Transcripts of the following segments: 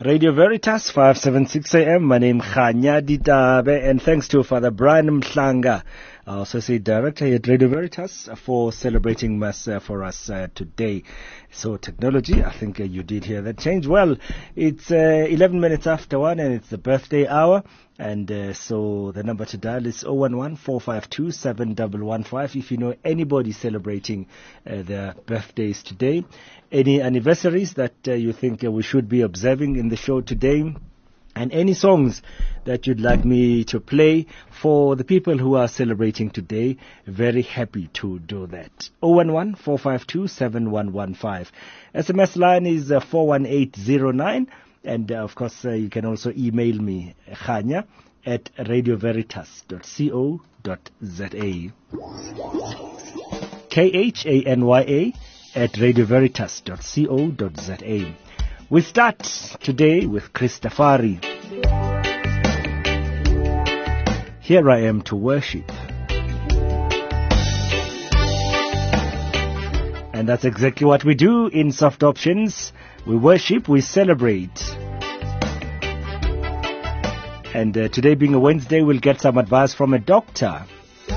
Radio Veritas, 576 AM. My name is Khanya Ditabe, and thanks to Father Brian Mhlanga, our Associate Director here at Radio Veritas, for celebrating Mass for us today. So technology, I think you did hear that change. Well, it's 11 minutes after 1 and it's the birthday hour. And so the number to dial is 011-452-7115 if you know anybody celebrating their birthdays today. Any anniversaries that you think we should be observing in the show today. And any songs that you'd like me to play for the people who are celebrating today, very happy to do that. 011-452-7115. SMS line is 41809. And, of course, you can also email me, Khanya, at radioveritas.co.za. Khanya at radioveritas.co.za. We start today with Christafari. Here I am to worship. And that's exactly what we do in Soft Options. We worship, we celebrate. And today being a Wednesday, we'll get some advice from a doctor.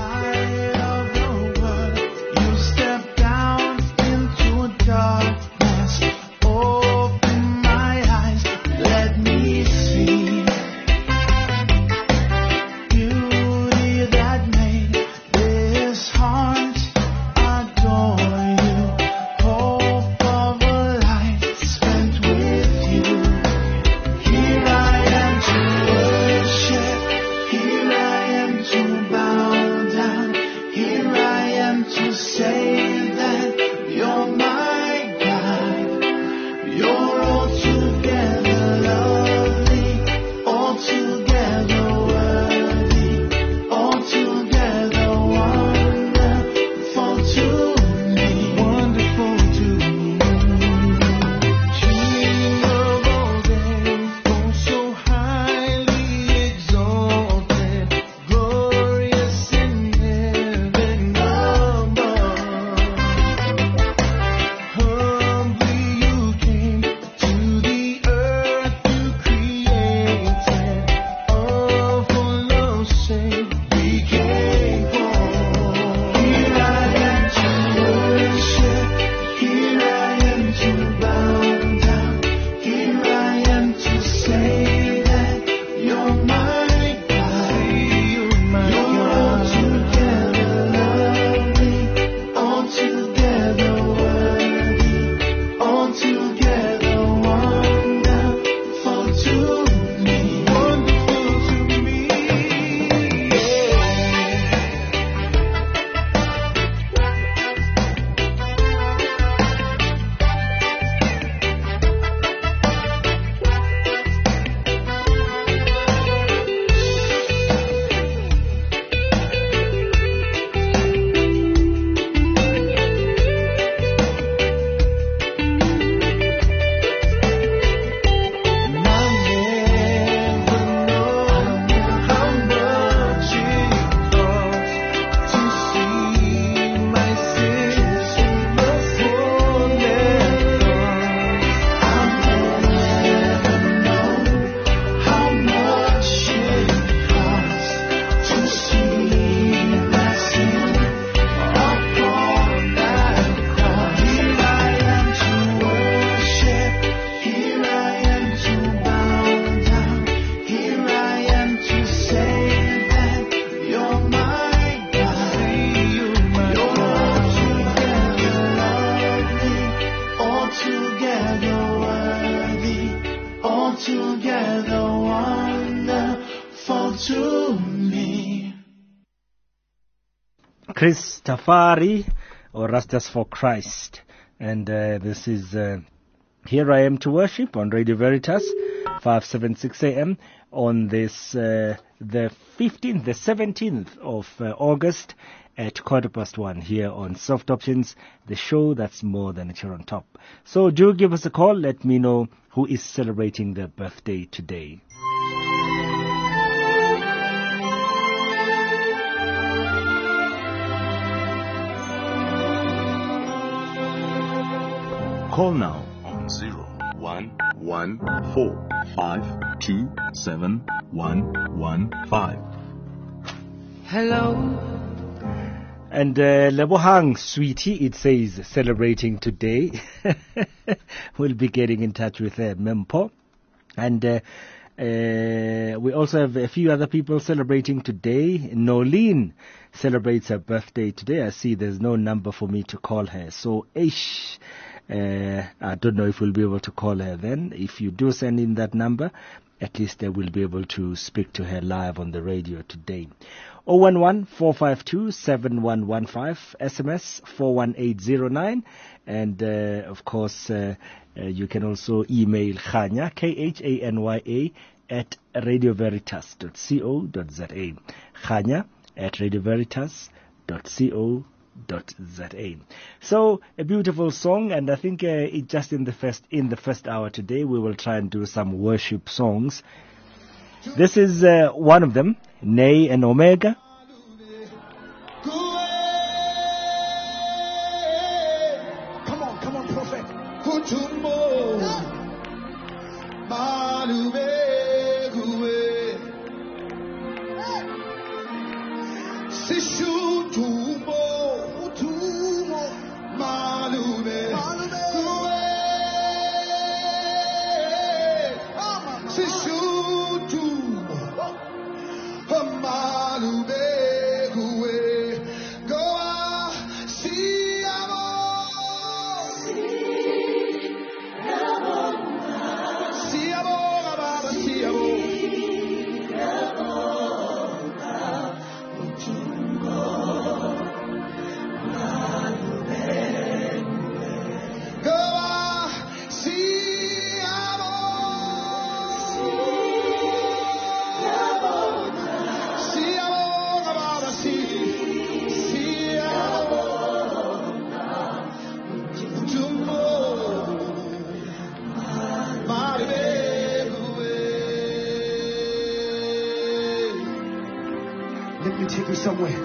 Christafari, or Rastas for Christ. And this is Here I Am to Worship on Radio Veritas, 576 AM on this, the 17th of August at 1:15 here on Soft Options, the show that's more than a cherry on top. So do give us a call. Let me know who is celebrating their birthday today. Call now on 0114 452-7115. Hello. And Lebohang, sweetie, it says, celebrating today. We'll be getting in touch with Mempo. And we also have a few other people celebrating today. Nolene celebrates her birthday today. I see there's no number for me to call her. So, I don't know if we'll be able to call her then. If you do send in that number, at least we'll be able to speak to her live on the radio today. 011-452-7115, SMS 41809, and of course you can also email Khanya, Khanya, at radioveritas.co.za. Khanya at radioveritas.co.za. So a beautiful song, and I think it just in the first hour today we will try and do some worship songs. This is one of them, Nay and Omega. Come on, prophet. Kutumbo. Malube guwe. Sishu tumbo. Utumo. Malube guwe. Sishu tumbo. Malube guwe. Go see Let me take you somewhere.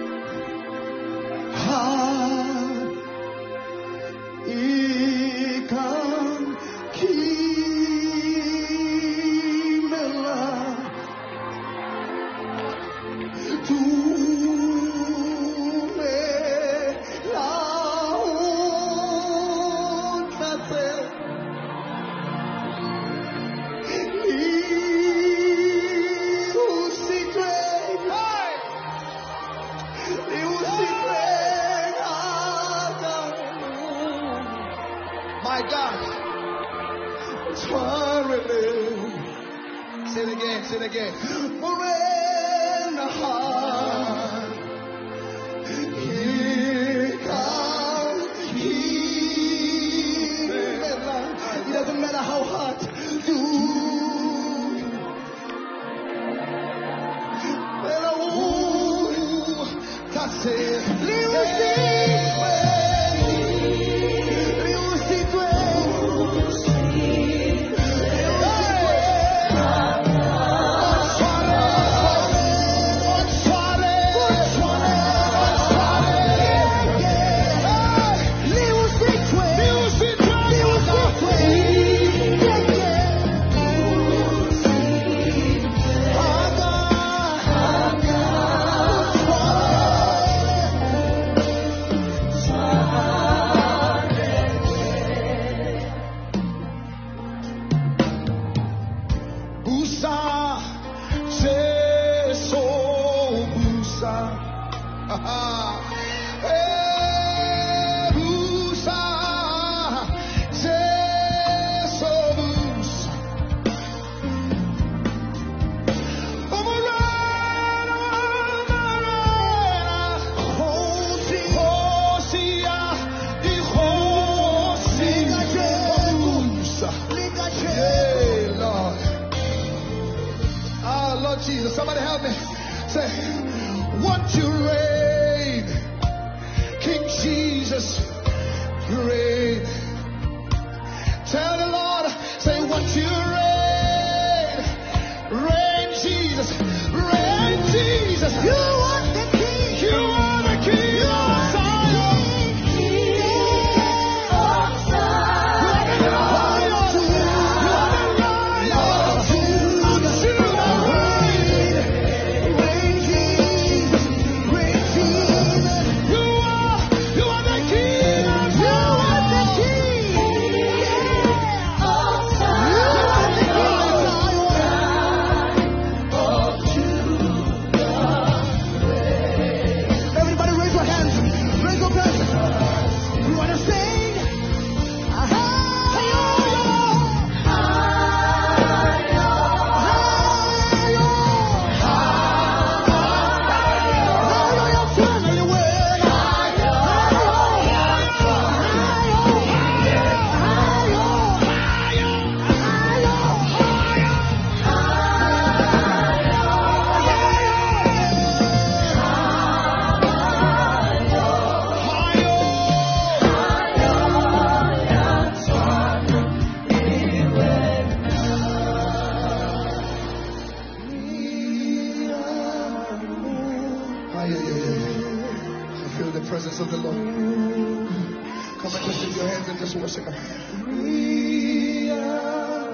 My God. Say it again. Morena heart. Here comes he. It doesn't matter how hard you. Jesus, somebody help me. Say, want you reign, King Jesus, reign. Tell the Lord, say, want you reign, Jesus, reign, Jesus. You are the King. You are the King of Zion. You are the Lion. presence of the Lord. Come on, just lift your hands and just worship Him. We are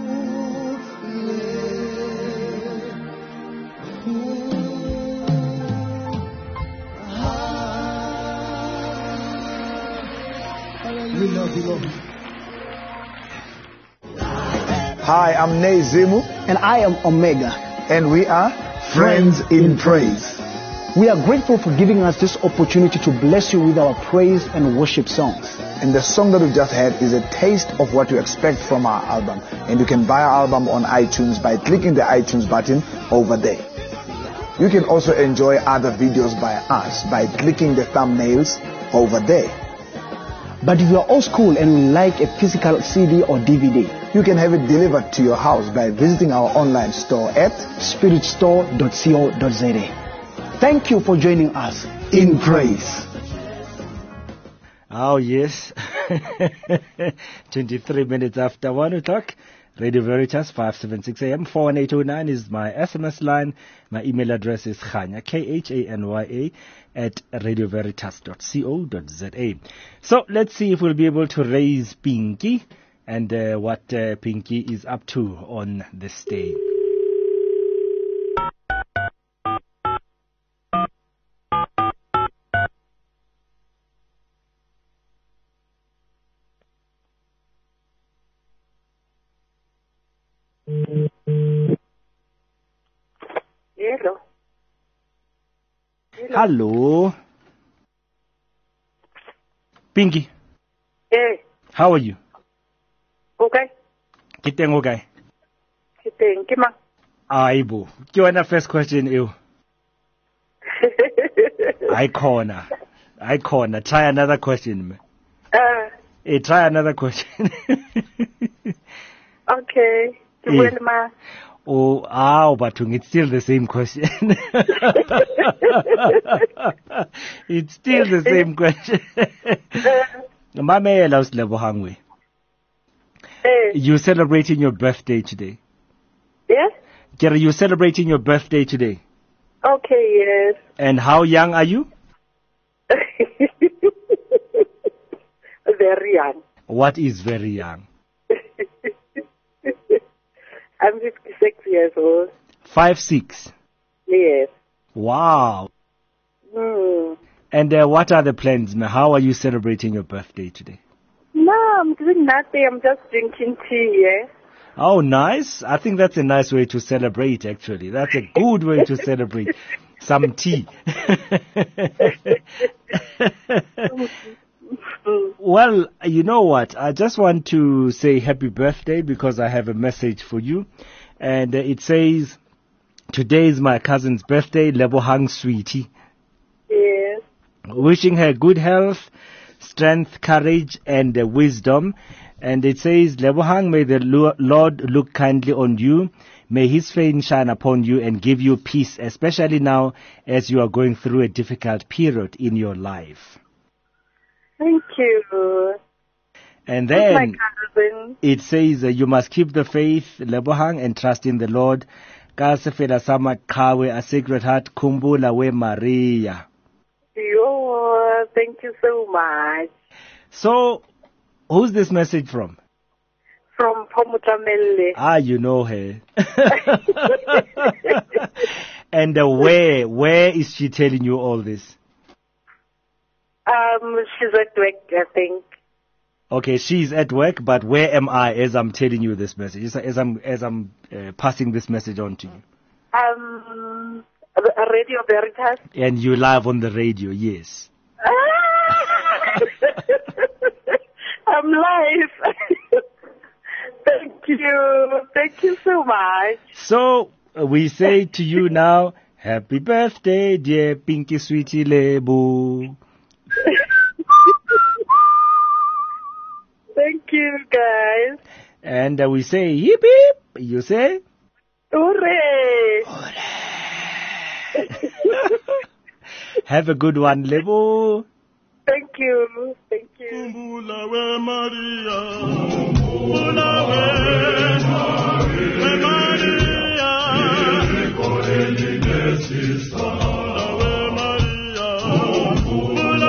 we love you, Lord. Hi, I'm Nezimu. And I am Omega. And we are Friends in Praise. We are grateful for giving us this opportunity to bless you with our praise and worship songs. And the song that we've just heard is a taste of what you expect from our album. And you can buy our album on iTunes by clicking the iTunes button over there. You can also enjoy other videos by us by clicking the thumbnails over there. But if you are old school and would like a physical CD or DVD, you can have it delivered to your house by visiting our online store at spiritstore.co.za. Thank you for joining us in praise. Oh, yes. 23 minutes after 1 o'clock. Radio Veritas 576 AM. 41809 is my SMS line. My email address is Khanya, Khanya, at radioveritas.co.za. So let's see if we'll be able to raise Pinky and what Pinky is up to on this day. Hello. Hello. Pinky. Hey. How are you? Okay. Kiteng okay? Kiteng, kima? Aibo. Ke wena first question ew. I corner. Try another question, man. Try another question. Okay. Ma. Oh, but it's still the same question. It's still the same question. Mamela usilebohangwe. You're celebrating your birthday today. Yes? Jerry, you're celebrating your birthday today. Okay, yes. And how young are you? Very young. What is very young? I'm 56 years old. 5'6"? Yes. Wow. And what are the plans, ma'am? How are you celebrating your birthday today? No, I'm doing nothing. I'm just drinking tea, yeah? Oh, nice. I think that's a nice way to celebrate, actually. That's a good way to celebrate. Some tea. Well, you know what? I just want to say happy birthday because I have a message for you. And it says, today is my cousin's birthday, Lebohang Sweetie. Yes. Wishing her good health, strength, courage, and wisdom. And it says, Lebohang, may the Lord look kindly on you. May His face shine upon you and give you peace, especially now as you are going through a difficult period in your life. Thank you. And then my cousin. It says you must keep the faith, Lebohang, and trust in the Lord. Ka sefela sa maqhawe a Sacred Heart, khumbula we Maria. Yo, thank you so much. So, who's this message from? From Pomutramelle. Ah, you know her. And where is she telling you all this? She's at work, I think. Okay, she's at work, but where am I as I'm telling you this message? As I'm passing this message on to you. Radio Veritas. And you live on the radio, yes. I'm live. Thank you so much. So we say to you now, happy birthday, dear Pinky Sweetie Lebu. Thank you, guys. And we say hip hip. You say? Hooray! Have a good one, Lebu. Thank you. Maria.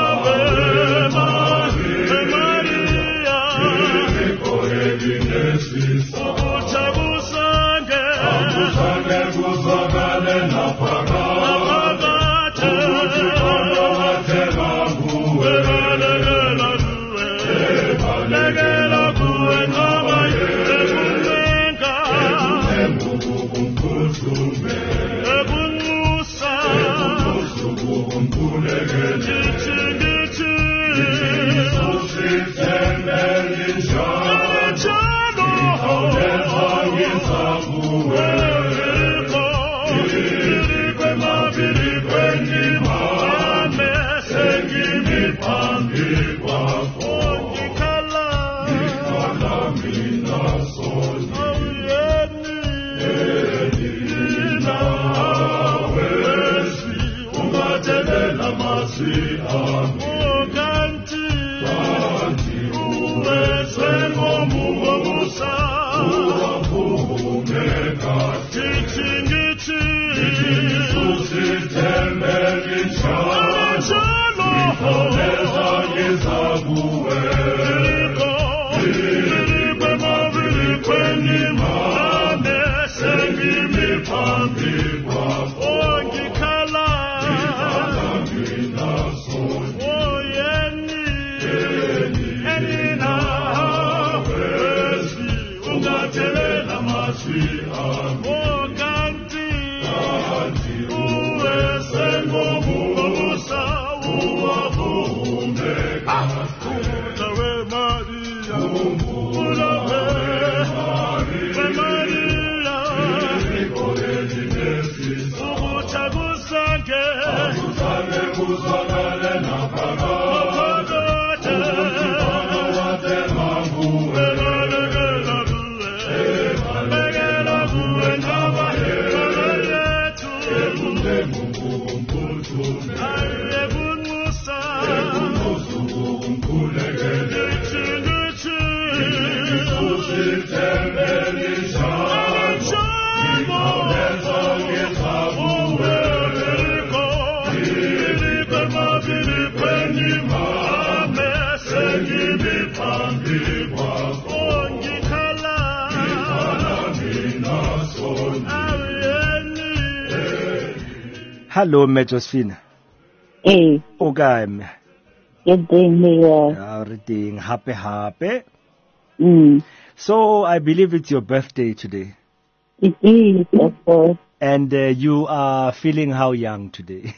Hello, Josephine. Hey, Okay, good day, Mayor. everything happy. Mm. So I believe it's your birthday today, It is, of course. and you are feeling how young today?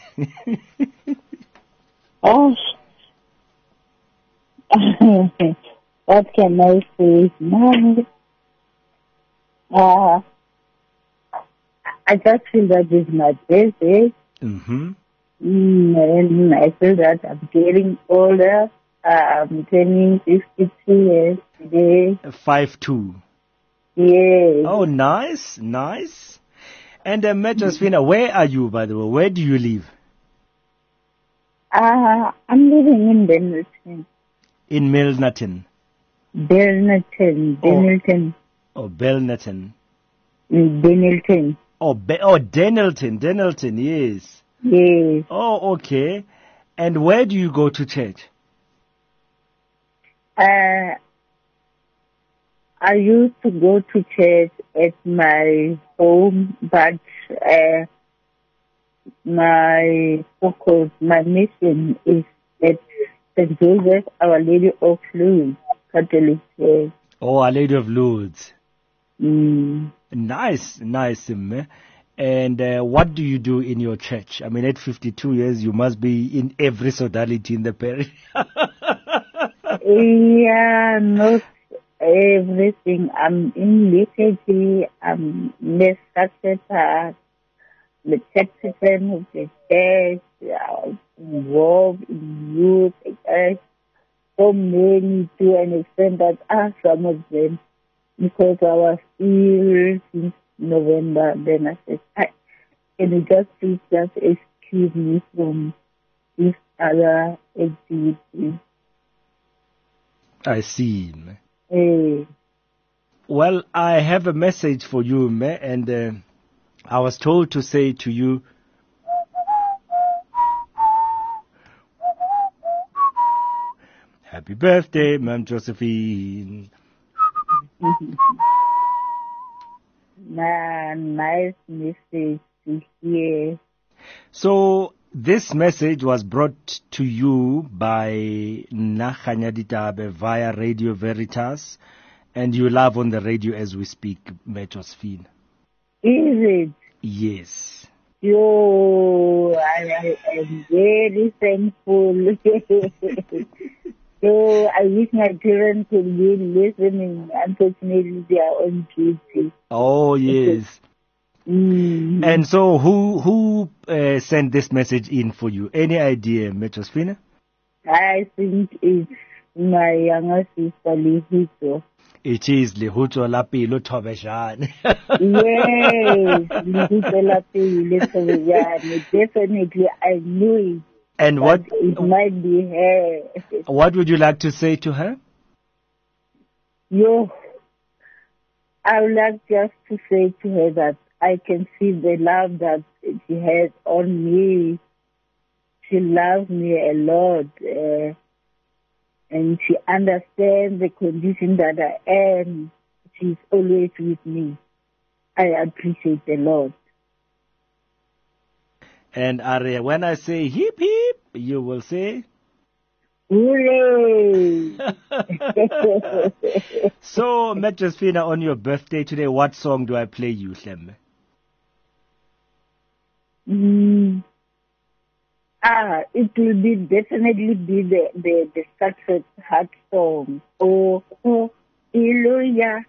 Oh, what can I say? No. I just feel that it's my birthday. Mm-hmm. And I feel that I'm getting older. I'm turning 52 years today. 5'2". Yes. Oh, nice. And Josephine, where are you, by the way? Where do you live? I'm living in Denilton. In Milnerton. Denilton. Oh, Belnerton. Denilton. Oh, Denilton, yes. Yes. Oh, okay. And where do you go to church? I used to go to church at my home, but my focus, my mission is at St. Joseph, Our Lady of Lourdes, Catholic Church. Oh, Our Lady of Lourdes. Mm. Nice. Mme. And what do you do in your church? I mean, at 52 years, you must be in every sodality in the parish. Yeah, not everything. I'm in liturgy. I'm the secretary, the secretary of the church, involved in youth. So many to an extent that some of them, because I was ill since November, then I said, can you please excuse me from this other activity? I see. Mme. Hey. Well, I have a message for you, Mme, and I was told to say to you, happy birthday, Ma'am Josephine. Nice message to hear. So, this message was brought to you by Khanya Ditabe via Radio Veritas, and you live on the radio as we speak, Ma'am Josephine. Is it? Yes. Yo, I am very thankful. So I wish my parents could be listening. Unfortunately, they are on duty. Oh, yes. Mm. And so who sent this message in for you? Any idea, Josephine? I think it's my younger sister, Lihito. It is Lehuto Lapilo Tobeshan. Yes, Lihito Lapilo Tobeshan. Definitely, I knew it. And but it might be her. what would you like to say to her? I would like just to say to her that I can see the love that she has on me. She loves me a lot, and she understands the condition that I am. She's always with me. I appreciate the Lord. And Arya, when I say hip hip, you will say? Hooray! So, Josephina, on your birthday today, what song do I play you, Hlemme? It will definitely be the success heart song. Oh, Hallelujah.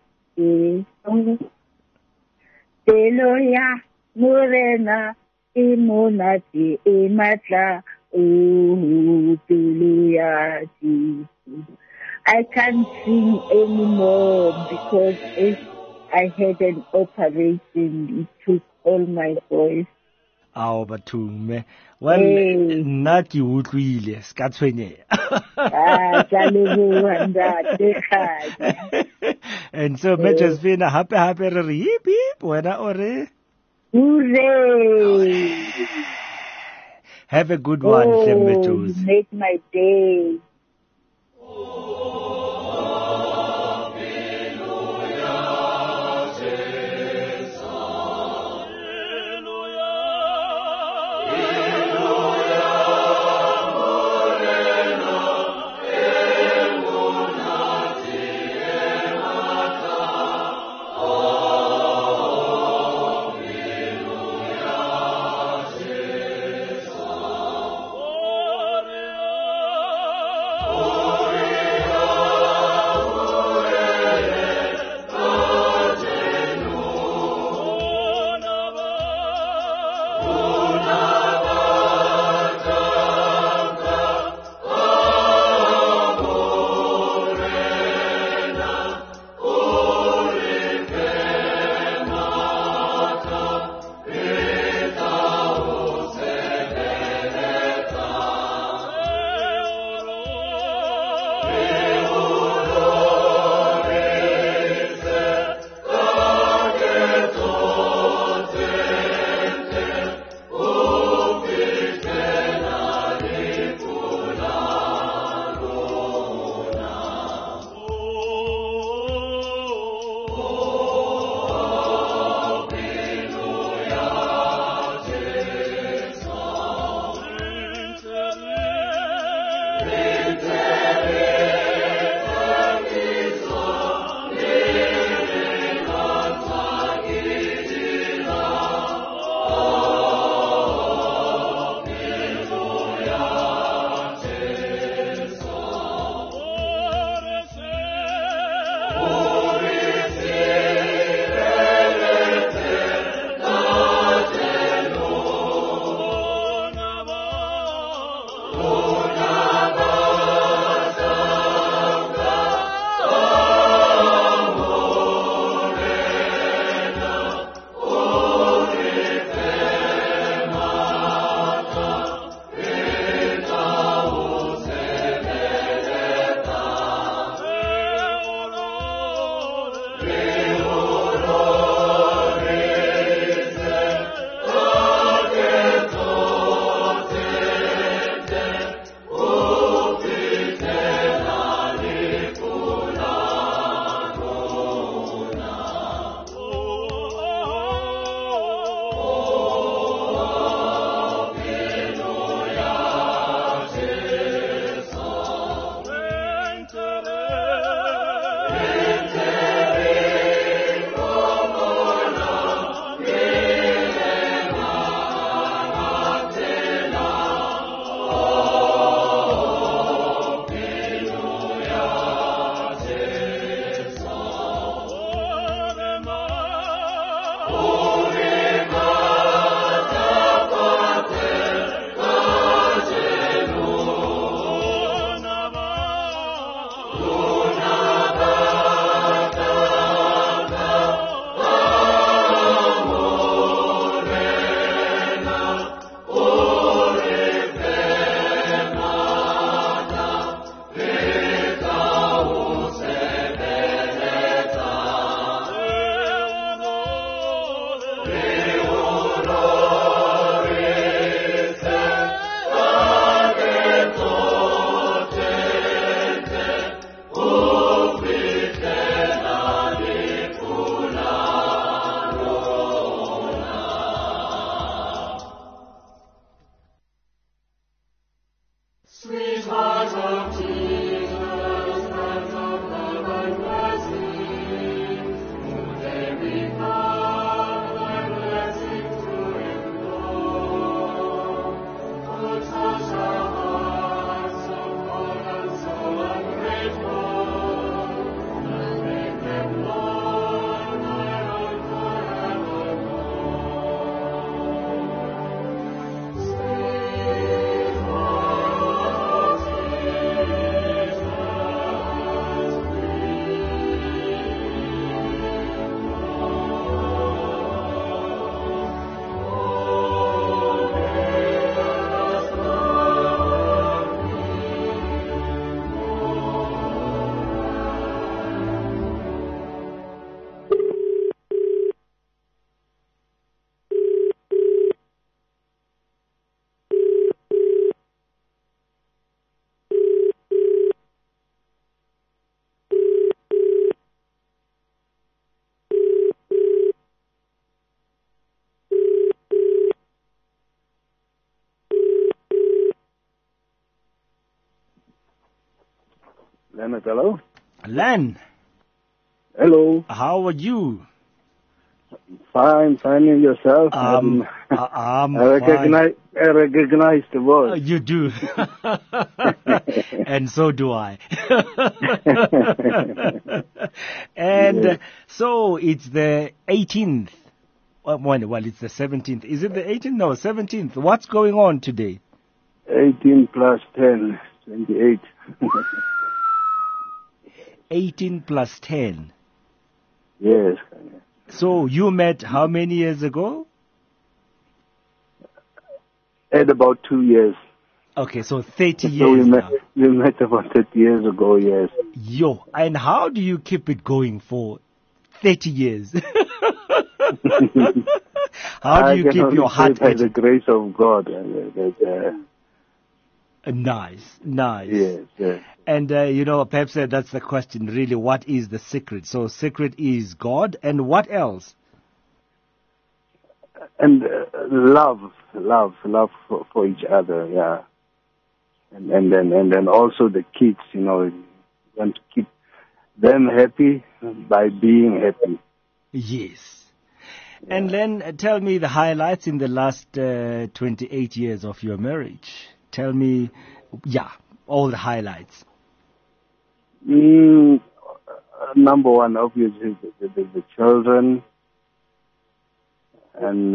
Hallelujah. Morena. Imonati. Imatla. Oh, hallelujah. I can't sing anymore because I had an operation. It took all my voice. Ao bathume. Well, nna ke utlwile, ska tshwenyeha. And so, Josephina, happy re re hip hip, wena o re? Hooray! Have a good one, Hlemme You make my day. Leonard, hello? Len, Hello. how are you? Fine, and yourself? I'm I fine. recognize the voice. You do. And so do I. And so it's the 18th. Well, it's the 17th. Is it the 18th? No, 17th. What's going on today? 18 plus 10, 28. 18 plus 10. Yes. So you met how many years ago? At about 2 years. Okay, so 30 So years now. we met about 30 years ago, yes. Yo, and how do you keep it going for 30 years? How do you keep your heart by the beating? grace of God. Nice. Yes. And, perhaps that's the question, really. What is the secret? So secret is God, and what else? And love for each other, yeah. And then also the kids, you want to keep them happy by being happy. Yes. Yeah. And then tell me the highlights in the last 28 years of your marriage. Tell me, all the highlights. Number one, obviously, the children. And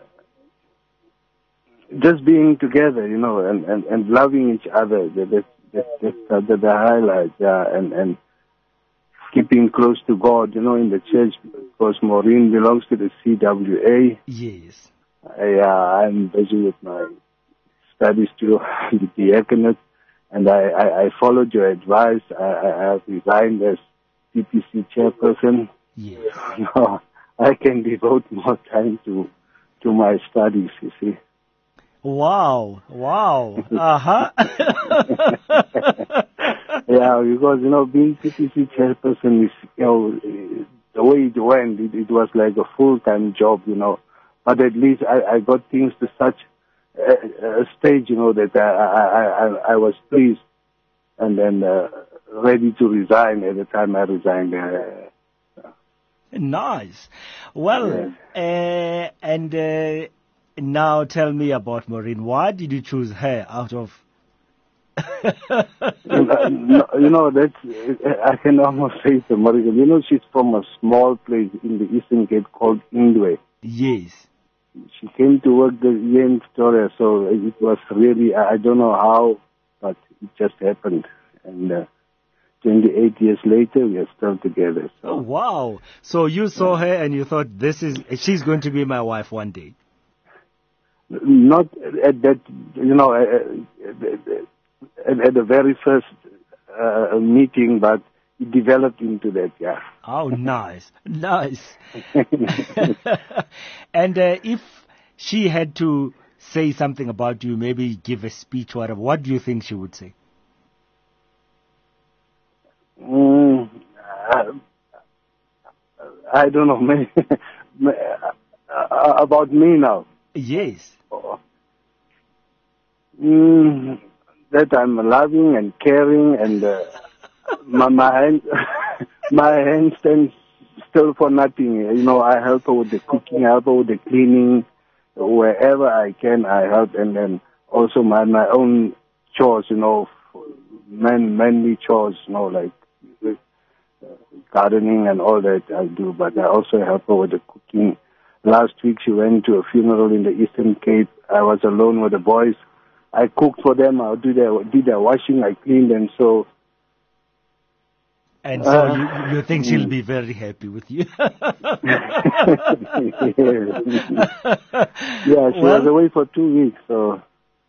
just being together, and loving each other. That's the highlight, yeah. And keeping close to God, in the church, because Maureen belongs to the CWA. Yes. I'm busy with my studies to the diaconate, and I followed your advice. I have resigned as CPC chairperson. Yes. Now I can devote more time to my studies, you see. Wow. Uh-huh. Yeah, because, being CPC chairperson is, the way it went, it was like a full-time job, But at least I got things to such a stage, that I was pleased and then ready to resign at the time I resigned. Nice. Well, yes. And now tell me about Maureen. Why did you choose her out of... That's, I can almost say to Maureen, she's from a small place in the Eastern Cape called Indwe. Yes. She came to work here in Victoria, so it was really, I don't know how, but it just happened. And 28 years later, we are still together. So. Oh, wow. So you saw her and you thought, she's going to be my wife one day. Not at that, at the very first meeting, but it developed into that, yeah. Oh, nice. And if she had to say something about you, maybe give a speech or whatever, what do you think she would say? I don't know, maybe, about me now. Yes. That I'm loving and caring, and my hand stands still for nothing. I help her with the cooking, help her with the cleaning, wherever I can, I help, and then also my own chores, manly chores, like gardening and all that I do, but I also help her with the cooking. Last week she went to a funeral in the Eastern Cape. I was alone with the boys. I cooked for them. I did their washing. I cleaned them. So. And so you think she'll be very happy with you? Yeah, she was away for 2 weeks. So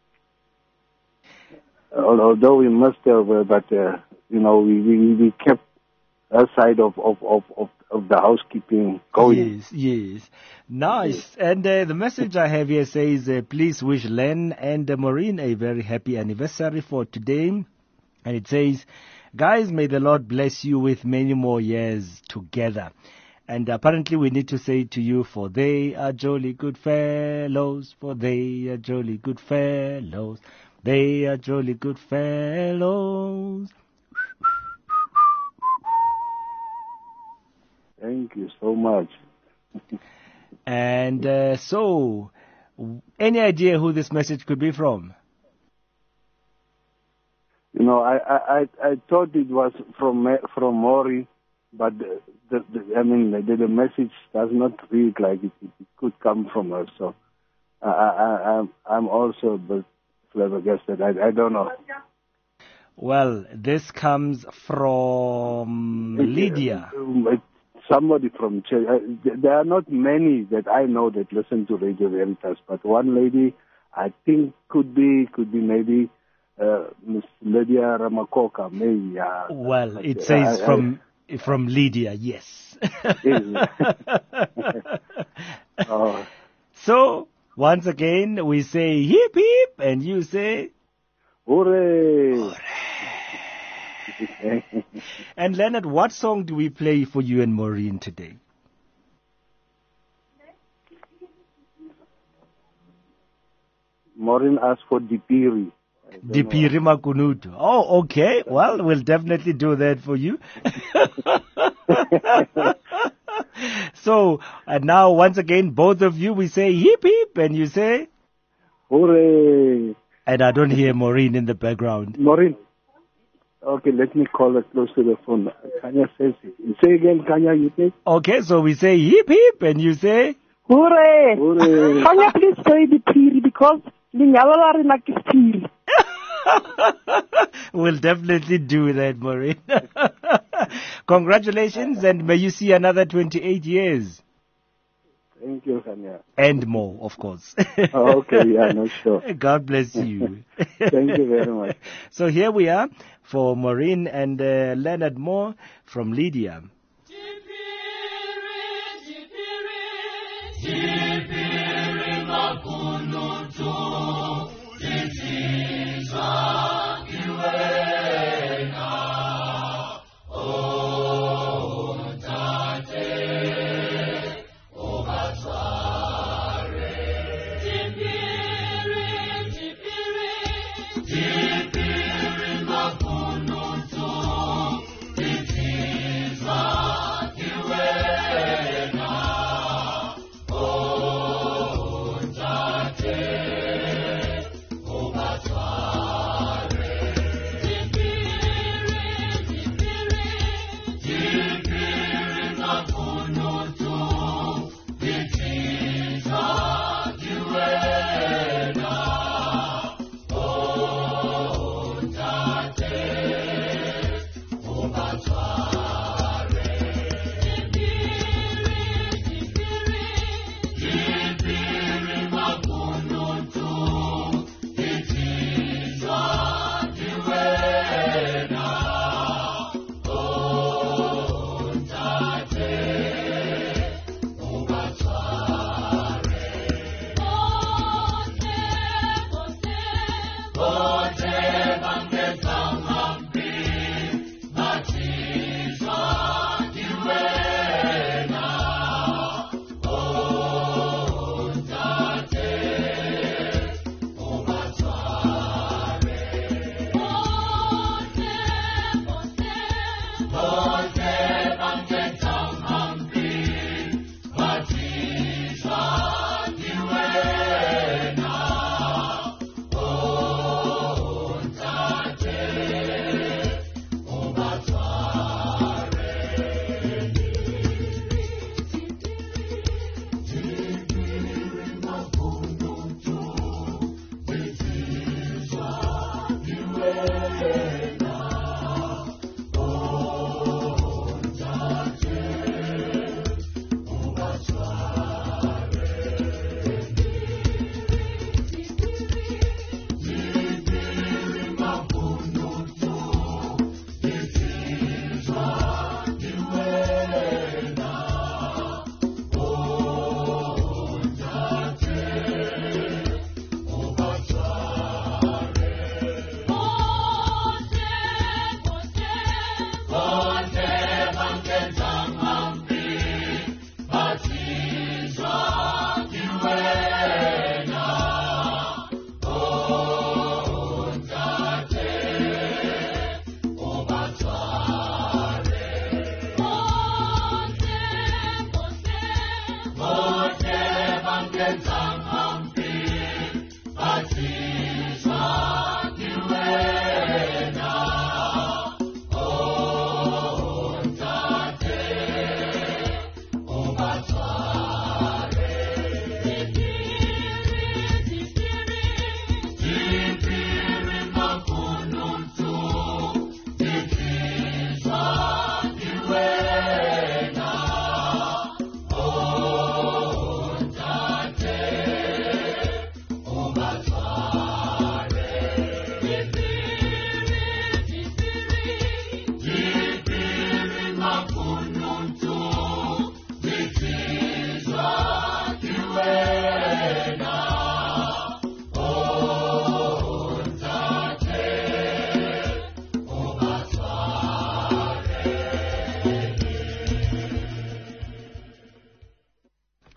although we must have, but we kept her side of the housekeeping going. Yes. Nice. Yeah. And the message I have here says, please wish Len and Maureen a very happy anniversary for today. And it says, guys, may the Lord bless you with many more years together. And apparently we need to say to you, for they are jolly good fellows, for they are jolly good fellows, they are jolly good fellows. Thank you so much. And so, any idea who this message could be from? You know, I thought it was from Maury, but the message does not read like it could come from her. So I'm also a bit flabbergasted. I don't know. Well, this comes from Lydia. Somebody from church. There are not many that I know that listen to Radio Veritas, but one lady I think could be maybe Miss Lydia Ramakoka, maybe. Well, it says from Lydia, yes. Oh. So, once again, we say hip hip, and you say Hooray! And Leonard, what song do we play for you and Maureen today? Maureen asked for Dipiri. Dipiri Makunutu. Oh, okay. Well, we'll definitely do that for you. So, and now once again, both of you, we say hip hip, and you say Hooray! And I don't hear Maureen in the background. Maureen. Okay, let me call her close to the phone. Kanya says it. Say again, Kanya, you say? Okay, so we say hip hip, and you say Hooray! Hooray! Kanya, please say the piri because Linyalalari like is piri. We'll definitely do that, Maureen. Congratulations, and may you see another 28 years. Thank you, Kanya. And more, of course. Oh, okay, yeah, no, sure. God bless you. Thank you very much. So here we are for Maureen and Leonard Moore from Lydia.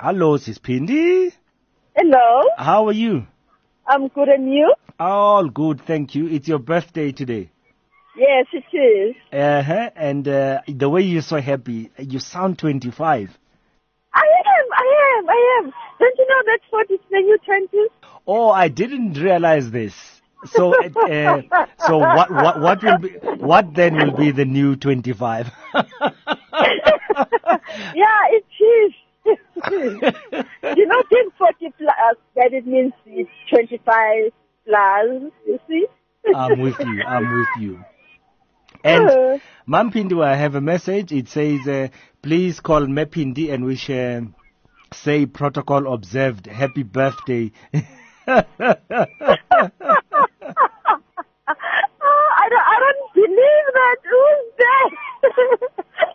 Hello, Sis Pindi. Hello. How are you? I'm good, and you? All good, thank you. It's your birthday today. Yes, it is. And the way you're so happy, you sound 25. I am. Don't you know that's what it's the new 20s? Oh, I didn't realize this. So, so what then will be the new 25? Yeah, it is. You know, 40 plus, that it means it's 25 plus, you see? I'm with you. And Mam Pindi, I have a message. It says, please call Me Pindi and wish, say protocol observed. Happy birthday. I don't believe that. Who's that?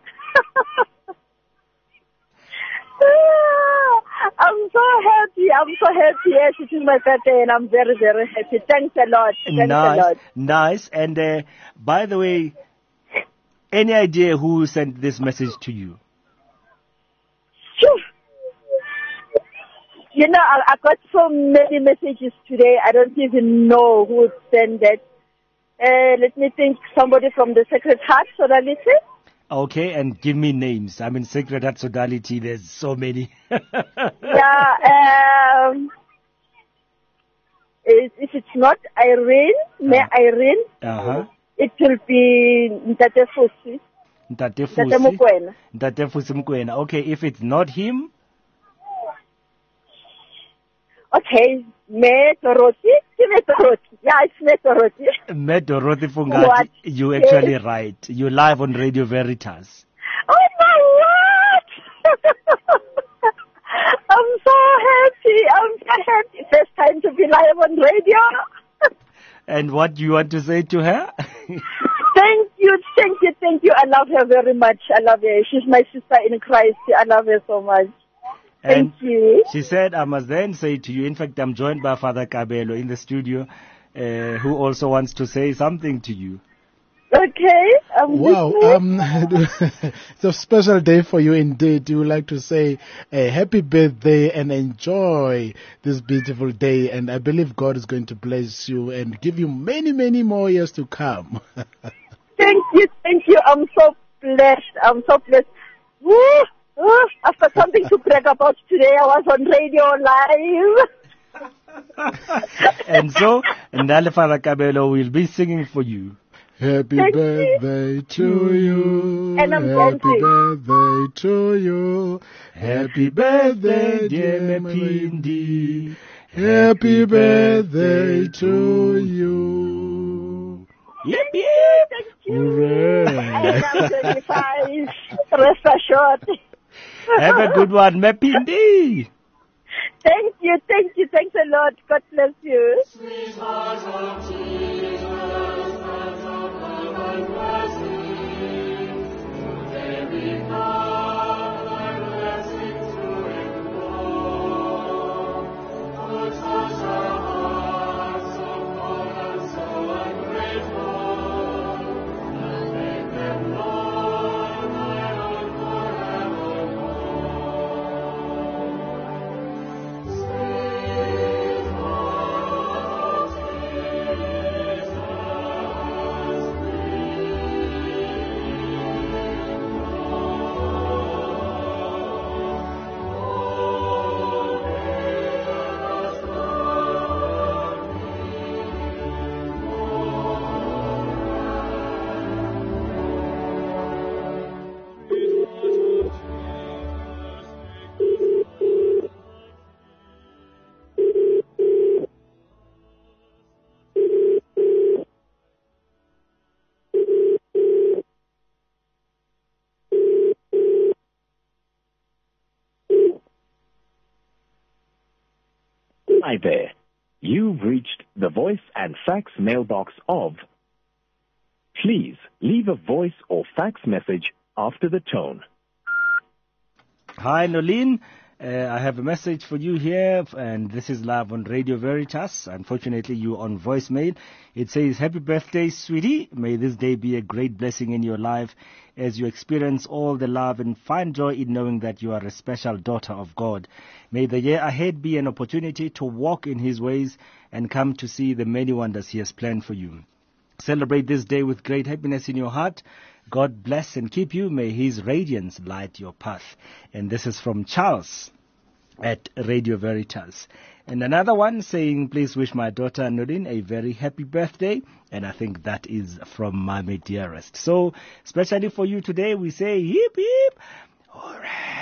I'm so happy. Yes, it is my birthday, and I'm very, very happy. Thanks a lot. Nice. And by the way, any idea who sent this message to you? Sure. You know, I got so many messages today. I don't even know who sent that. Let me think. Somebody from the Sacred Heart Sodality. Okay, and give me names. I mean, Sacred Heart Sodality, there's so many. Yeah, if it's not Irene, Irene, it will be Ntate Fusi. Ntate Fusi Mokoena. Okay, if it's not him? Okay, Me Dorothy. Yeah, it's Me Dorothy. Me Dorothy Fungati, you actually right. You live on Radio Veritas. Oh my word! I'm so happy. First time to be live on radio. And what do you want to say to her? Thank you. I love her very much. I love her. She's my sister in Christ. I love her so much. Thank you. She said, I must then say to you, in fact, I'm joined by Father Kabelo in the studio, who also wants to say something to you. Okay. Wow. It's a special day for you indeed. You would like to say a happy birthday and enjoy this beautiful day. And I believe God is going to bless you and give you many, many more years to come. Thank you. I'm so blessed. Woo! I've got something to brag about today. I was on radio live. And so, Ndale Father Kabelo will be singing for you. Happy birthday to you. And I'm happy birthday to you. Happy birthday, dear Me Pindi. Happy birthday to you. Yep. Thank you. Hooray. And I'm 25. Rest assured. Have a good one, Me Pindi. Thank you. Thanks a lot. God bless you. Hi there. You've reached the voice and fax mailbox of. Please leave a voice or fax message after the tone. Hi, Nolene. I have a message for you here, and this is live on Radio Veritas. Unfortunately, you're on voicemail. It says, happy birthday, sweetie. May this day be a great blessing in your life as you experience all the love and find joy in knowing that you are a special daughter of God. May the year ahead be an opportunity to walk in His ways and come to see the many wonders He has planned for you. Celebrate this day with great happiness in your heart. God bless and keep you. May His radiance light your path. And this is from Charles at Radio Veritas. And another one saying, please wish my daughter Nudin a very happy birthday. And I think that is from Mami Dearest. So, especially for you today, we say hip hip hooray.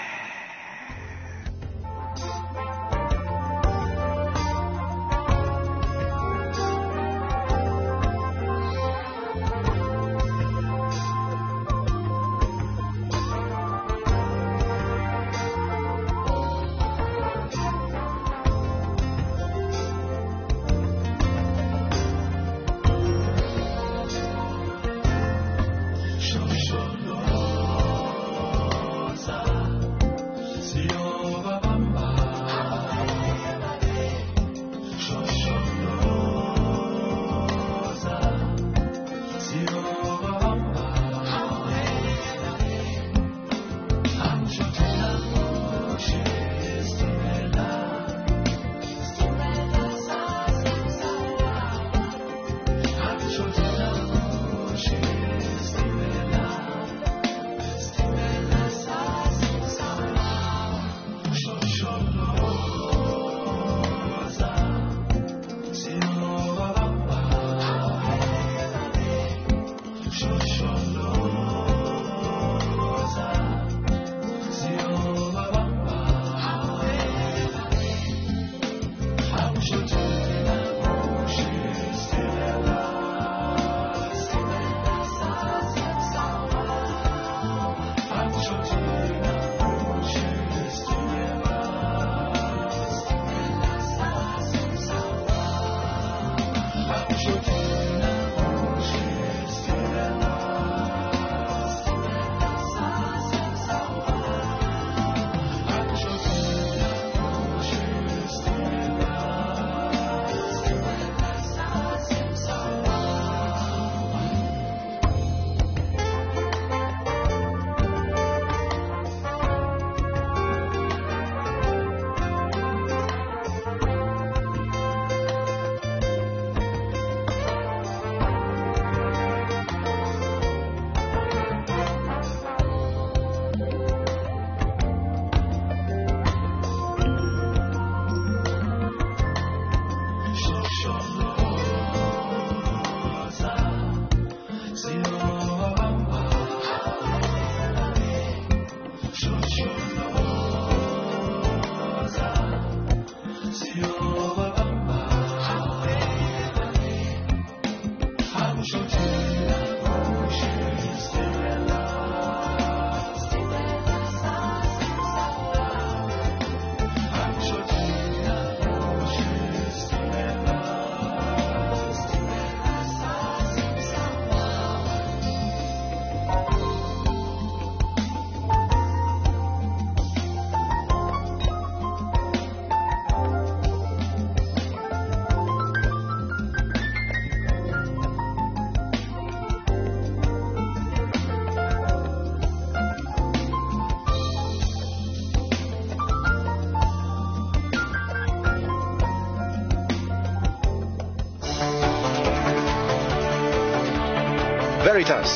Veritas.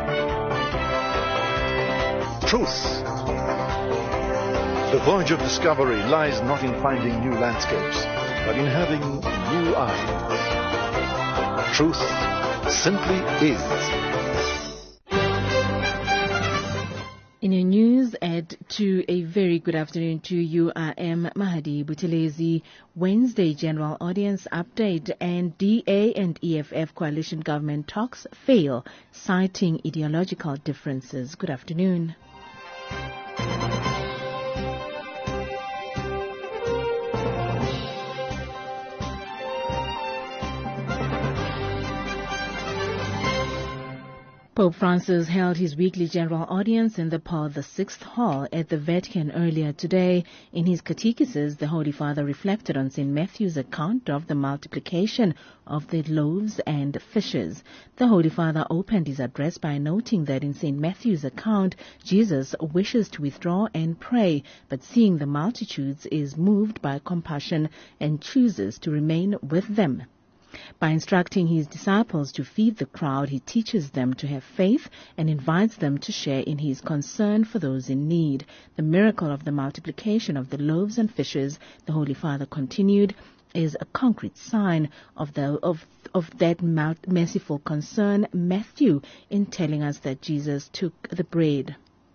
Truth. The voyage of discovery lies not in finding new landscapes, but in having new eyes. Truth simply is. In your news at 2, a very good afternoon to you. I am Mahadi Buthelezi. Wednesday General Audience Update, and DA and EFF coalition government talks fail, citing ideological differences. Good afternoon. Pope Francis held his weekly general audience in the Paul VI Hall at the Vatican earlier today. In his catechesis, the Holy Father reflected on St. Matthew's account of the multiplication of the loaves and fishes. The Holy Father opened his address by noting that in St. Matthew's account, Jesus wishes to withdraw and pray, but seeing the multitudes is moved by compassion and chooses to remain with them. By instructing his disciples to feed the crowd, he teaches them to have faith and invites them to share in his concern for those in need. The miracle of the multiplication of the loaves and fishes, the Holy Father continued, is a concrete sign of that merciful concern Matthew in telling us that Jesus took the bread.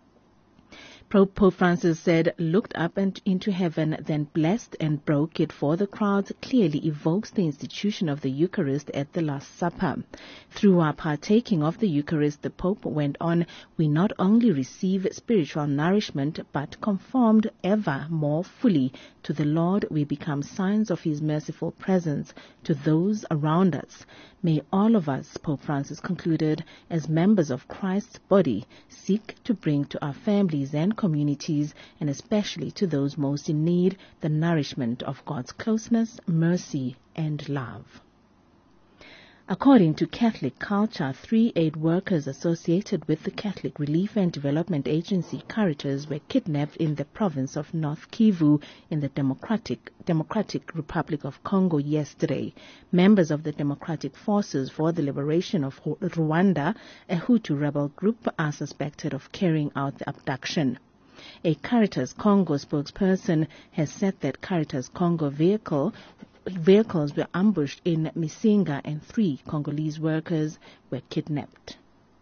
Pope Francis said, looked up and into heaven, then blessed and broke it for the crowds, clearly evokes the institution of the Eucharist at the Last Supper. Through our partaking of the Eucharist, the Pope went on, we not only receive spiritual nourishment, but conformed ever more fully to the Lord, we become signs of his merciful presence to those around us. May all of us, Pope Francis concluded, as members of Christ's body, seek to bring to our families and communities, and especially to those most in need, the nourishment of God's closeness, mercy, and love. According to Catholic culture, 3 aid workers associated with the Catholic Relief and Development Agency Caritas were kidnapped in the province of North Kivu in the Democratic Republic of Congo yesterday. Members of the Democratic Forces for the Liberation of Rwanda, a Hutu rebel group, are suspected of carrying out the abduction. A Caritas Congo spokesperson has said that Caritas Congo vehicles were ambushed in Misinga and 3 Congolese workers were kidnapped.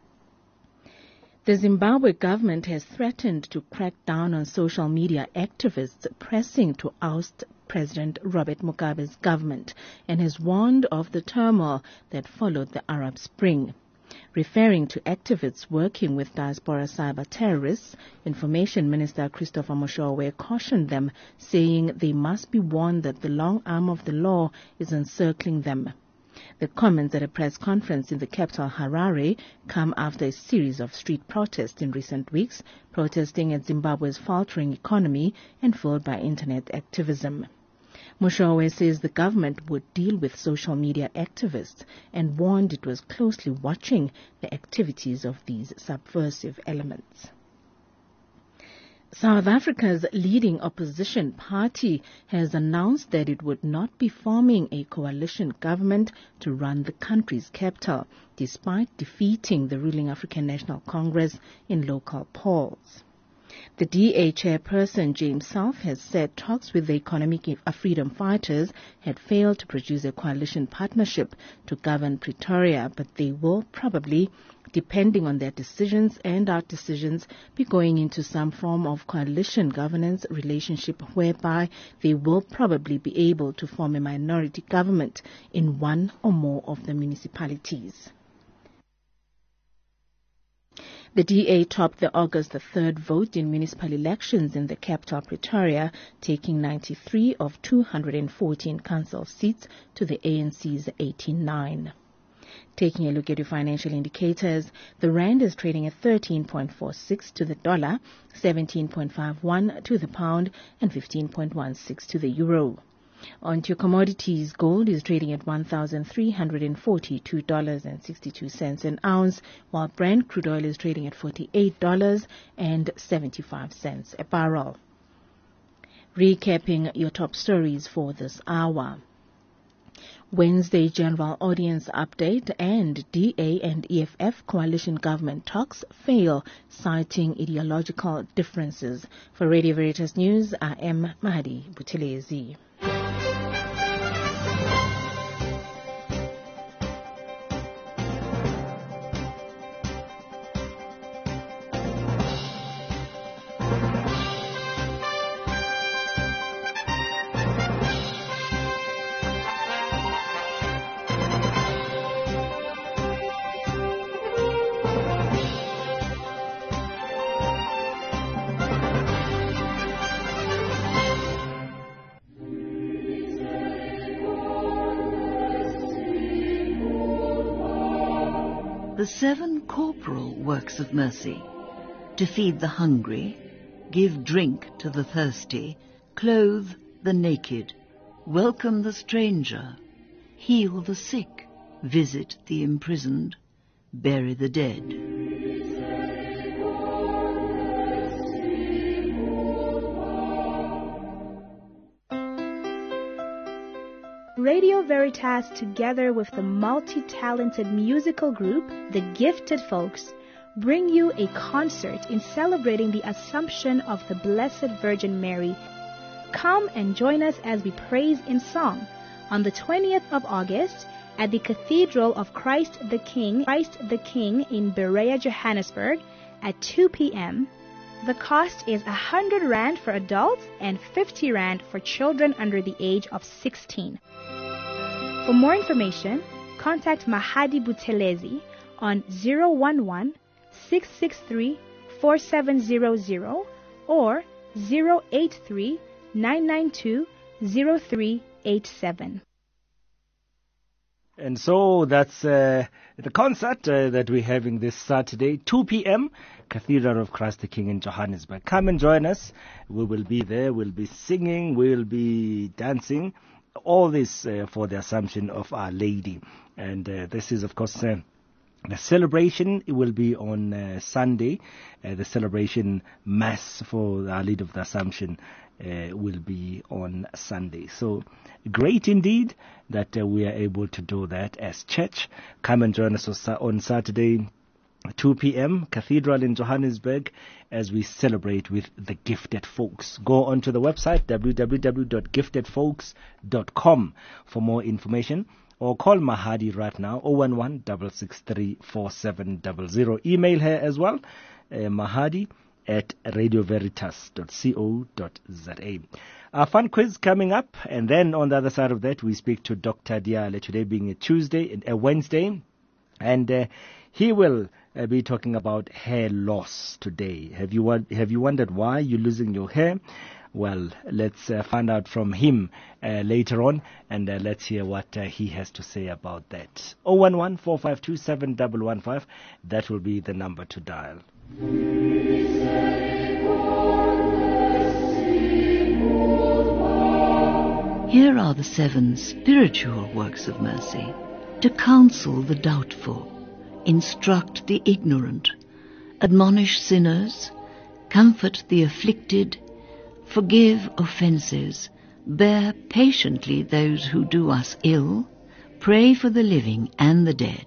The Zimbabwe government has threatened to crack down on social media activists pressing to oust President Robert Mugabe's government and has warned of the turmoil that followed the Arab Spring. Referring to activists working with diaspora cyber terrorists, Information Minister Christopher Mushowe cautioned them, saying they must be warned that the long arm of the law is encircling them. The comments at a press conference in the capital Harare come after a series of street protests in recent weeks, protesting at Zimbabwe's faltering economy and fueled by internet activism. Mushowe says the government would deal with social media activists and warned it was closely watching the activities of these subversive elements. South Africa's leading opposition party has announced that it would not be forming a coalition government to run the country's capital, despite defeating the ruling African National Congress in local polls. The DA chairperson, James Self, has said talks with the Economic Freedom Fighters had failed to produce a coalition partnership to govern Pretoria, but they will probably, depending on their decisions and our decisions, be going into some form of coalition governance relationship whereby they will probably be able to form a minority government in one or more of the municipalities. The DA topped the August 3rd vote in municipal elections in the capital Pretoria, taking 93 of 214 council seats to the ANC's 89. Taking a look at your financial indicators, the rand is trading at 13.46 to the dollar, 17.51 to the pound, and 15.16 to the euro. On to commodities, gold is trading at $1,342.62 an ounce, while Brent crude oil is trading at $48.75 a barrel. Recapping your top stories for this hour. Wednesday General Audience Update and DA and EFF coalition government talks fail, citing ideological differences. For Radio Veritas News, I am Mahadi Buthelezi. The 7 corporal works of mercy, to feed the hungry, give drink to the thirsty, clothe the naked, welcome the stranger, heal the sick, visit the imprisoned, bury the dead. Radio Veritas, together with the multi-talented musical group, The Gifted Folks, bring you a concert in celebrating the Assumption of the Blessed Virgin Mary. Come and join us as we praise in song on the 20th of August at the Cathedral of Christ the King in Berea, Johannesburg at 2 p.m. The cost is 100 Rand for adults and 50 Rand for children under the age of 16. For more information, contact Mahadi Buthelezi on 011-663-4700 or 083-992-0387. And so that's the concert that we're having this Saturday, 2 p.m., Cathedral of Christ the King in Johannesburg. Come and join us. We will be there. We'll be singing. We'll be dancing. All this for the Assumption of Our Lady. And this is, of course, the celebration. It will be on Sunday. The celebration Mass for Our Lady of the Assumption will be on Sunday. So great indeed that we are able to do that as church. Come and join us on Saturday, 2 p.m., Cathedral in Johannesburg, as we celebrate with the Gifted Folks. Go onto the website, www.giftedfolks.com, for more information, or call Mahadi right now, 011-663-4700. Email her as well, mahadi@radioveritas.co.za. Our fun quiz coming up, and then on the other side of that, we speak to Dr. Diale, today being a Wednesday, and he will be talking about hair loss today. Have you wondered why you're losing your hair? Well, let's find out from him later on, and let's hear what he has to say about that. 011-452-7115. That will be the number to dial. Here are the 7 spiritual works of mercy: to counsel the doubtful, instruct the ignorant, admonish sinners, comfort the afflicted, forgive offences, bear patiently those who do us ill, pray for the living and the dead.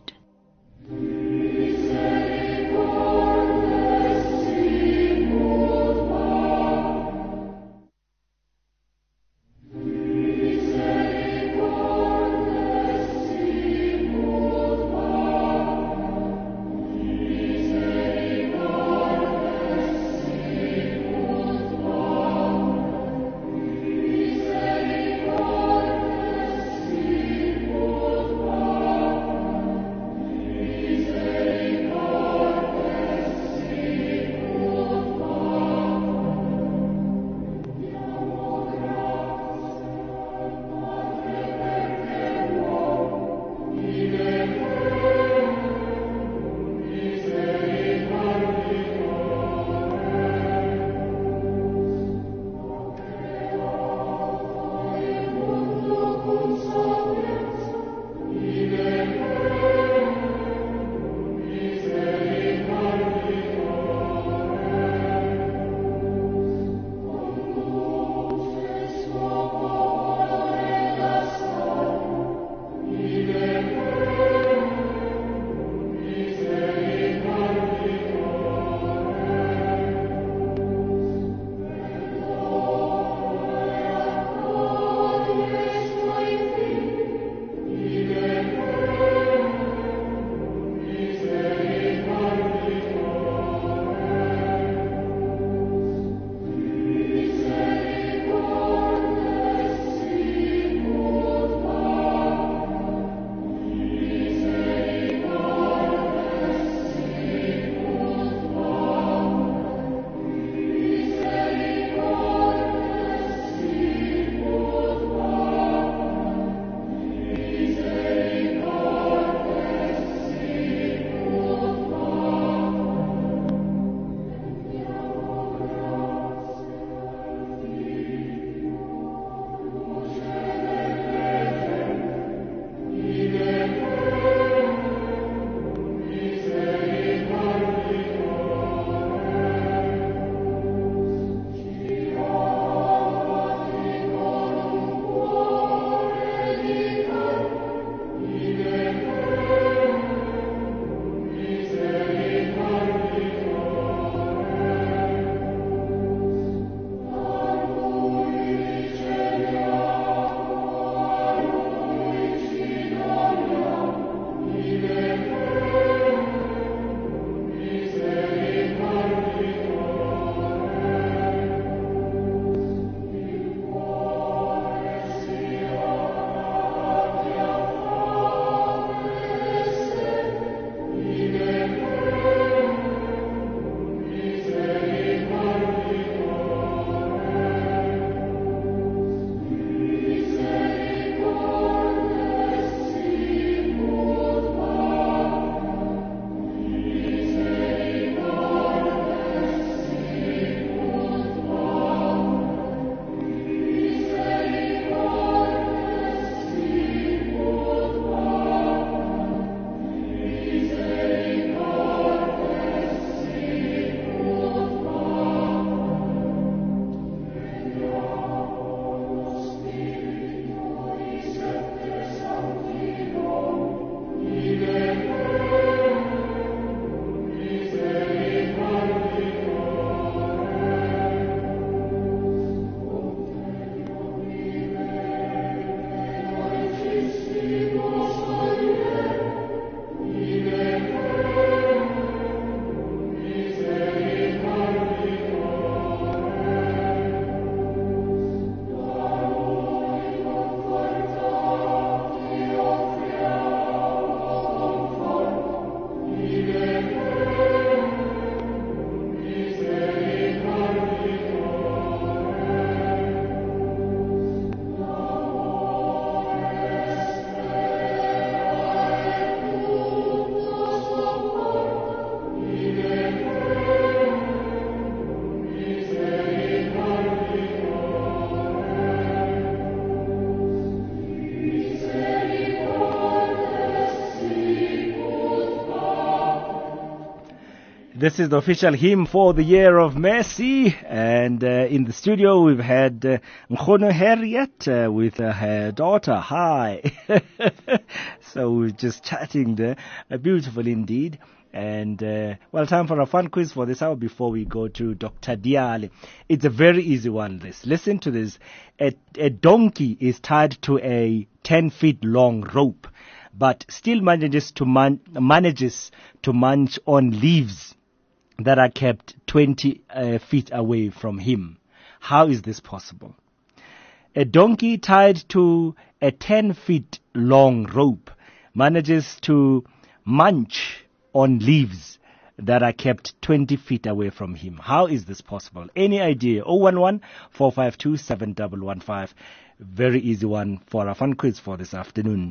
This is the official hymn for the Year of Mercy, and in the studio we've had Nkgono Harriet with her daughter. Hi. So we're just chatting there. Beautiful indeed. And, well, time for a fun quiz for this hour before we go to Dr. Diale. It's a very easy one, this. Listen to this. A donkey is tied to a 10 feet long rope, but still manages to munch on leaves that are kept 20 feet away from him. How is this possible? A donkey tied to a 10 feet long rope manages to munch on leaves that are kept 20 feet away from him. How is this possible? Any idea? 011-452-7115. Very easy one for a fun quiz for this afternoon.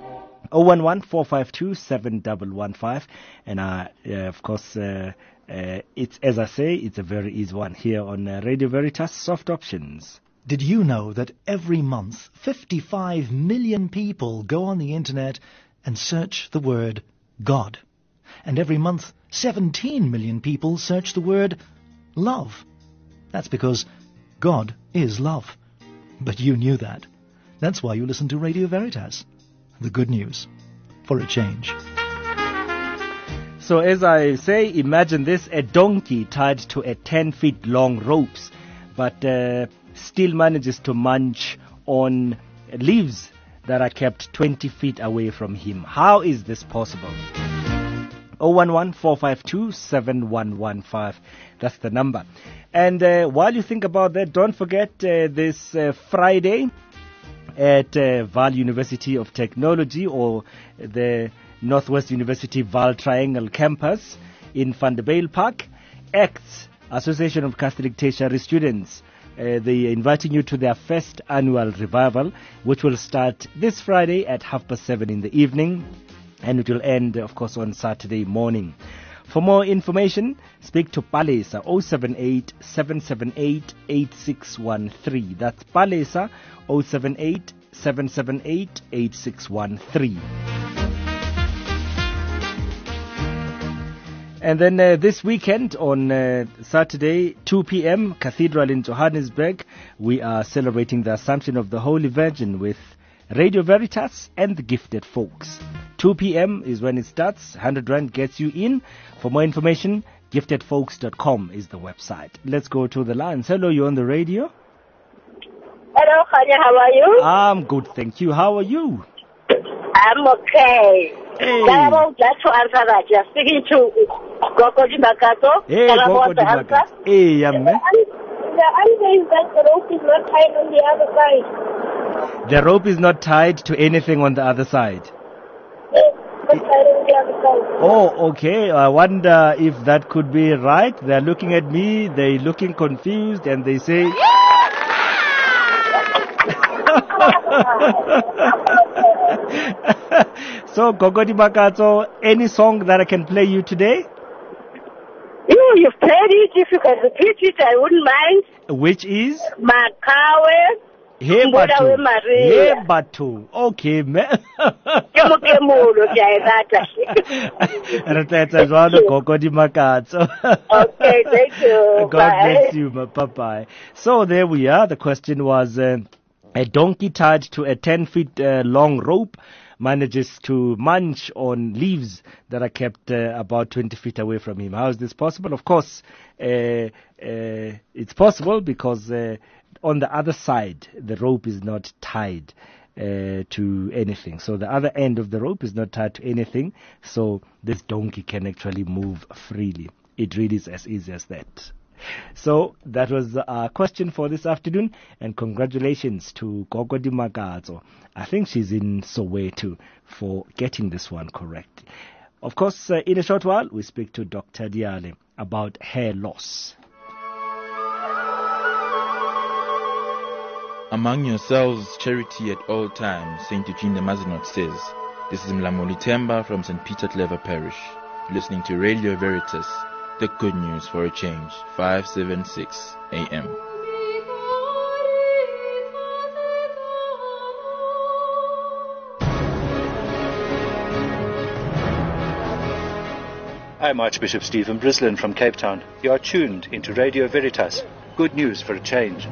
011-452-7115. And of course, it's, as I say, it's a very easy one here on Radio Veritas Soft Options. Did you know that every month 55 million people go on the internet and search the word God? And every month 17 million people search the word love. That's because God is love. But you knew that. That's why you listen to Radio Veritas. The good news for a change. So as I say, imagine this, a donkey tied to a 10 feet long ropes, but still manages to munch on leaves that are kept 20 feet away from him. How is this possible? 011-452-7115. That's the number. And while you think about that, don't forget this Friday at Vaal University of Technology, or the Northwest University Vaal Triangle campus in Vanderbijl Park, ACTS, Association of Catholic Tertiary Students. They're inviting you to their first annual revival, which will start this Friday at 7:30 in the evening, and it will end, of course, on Saturday morning. For more information, speak to Palesa 078-778-8613. That's Palesa 078-778-8613. And then this weekend on Saturday, 2 p.m., Cathedral in Johannesburg, we are celebrating the Assumption of the Holy Virgin with Radio Veritas and the Gifted Folks. 2 p.m. is when it starts. 100 Rand gets you in. For more information, giftedfolks.com is the website. Let's go to the lines. Hello, you're on the radio. Hello, Khanya, how are you? I'm good, thank you. How are you? I'm okay. Hey. Just to answer that, you're speaking to Gogo Dimakato. Hey, Gogo Dimakato. Hey, The answer is that the rope is not tied on the other side. The rope is not tied to anything on the other side. Oh, okay. I wonder if that could be right. They're looking at me, they're looking confused, and they say... So, Gogodi Bakato, any song that I can play you today? You've played it. If you can repeat it, I wouldn't mind. Which is? Makawe. Hey, Batu. Hey, Batu. Okay, man. Okay, thank you. God bless you, bye-bye. So there we are. The question was, a donkey tied to a 10 feet long rope manages to munch on leaves that are kept about 20 feet away from him. How is this possible? Of course, it's possible because on the other side, the rope is not tied to anything. So the other end of the rope is not tied to anything. So this donkey can actually move freely. It really is as easy as that. So that was our question for this afternoon, and congratulations to Gogo Dimakato. I think she's in Soweto for getting this one correct. Of course, in a short while, we speak to Dr. Diale about hair loss. Among yourselves, charity at all times, St. Eugene the Mazenot says. This is Mlamoli Temba from St. Peter Clever Parish, listening to Radio Veritas, the good news for a change, 576 AM. I'm Archbishop Stephen Brislin from Cape Town. You are tuned into Radio Veritas. Good news for a change.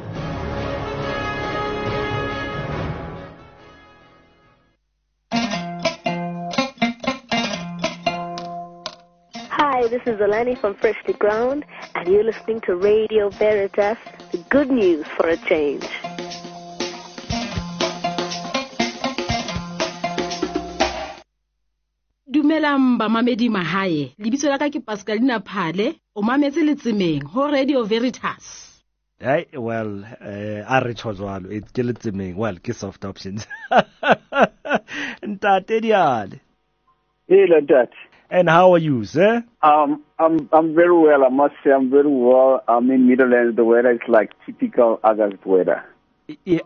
Hi, this is Alani from Freshly Ground, and you're listening to Radio Veritas, the good news for a change. Dumelang ba mamedi mahae, lebitso la ka ke Pascalina Phale, o mametse letsemeng ho Radio Veritas. Hey, well, it's still letsemeng. Well, ke soft options. Ntate Diale. Hello, Dad. And how are you, sir? I'm very well. I must say I'm very well. I'm in Midlands. The weather is like typical August weather. Yeah.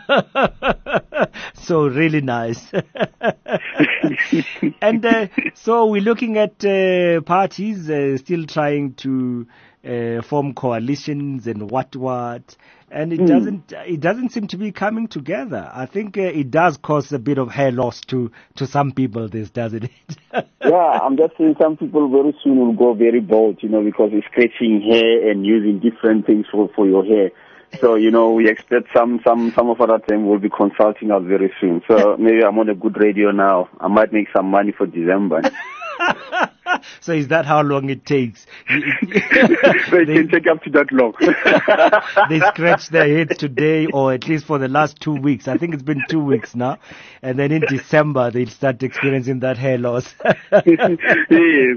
So really nice. And so we're looking at parties still trying to form coalitions and what, and it doesn't seem to be coming together. I think it does cause a bit of hair loss to some people, this, doesn't it? Yeah, I'm just saying some people very soon will go very bold, because it's scratching hair and using different things for your hair. So, we expect some of our team will be consulting us very soon. So maybe I'm on a good radio now. I might make some money for December. So is that how long it takes? It can take up to that long. They scratch their heads today, or at least for the last 2 weeks. I think it's been 2 weeks now. And then in December, they'll start experiencing that hair loss. Yes.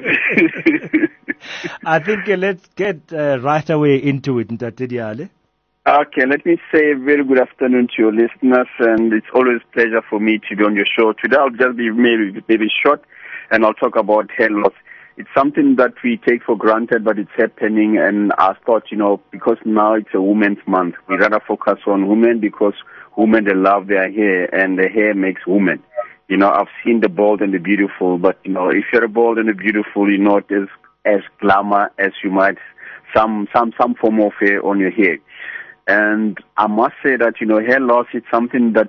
I think let's get right away into it, Ntate Diale. Okay, let me say a very good afternoon to your listeners, and it's always a pleasure for me to be on your show. Today I'll just be maybe short, and I'll talk about hair loss. It's something that we take for granted, but it's happening, and I thought, because now it's a women's month, we rather focus on women because women, they love their hair, and the hair makes women. I've seen the bald and the beautiful, but, if you're a bald and a beautiful, you're not as glamour as you might, some form of hair on your hair. And I must say that, hair loss is something that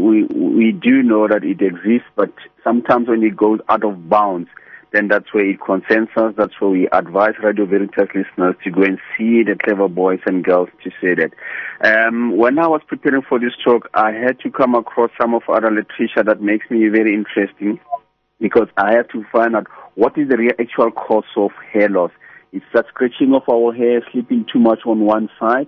we do know that it exists, but sometimes when it goes out of bounds, then that's where it concerns us. That's where we advise Radio Veritas listeners to go and see the clever boys and girls to say that. When I was preparing for this talk, I had to come across some of other literature that makes me very interesting, because I have to find out what is the real actual cause of hair loss. It's that scratching of our hair, sleeping too much on one side,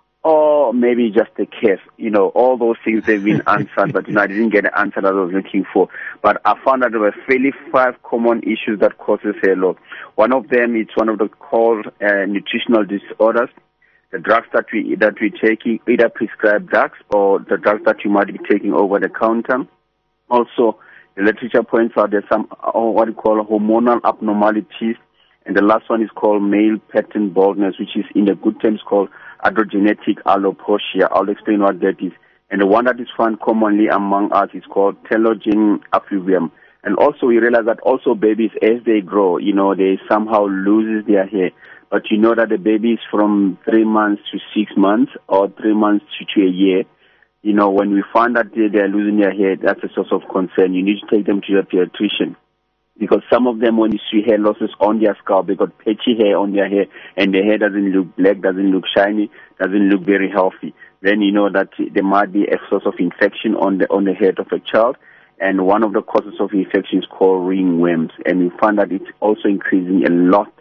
or maybe just a case. All those things have been answered, but I didn't get the answer that I was looking for. But I found that there were 5 common issues that causes hair loss. One of them is one of the called nutritional disorders. The drugs that we're taking, either prescribed drugs or the drugs that you might be taking over the counter. Also, the literature points out there's some what we call hormonal abnormalities. And the last one is called male pattern baldness, which is in the good terms called androgenetic alopecia. I'll explain what that is. And the one that is found commonly among us is called telogen effluvium. And also we realize that also babies, as they grow, they somehow loses their hair. But that the baby is from 3 months to 6 months or 3 months to a year. When we find that they're losing their hair, that's a source of concern. You need to take them to your pediatrician. Because some of them, when you see hair losses on their scalp, they got patchy hair on their hair, and the hair doesn't look black, doesn't look shiny, doesn't look very healthy. Then you know that there might be a source of infection on the head of a child, and one of the causes of infection is called ringworms, and we find that it's also increasing a lot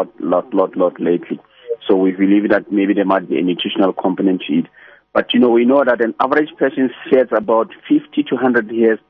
lately. So we believe that maybe there might be a nutritional component to it. But we know that an average person sheds about 50 to 100 hairs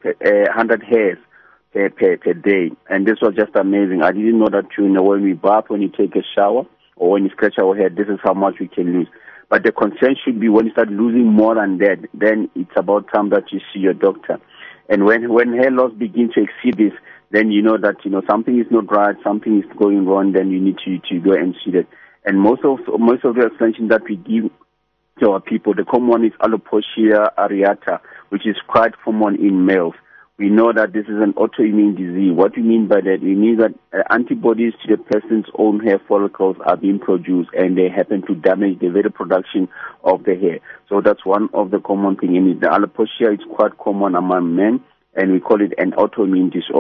per day, and this was just amazing. I didn't know that when we bath, when you take a shower, or when you scratch our head, this is how much we can lose. But the concern should be when you start losing more than that, then it's about time that you see your doctor. And when hair loss begins to exceed this, then you know that something is not right, something is going wrong. Then you need to go and see that. And most of the explanation that we give to our people, the common one is alopecia areata, which is quite common in males. We know that this is an autoimmune disease. What we mean by that, we mean that antibodies to the person's own hair follicles are being produced, and they happen to damage the very production of the hair. So that's one of the common things. And the alopecia is quite common among men, and we call it an autoimmune disorder.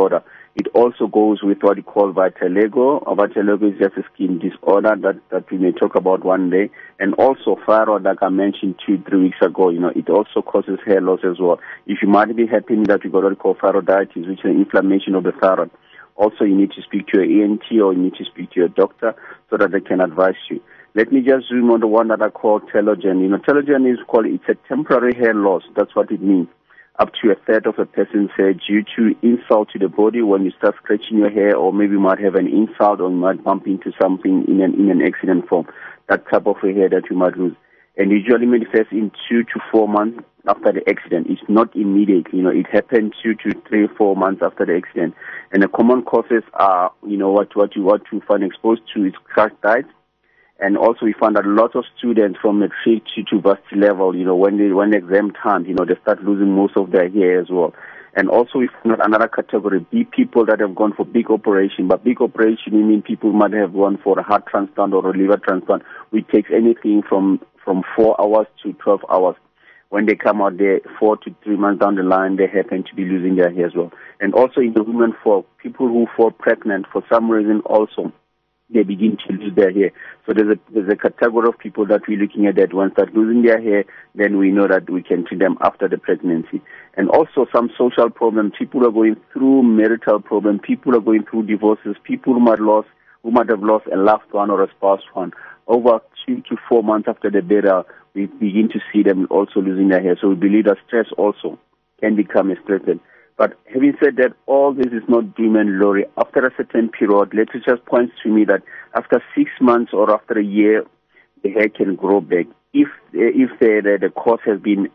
It also goes with what you call vitiligo. Vitiligo is just a skin disorder that we may talk about one day. And also thyroid, like I mentioned 2-3 weeks ago, it also causes hair loss as well. If you might be happening that you got what you call thyroiditis, which is an inflammation of the thyroid, also you need to speak to your ENT or you need to speak to your doctor so that they can advise you. Let me just zoom on the one that I call telogen. Telogen is called, it's a temporary hair loss. That's what it means. Up to a third of a person's hair due to insult to the body when you start scratching your hair, or maybe you might have an insult or you might bump into something in an accident form. That type of a hair that you might lose. And usually manifests in 2 to 4 months after the accident. It's not immediate. It happens 2 to 3, 4 months after the accident. And the common causes are, what you find exposed to is crash diet. And also we found that a lot of students from matric to varsity level, when exam time, they start losing most of their hair as well. And also we found another category, people that have gone for big operation. But big operation, we mean people might have gone for a heart transplant or a liver transplant, which takes anything from 4 hours to 12 hours. When they come out there 4 to 3 months down the line, they happen to be losing their hair as well. And also in the women, for people who fall pregnant, for some reason also, they begin to lose their hair. So there's a category of people that we're looking at that once start losing their hair, then we know that we can treat them after the pregnancy. And also some social problems. People are going through marital problems. People are going through divorces. People who might have lost a loved one or a spouse one. Over 2 to 4 months after the burial, we begin to see them also losing their hair. So we believe that stress also can become a threat. But having said that, all this is not doom and glory. After a certain period, literature points to me that after 6 months or after a year, the hair can grow back. If the cause has been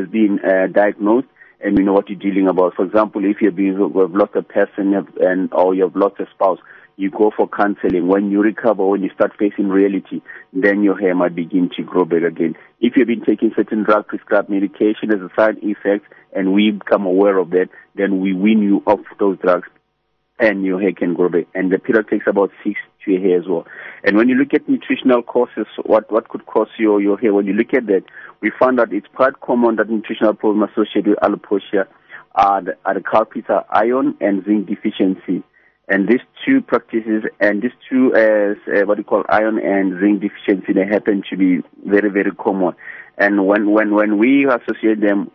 diagnosed and we know what you're dealing about. For example, if you've lost a person or you've lost a spouse, you go for counseling. When you recover, when you start facing reality, then your hair might begin to grow back again. If you've been taking certain drug prescribed medication as a side effect and we become aware of that, then we wean you off those drugs and your hair can grow back. And the period takes about 6 to a hair as well. And when you look at nutritional causes, what could cause your hair, when you look at that, we found that it's quite common that nutritional problems associated with alopecia are the culprits are iron and zinc deficiency. And these two practices and these two, what you call iron and zinc deficiency, they happen to be very, very common. And when we associate them,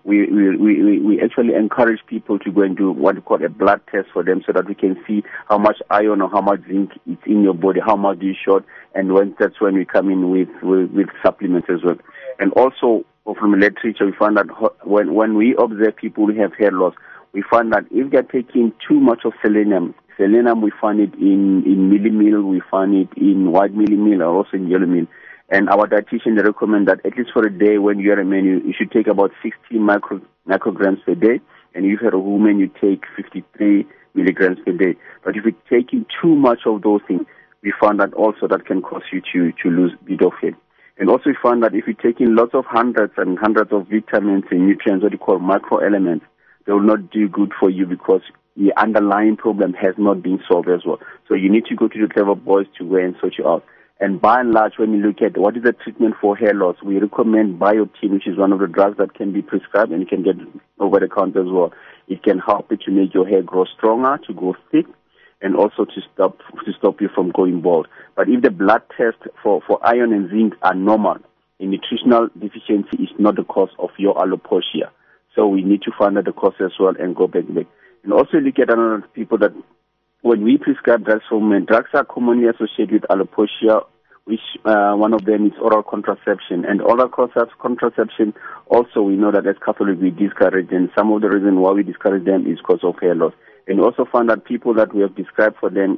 we actually encourage people to go and do what we call a blood test for them so that we can see how much iron or how much zinc is in your body, how much you short, and that's when we come in with supplements as well. And also from literature, we find that when we observe people who have hair loss, we find that if they're taking too much of selenium, we find it in mealie meal, we find it in white mealie meal, or also in yellow meal. And our dietitian, they recommend that at least for a day when you're a man, you should take about 60 micrograms per day. And if you're a woman, you take 53 milligrams per day. But if you're taking too much of those things, we found that also that can cause you to lose a bit of hair. And also we found that if you're taking lots of hundreds and hundreds of vitamins and nutrients, what you call microelements, they will not do good for you because the underlying problem has not been solved as well. So you need to go to the Clever Boys to go and sort you out. And by and large, when you look at what is the treatment for hair loss, we recommend Biotin, which is one of the drugs that can be prescribed and you can get over the counter as well. It can help you to make your hair grow stronger, to grow thick, and also to stop you from going bald. But if the blood test for iron and zinc are normal, a nutritional deficiency is not the cause of your alopecia. So we need to find out the cause as well and go back. And also look at another people that when we prescribe drugs for men, drugs are commonly associated with alopecia, which one of them is oral contraception. And oral contraception, also we know that as Catholic we discourage, and some of the reason why we discourage them is because of hair loss. And we also found that people that we have prescribed for them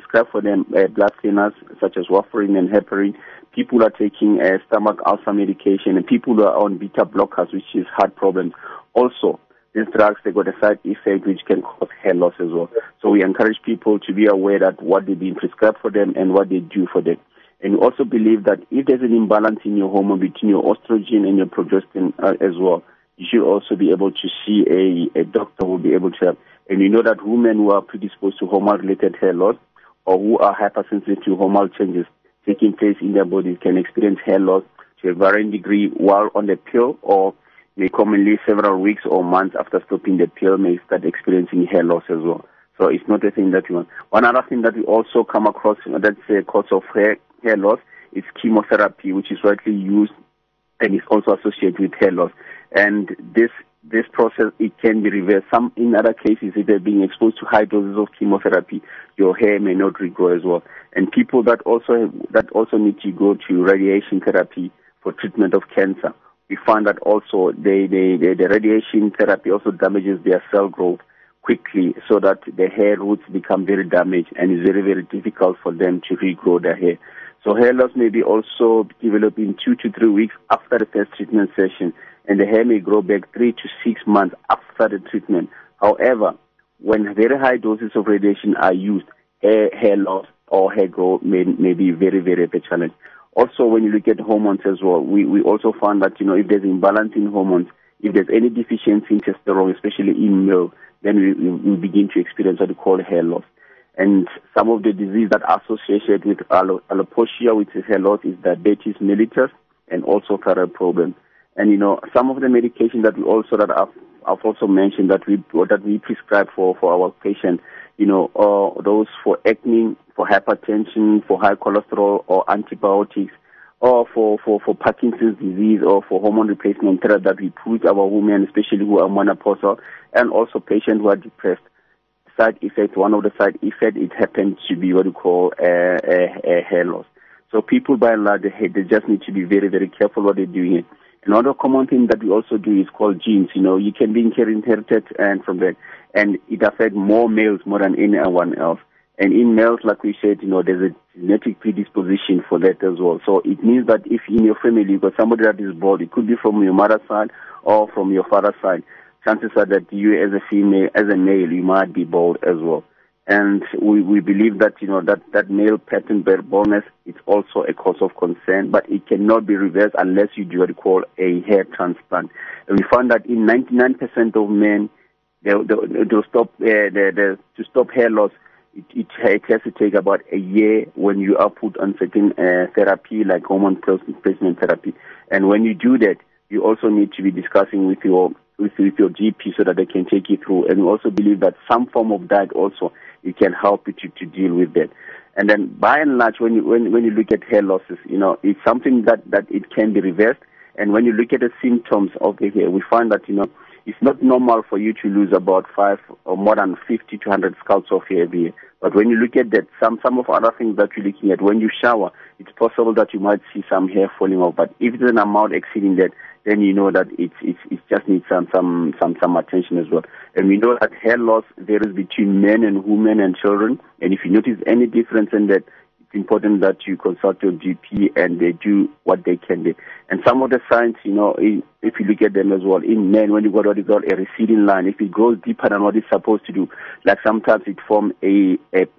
blood thinners such as warfarin and heparin. People are taking stomach ulcer medication, and people who are on beta blockers, which is heart problems. Also, these drugs, they got a side effect which can cause hair loss as well. So we encourage people to be aware that what they're being prescribed for them and what they do for them. And we also believe that if there's an imbalance in your hormone between your estrogen and your progesterone as well, you should also be able to see a doctor who will be able to help. And we know that women who are predisposed to hormone-related hair loss or who are hypersensitive to hormonal changes taking place in their bodies can experience hair loss to a varying degree while on the pill, or may commonly several weeks or months after stopping the pill may start experiencing hair loss as well. So it's not a thing that we want. One other thing that we also come across, that's a cause of hair loss, is chemotherapy, which is widely used and is also associated with hair loss. And this process, it can be reversed. Some, in other cases, if they're being exposed to high doses of chemotherapy, your hair may not regrow as well. And people that also need to go to radiation therapy for treatment of cancer, we find that also the radiation therapy also damages their cell growth quickly, so that the hair roots become very damaged, and it's very, very difficult for them to regrow their hair. So hair loss may be also developed in 2 to 3 weeks after the first treatment session, and the hair may grow back 3 to 6 months after the treatment. However, when very high doses of radiation are used, hair loss or hair growth may be very, very a challenge. Also, when you look at hormones as well, we also found that, if there's imbalance in hormones, if there's any deficiency in testosterone, especially in male, then we begin to experience what we call hair loss. And some of the diseases that are associated with alopecia, which is hair loss, is diabetes mellitus and also thyroid problem. And some of the medication that I've also mentioned that we prescribe for our patients, those for acne, for hypertension, for high cholesterol, or antibiotics, or for Parkinson's disease, or for hormone replacement therapy that we put our women, especially who are menopausal, and also patients who are depressed. Side effect, one of the side effects, it happens to be what we call a hair loss. So people, by and large, they just need to be very, very careful what they're doing. Another common thing that we also do is called genes. You can be inherited and from that, and it affects more males more than anyone else. And in males, like we said, there's a genetic predisposition for that as well. So it means that if in your family you've got somebody that is bald, it could be from your mother's side or from your father's side, chances are that you as a female, as a male, you might be bald as well. And we believe that, that male pattern baldness is also a cause of concern, but it cannot be reversed unless you do what we call a hair transplant. And we found that in 99% of men, they'll stop, to stop hair loss, it has to take about a year when you are put on certain therapy like hormone replacement therapy. And when you do that, you also need to be discussing with your GP so that they can take you through. And we also believe that some form of diet also, it can help you to deal with that. And then by and large, when you look at hair losses, it's something that it can be reversed. And when you look at the symptoms of the hair, we find that, it's not normal for you to lose about 5 or more than 50 to 100 scalps of hair every year. But when you look at that, some of other things that you're looking at, when you shower, it's possible that you might see some hair falling off. But if it's an amount exceeding that, then you know that it just needs some attention as well. And we know that hair loss varies between men and women and children. And if you notice any difference in that, it's important that you consult your GP and they do what they can do. And some of the signs, if you look at them as well, in men, when you got what is called a receding line, if it goes deeper than what it's supposed to do, like sometimes it forms an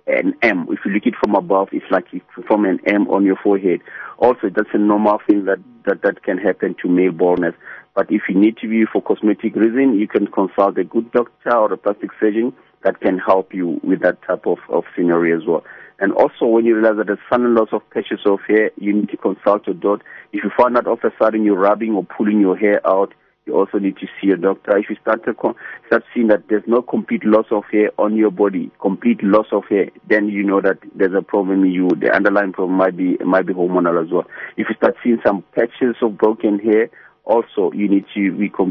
M. If you look it from above, it's like it forms an M on your forehead. Also, that's a normal thing that can happen to male baldness. But if you need to be for cosmetic reason, you can consult a good doctor or a plastic surgeon that can help you with that type of scenario as well. And also, when you realize that there's sudden loss of patches of hair, you need to consult your doctor. If you find out all of a sudden you're rubbing or pulling your hair out, you also need to see a doctor. If you start seeing that there's no complete loss of hair on your body, complete loss of hair, then you know that there's a problem in you. The underlying problem might be hormonal as well. If you start seeing some patches of broken hair, also you need to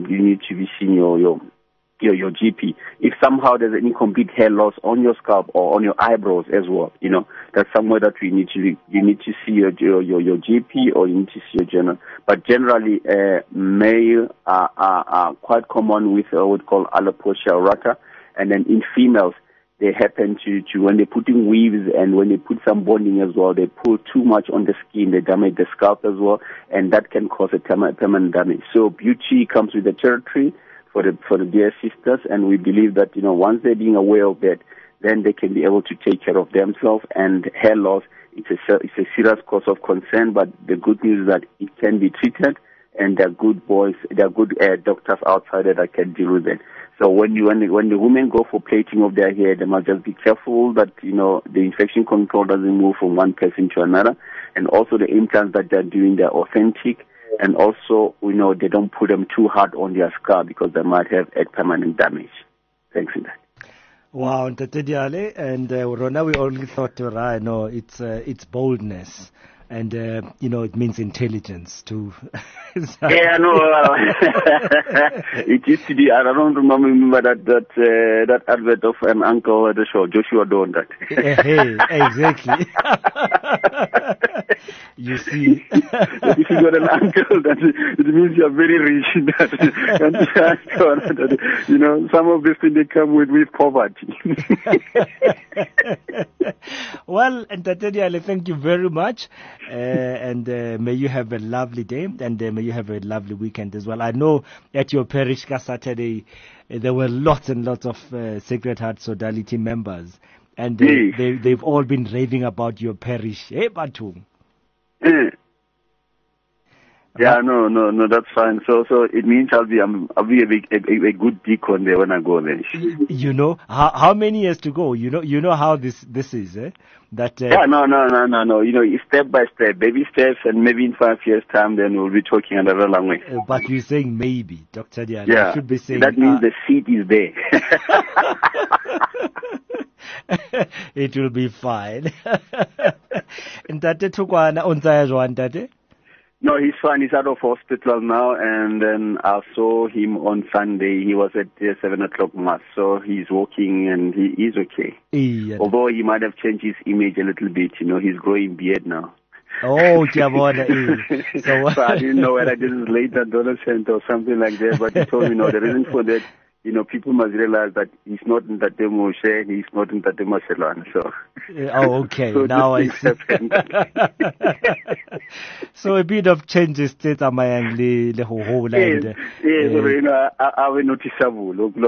be seeing your GP. If somehow there's any complete hair loss on your scalp or on your eyebrows as well, that's somewhere that you need to see your GP or you need to see your general. But generally, male are quite common with what we call alopecia areata, and then in females, they happen to when they're putting weaves and when they put some bonding as well, they pull too much on the skin, they damage the scalp as well, and that can cause a permanent damage. So beauty comes with the territory for the dear sisters, and we believe that once they're being aware of that, then they can be able to take care of themselves. And hair loss, it's a serious cause of concern, but the good news is that it can be treated, and there are good doctors outside that can deal with it. So when the women go for plating of their hair, they must just be careful that the infection control doesn't move from one person to another, and also the implants that they're doing, they're authentic. And also, they don't put them too hard on their scalp because they might have a permanent damage. Thanks for that. Wow, Ntate Diale, and Rona, we only thought, no, it's boldness. And, it means intelligence too. Yeah, no, it used to be, I don't remember that advert of an uncle at the show, Joshua Dawn, that. Hey, exactly. You see. If you got an uncle, that it means you're very rich. Some of these things they come with poverty. Well, Ntate Diale, thank you very much. And may you have a lovely day, and may you have a lovely weekend as well. I know at your parish Saturday there were lots and lots of Sacred Heart Sodality members, and they've all been raving about your parish. Hey, Batu. Yeah, no, that's fine. So it means I'll be a good deacon there when I go there. You know how many years to go? You know how this is, eh? That yeah, no. Step by step, baby steps, and maybe in 5 years' time, then we'll be talking another language. But you're saying maybe, Dr. Diale. Yeah, you should be saying that means the seed is there. It will be fine. Ntate Tukwana unzaya jwang Ntate? No, he's fine. He's out of hospital now, and then I saw him on Sunday. He was at 7 o'clock mass, so he's walking and he is okay. Yeah. Although he might have changed his image a little bit, he's growing beard now. Oh, Kiabona. So I didn't know whether this is late adolescent or something like that, but he told me no. The reason for that, people must realize that he's not in Ntate Moshe, he's not in Ntate Mashelwane. So. Oh, okay. So now I see. So a bit of changes state amayang le ho hola. Yes, I will noticeable.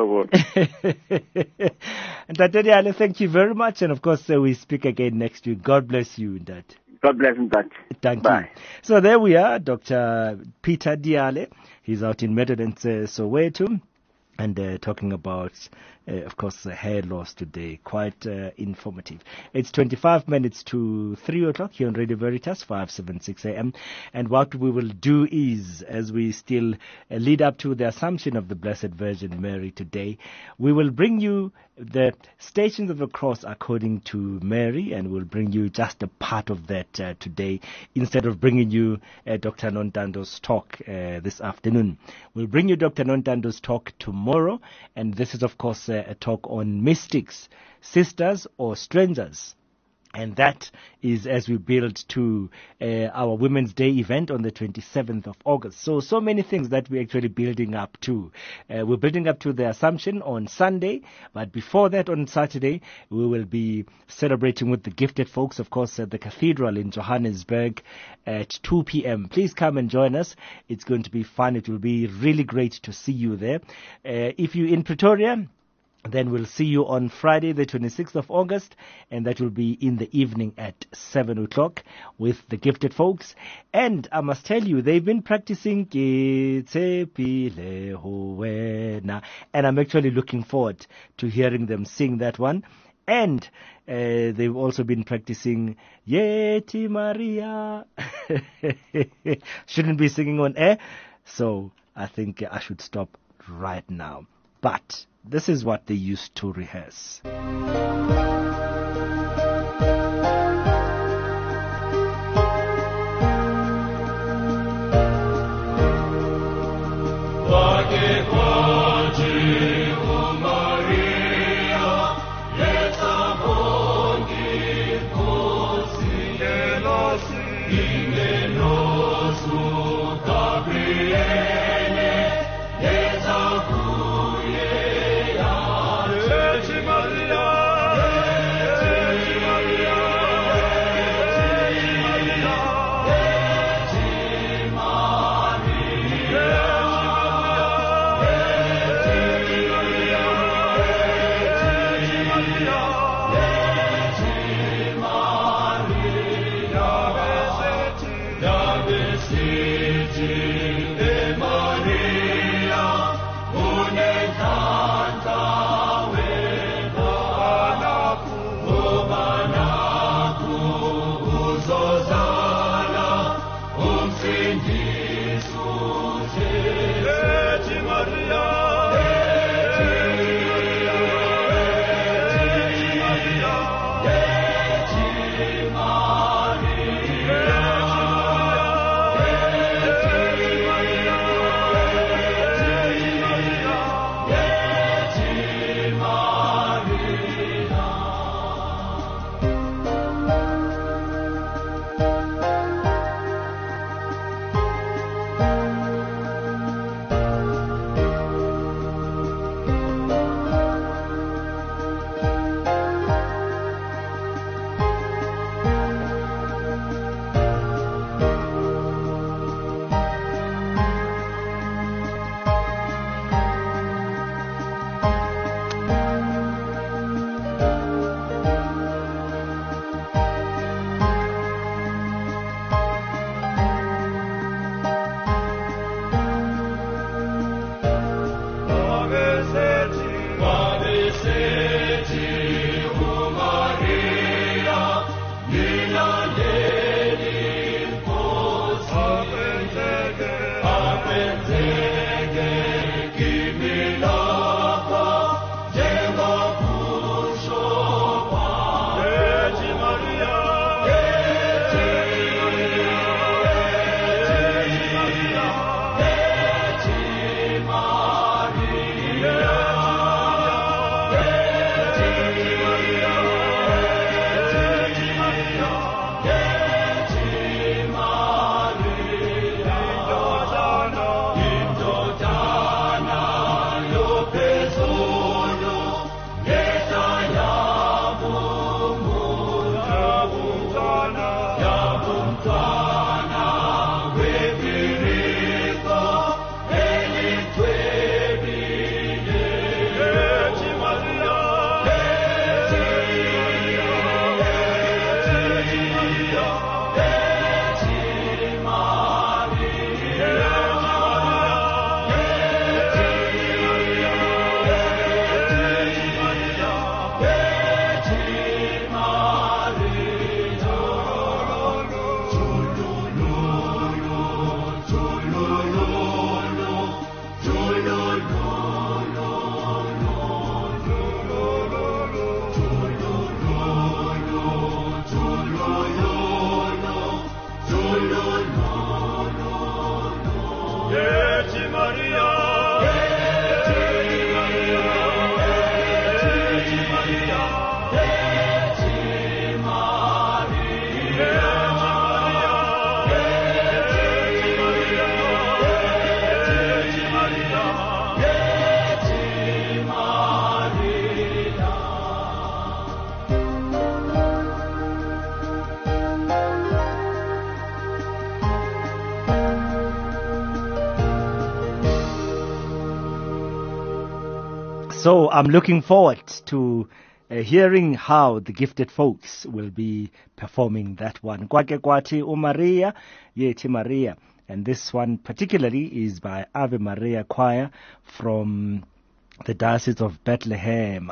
Ntate Diale, thank you very much, and of course we speak again next week. God bless you, Ntate. God bless you, Ntate. Thank Bye. you. So there we are, Dr. Peter Diale. He's out in Medellin, Soweto. And talking about, of course, hair loss today. Quite informative. It's 25 minutes to 3 o'clock here on Radio Veritas, 576 AM. And what we will do is, as we still lead up to the Assumption of the Blessed Virgin Mary today, we will bring you the Stations of the Cross according to Mary, and we'll bring you just a part of that today, instead of bringing you Dr. Nontando's talk this afternoon. We'll bring you Dr. Nontando's talk tomorrow, and this is, of course, a talk on mystics, sisters or strangers. And that is as we build to our Women's Day event on the 27th of August. So many things that we're actually building up to. We're building up to the Assumption on Sunday, but before that on Saturday, we will be celebrating with the gifted folks, of course, at the Cathedral in Johannesburg at 2 p.m. Please come and join us. It's going to be fun. It will be really great to see you there. If you're in Pretoria, then we'll see you on Friday, the 26th of August, and that will be in the evening at 7 o'clock with the gifted folks. And I must tell you, they've been practicing Ke Tshepile Ho Wena, and I'm actually looking forward to hearing them sing that one. And they've also been practicing Yeti Maria. Shouldn't be singing on air, so I think I should stop right now. But this is what they used to rehearse. So I'm looking forward to hearing how the gifted folks will be performing that one. Kwake kwati uMaria, Yeti Maria. And this one particularly is by Ave Maria Choir from the Diocese of Bethlehem.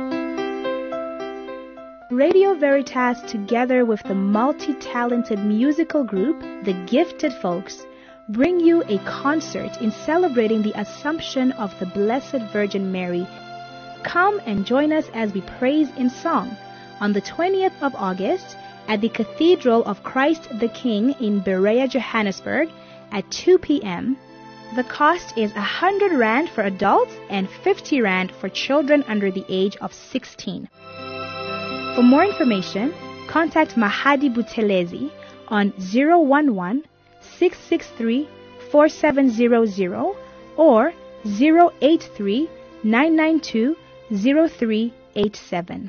Radio Veritas, together with the multi-talented musical group, The Gifted Folks, bring you a concert in celebrating the Assumption of the Blessed Virgin Mary. Come and join us as we praise in song on the 20th of August at the Cathedral of Christ the King in Berea, Johannesburg at 2 p.m. The cost is 100 Rand for adults and 50 Rand for children under the age of 16. For more information, contact Mahadi Buthelezi on 011-663-4700 or 083-992-0387.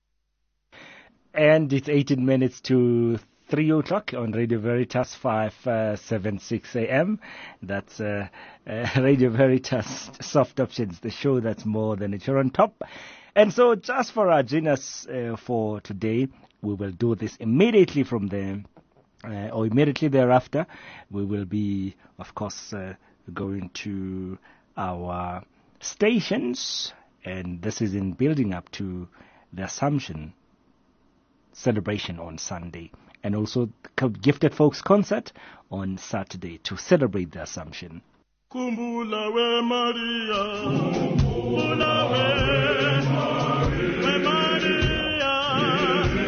And it's 18 minutes to 3 o'clock on Radio Veritas 576 AM. That's Radio Veritas Soft Options, the show that's more than a chair on top. And so just for our genius for today, we will do this immediately from there, or immediately thereafter. We will be, of course, going to our stations, and this is in building up to the Assumption celebration on Sunday, and also the Gifted Folks concert on Saturday to celebrate the Assumption. Kumbula we Maria, kumbula we Maria,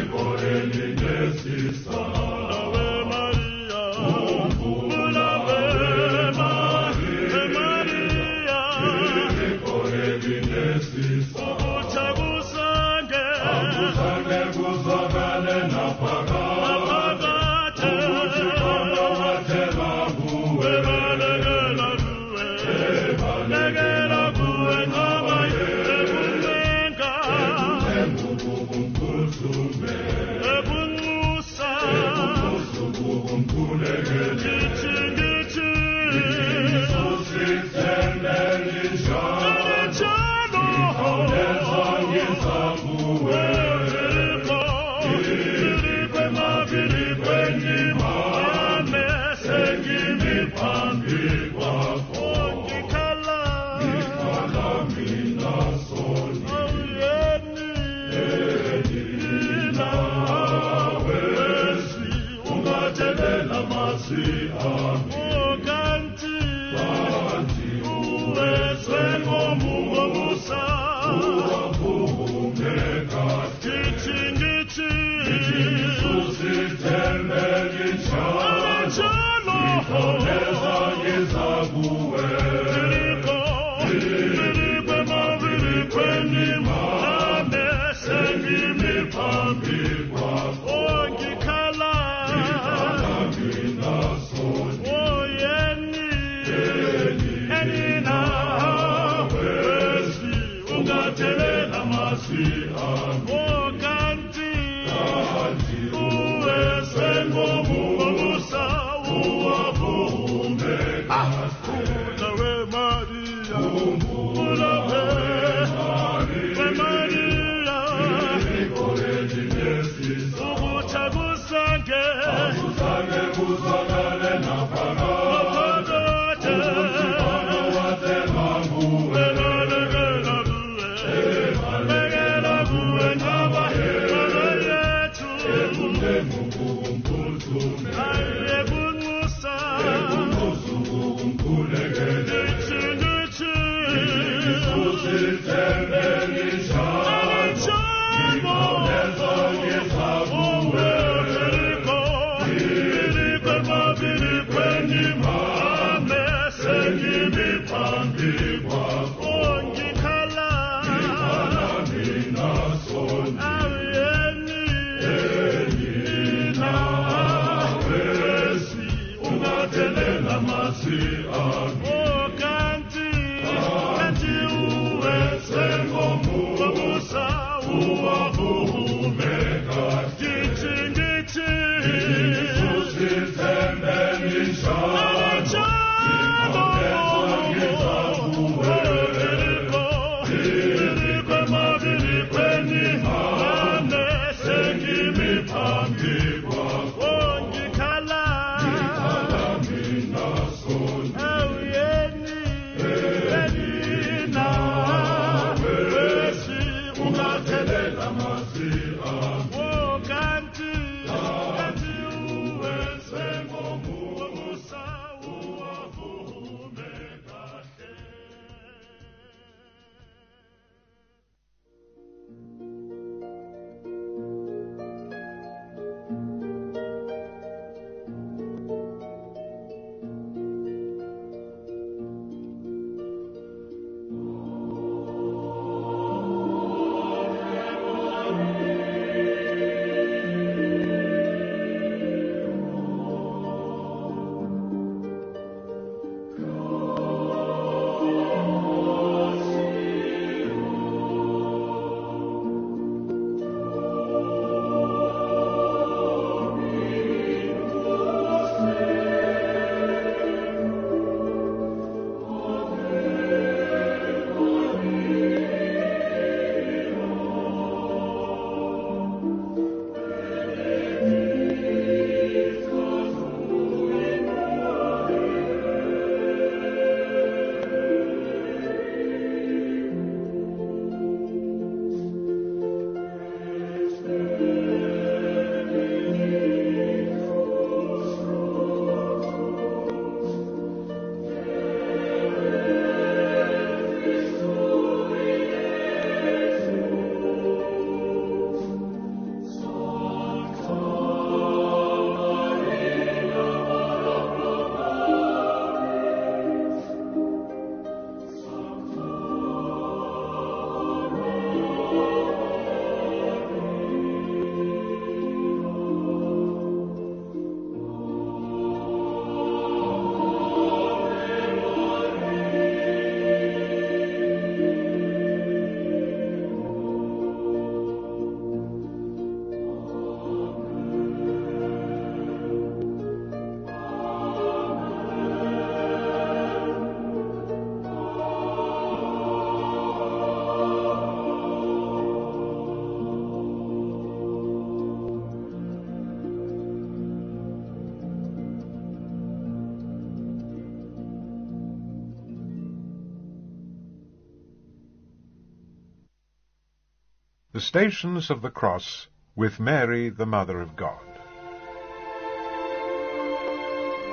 The Stations of the Cross with Mary, the Mother of God.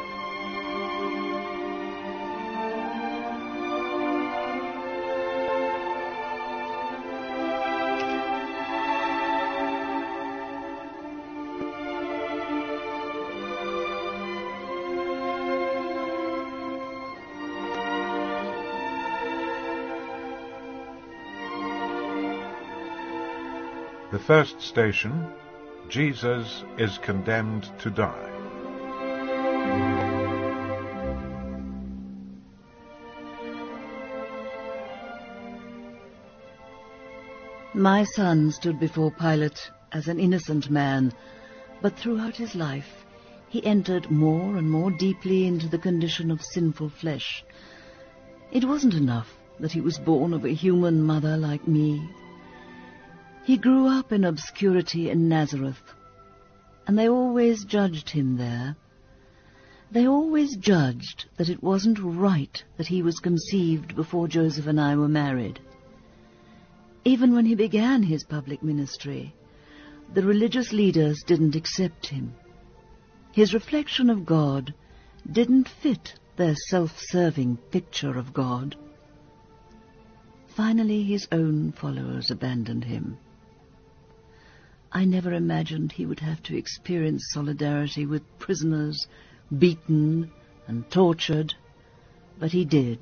The first station, Jesus is condemned to die. My son stood before Pilate as an innocent man, but throughout his life he entered more and more deeply into the condition of sinful flesh. It wasn't enough that he was born of a human mother like me. He grew up in obscurity in Nazareth, and they always judged him there. They always judged that it wasn't right that he was conceived before Joseph and I were married. Even when he began his public ministry, the religious leaders didn't accept him. His reflection of God didn't fit their self-serving picture of God. Finally, his own followers abandoned him. I never imagined he would have to experience solidarity with prisoners, beaten and tortured, but he did.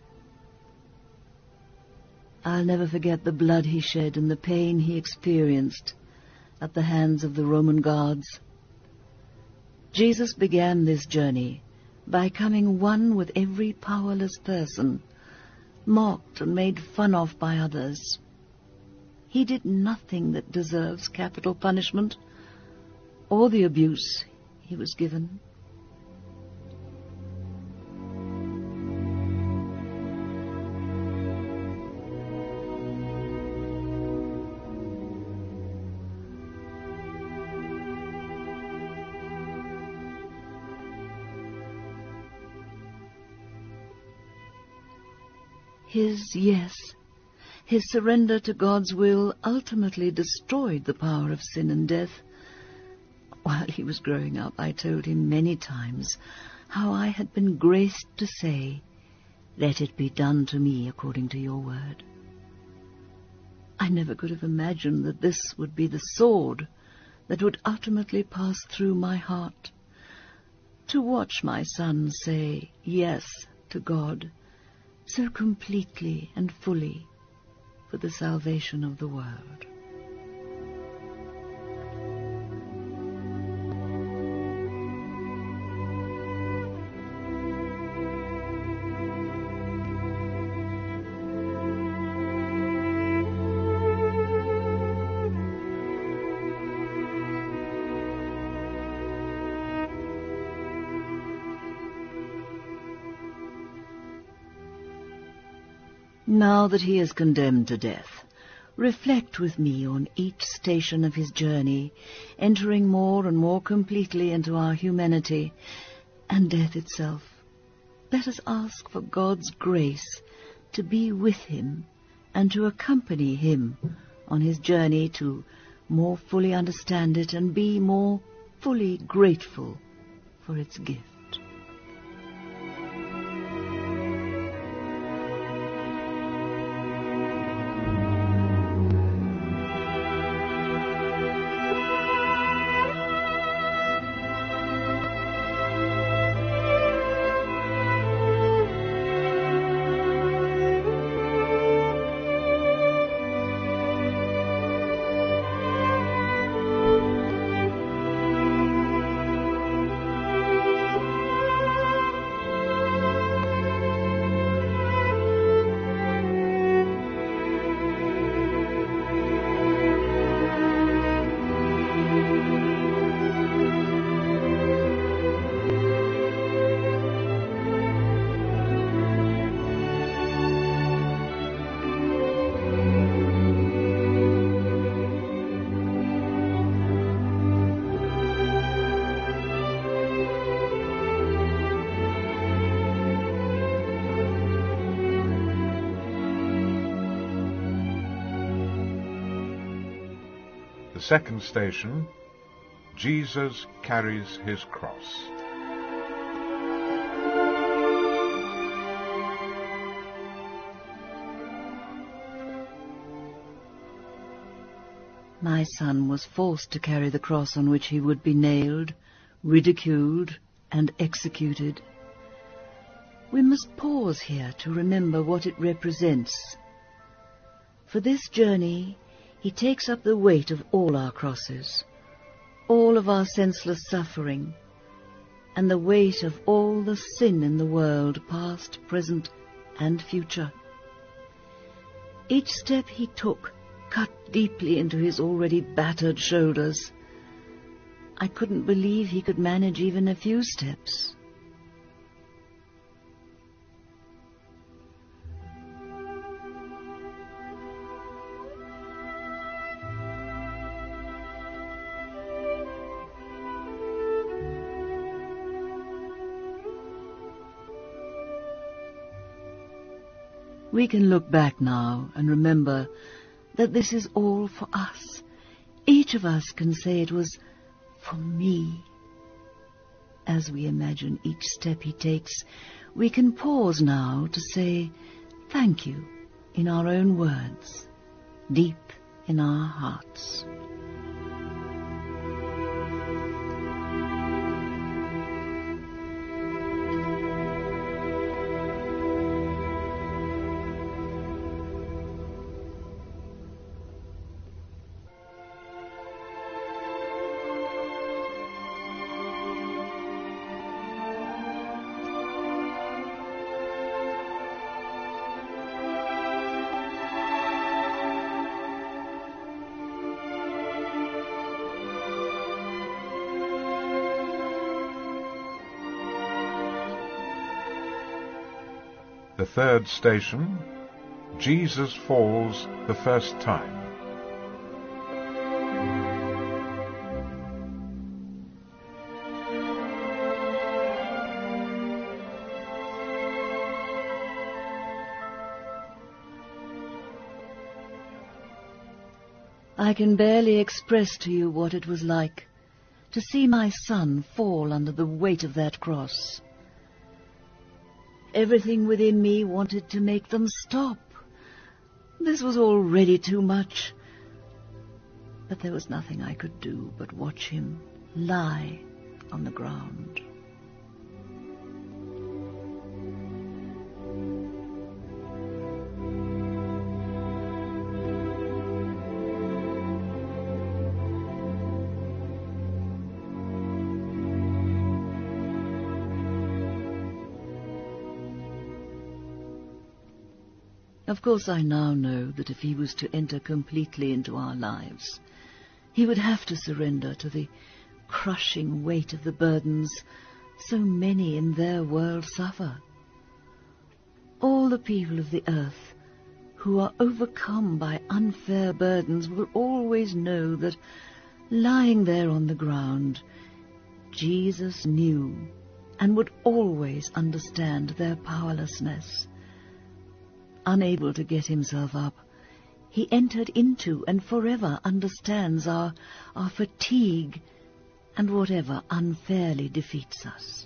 I'll never forget the blood he shed and the pain he experienced at the hands of the Roman guards. Jesus began this journey by coming one with every powerless person, mocked and made fun of by others. He did nothing that deserves capital punishment or the abuse he was given. His yes, his surrender to God's will ultimately destroyed the power of sin and death. While he was growing up, I told him many times how I had been graced to say, "Let it be done to me according to your word." I never could have imagined that this would be the sword that would ultimately pass through my heart. To watch my son say yes to God so completely and fully for the salvation of the world. Now that he is condemned to death, reflect with me on each station of his journey, entering more and more completely into our humanity and death itself. Let us ask for God's grace to be with him and to accompany him on his journey to more fully understand it and be more fully grateful for its gift. The second station, Jesus carries his cross. My son was forced to carry the cross on which he would be nailed, ridiculed, and executed. We must pause here to remember what it represents. For this journey, He takes up the weight of all our crosses, all of our senseless suffering, and the weight of all the sin in the world, past, present, and future. Each step he took cut deeply into his already battered shoulders. I couldn't believe he could manage even a few steps. We can look back now and remember that this is all for us. Each of us can say it was for me. As we imagine each step he takes, we can pause now to say thank you in our own words, deep in our hearts. The third station, Jesus falls the first time. I can barely express to you what it was like to see my son fall under the weight of that cross. Everything within me wanted to make them stop. This was already too much. But there was nothing I could do but watch him lie on the ground. Of course, I now know that if he was to enter completely into our lives, he would have to surrender to the crushing weight of the burdens so many in their world suffer. All the people of the earth who are overcome by unfair burdens will always know that lying there on the ground, Jesus knew and would always understand their powerlessness. Unable to get himself up, he entered into and forever understands our fatigue and whatever unfairly defeats us.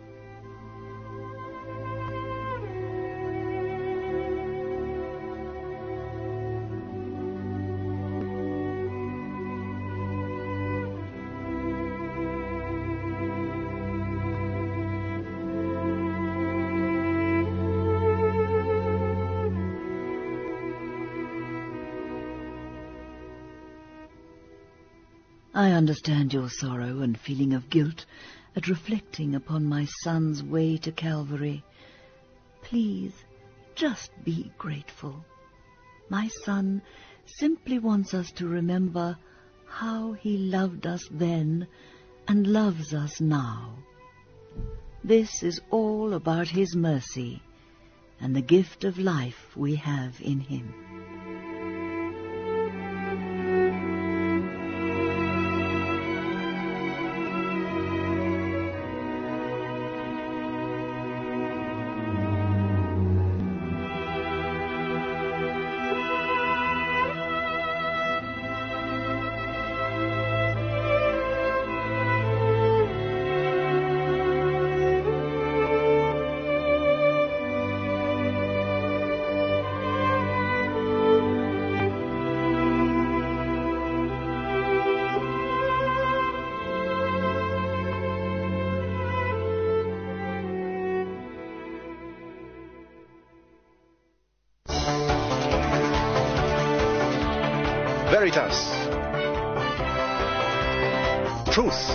I understand your sorrow and feeling of guilt at reflecting upon my son's way to Calvary. Please, just be grateful. My son simply wants us to remember how he loved us then and loves us now. This is all about his mercy and the gift of life we have in him. Veritas. Truth.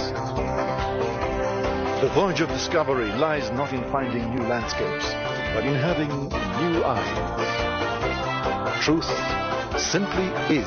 The voyage of discovery lies not in finding new landscapes, but in having new eyes. Truth simply is.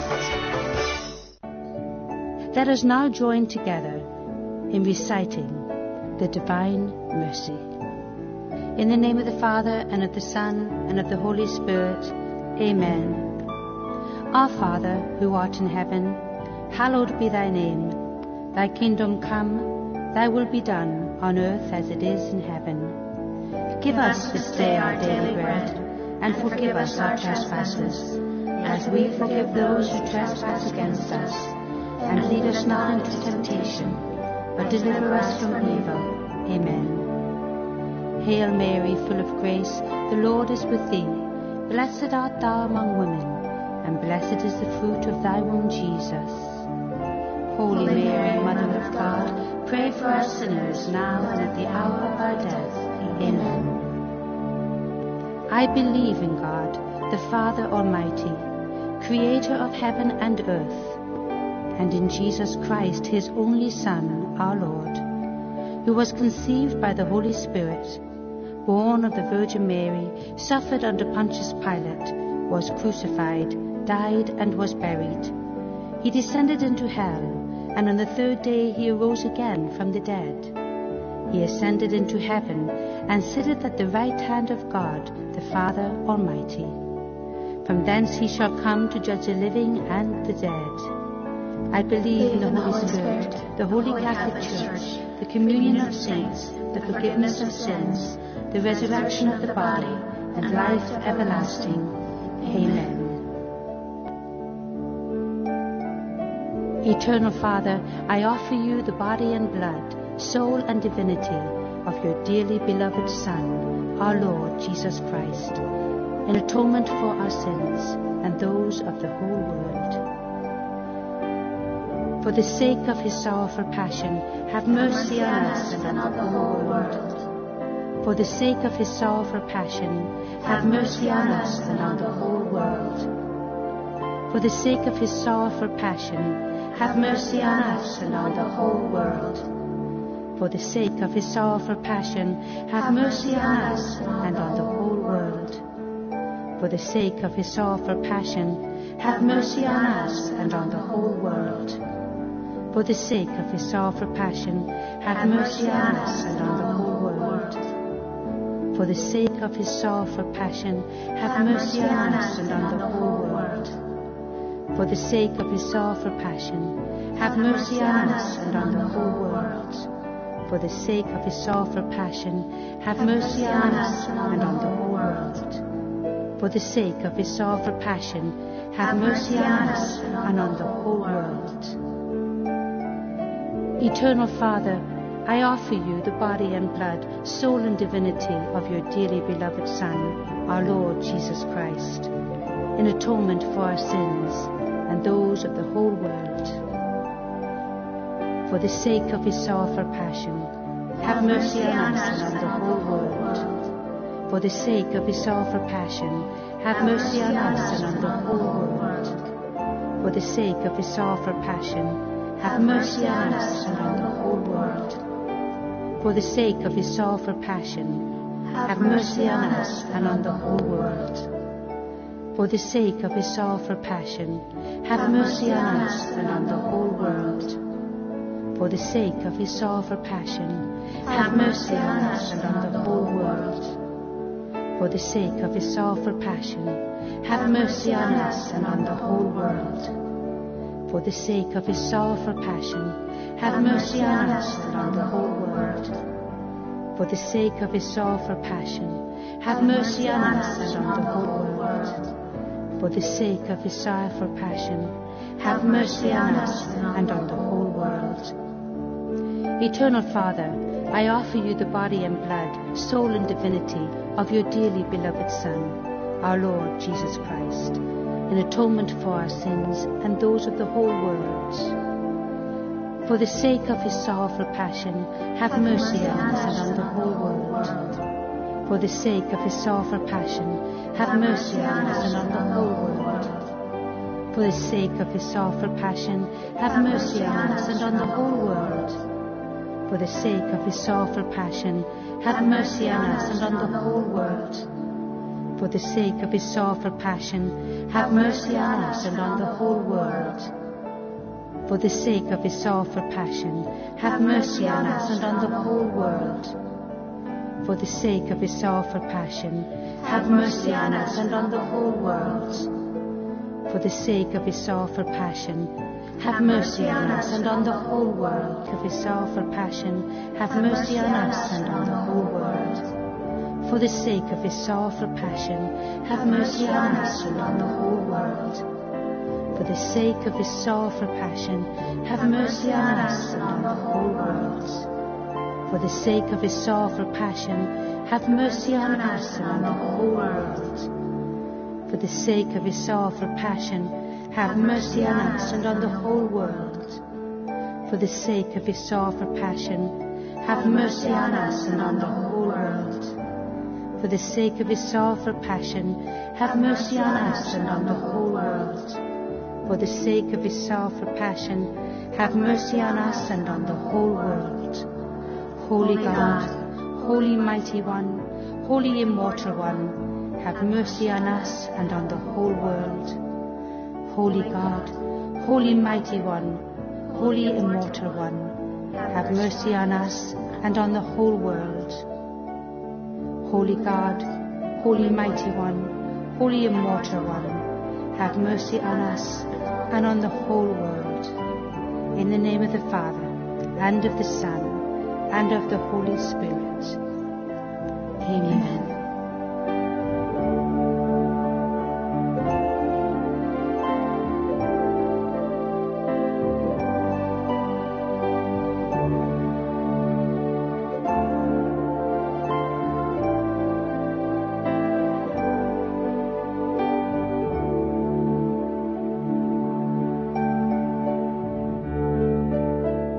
Let us now join together in reciting the Divine Mercy. In the name of the Father, and of the Son, and of the Holy Spirit. Amen. Our Father, who art in heaven, hallowed be thy name. Thy kingdom come, thy will be done, on earth as it is in heaven. Give us this day our daily bread, and forgive us our trespasses, as we forgive those who trespass against us. And lead us not into temptation, but deliver us from evil. Amen. Hail Mary, full of grace, the Lord is with thee. Blessed art thou among women, and blessed is the fruit of thy womb, Jesus. Holy Mary, Mother of God, pray for us sinners, now and at the hour of our death. Amen. I believe in God, the Father Almighty, creator of heaven and earth, and in Jesus Christ, his only Son, our Lord, who was conceived by the Holy Spirit, born of the Virgin Mary, suffered under Pontius Pilate, was crucified, died, and was buried. He descended into hell, and on the third day he arose again from the dead. He ascended into heaven, and sitteth at the right hand of God, the Father Almighty. From thence he shall come to judge the living and the dead. I believe in the Holy Spirit, the Holy Catholic Church, the communion of saints, the forgiveness of sins, the resurrection of the body, and life everlasting. Amen. Eternal Father, I offer you the body and blood, soul and divinity of your dearly beloved Son, our Lord Jesus Christ, in atonement for our sins and those of the whole world. For the sake of his sorrowful passion, have mercy on us and on the whole world. For the sake of his sorrowful passion, have mercy on us and on the whole world. For the sake of his sorrowful passion, have mercy on us and on the whole world. For the sake of his sorrowful passion, have mercy on us and on the whole world. For the sake of his sorrowful passion, have mercy on us and on the whole world. For the sake of his sorrowful passion, have mercy on us and on the whole world. For the sake of his sorrowful passion, have mercy on us and on the whole world. For the sake of his sorrowful passion, have mercy on us and on the whole world. For the sake of his sorrowful passion, have mercy on us and on the whole world. For the sake of his sorrowful passion, have mercy on us and on the whole world. Eternal Father, I offer you the body and blood, soul and divinity of your dearly beloved Son, our Lord Jesus Christ, in atonement for our sins and those of the whole world. For the sake of his sorrowful passion, have mercy on us and on the whole world. For the sake of his sorrowful passion, have mercy on us and on the whole world. For the sake of his sorrowful passion, have mercy on us and on the whole world. For the sake of his sorrowful passion, have mercy on us and on the whole world. For the sake of his sorrowful passion, have mercy on us and on the whole world. For the sake of his sorrowful passion, have mercy on us and on the whole world. For the sake of his sorrowful passion, have mercy on us and on the whole world. For the sake of his sorrowful passion, have mercy on us and on the whole world. For the sake of his sorrowful passion, have mercy on us and on the whole world. For the sake of his sorrowful passion, have mercy on us and on the whole world. Eternal Father, I offer you the body and blood, soul and divinity of your dearly beloved Son, our Lord Jesus Christ, in atonement for our sins and those of the whole world. For the sake of his sorrowful passion, have mercy on us and on the whole world. For the sake of his sorrowful passion, have mercy on us and on the whole world. For the sake of his sorrowful passion, have mercy on us and on the whole world. For the sake of his sorrowful passion, have mercy on us and on the whole world. For the sake of his sorrowful passion, have mercy on us and on the whole world. For the sake of his sorrowful passion, have mercy on us and on the whole world. For the sake of his sorrowful passion, have mercy on us and on the whole world. For the sake of his sorrowful passion, have mercy on us and on the whole world. Of his sorrowful passion, have mercy on us and on the whole world. For the sake of his sorrowful passion, have mercy on us and on the whole world. For the sake of his sorrowful passion, have mercy on us and on the whole world. For the sake of his sorrowful passion, have mercy on us and on the whole world. For the sake of his sorrowful passion, have mercy on us and on the whole world. For the sake of his sorrowful passion, have mercy on us and on the whole world. For the sake of his sorrowful passion, have mercy on us and on the whole world. For the sake of his sorrowful passion, have mercy on us and on the whole world. Holy God, Holy Mighty One, Holy Immortal One, have mercy on us and on the whole world. Holy God, Holy Mighty One, Holy Immortal One, have mercy on us and on the whole world. Holy God, Holy Mighty One, Holy Immortal One, have mercy on us and on the whole world. In the name of the Father, and of the Son, and of the Holy Spirit. Amen.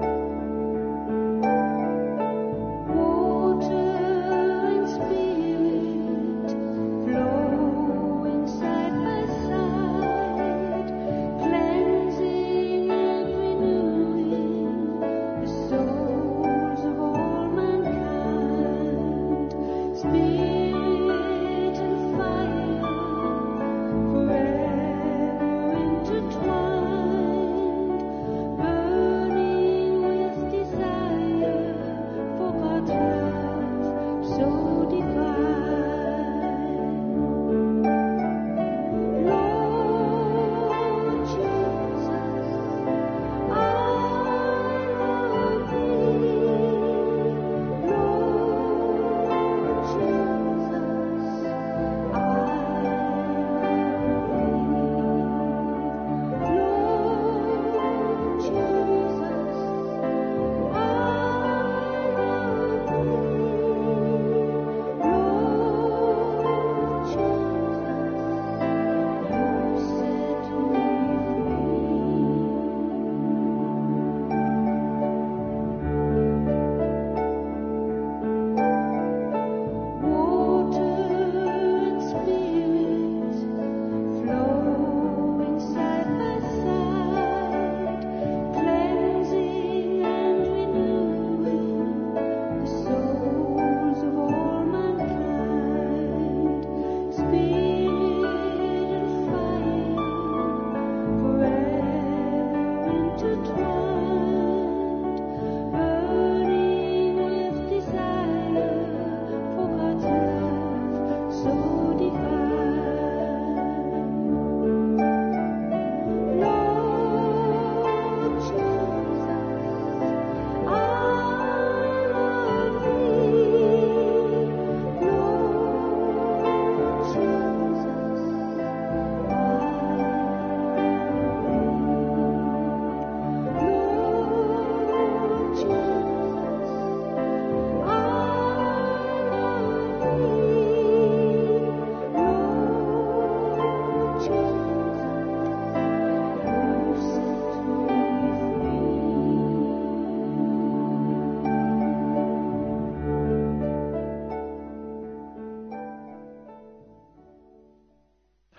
Water and spirit.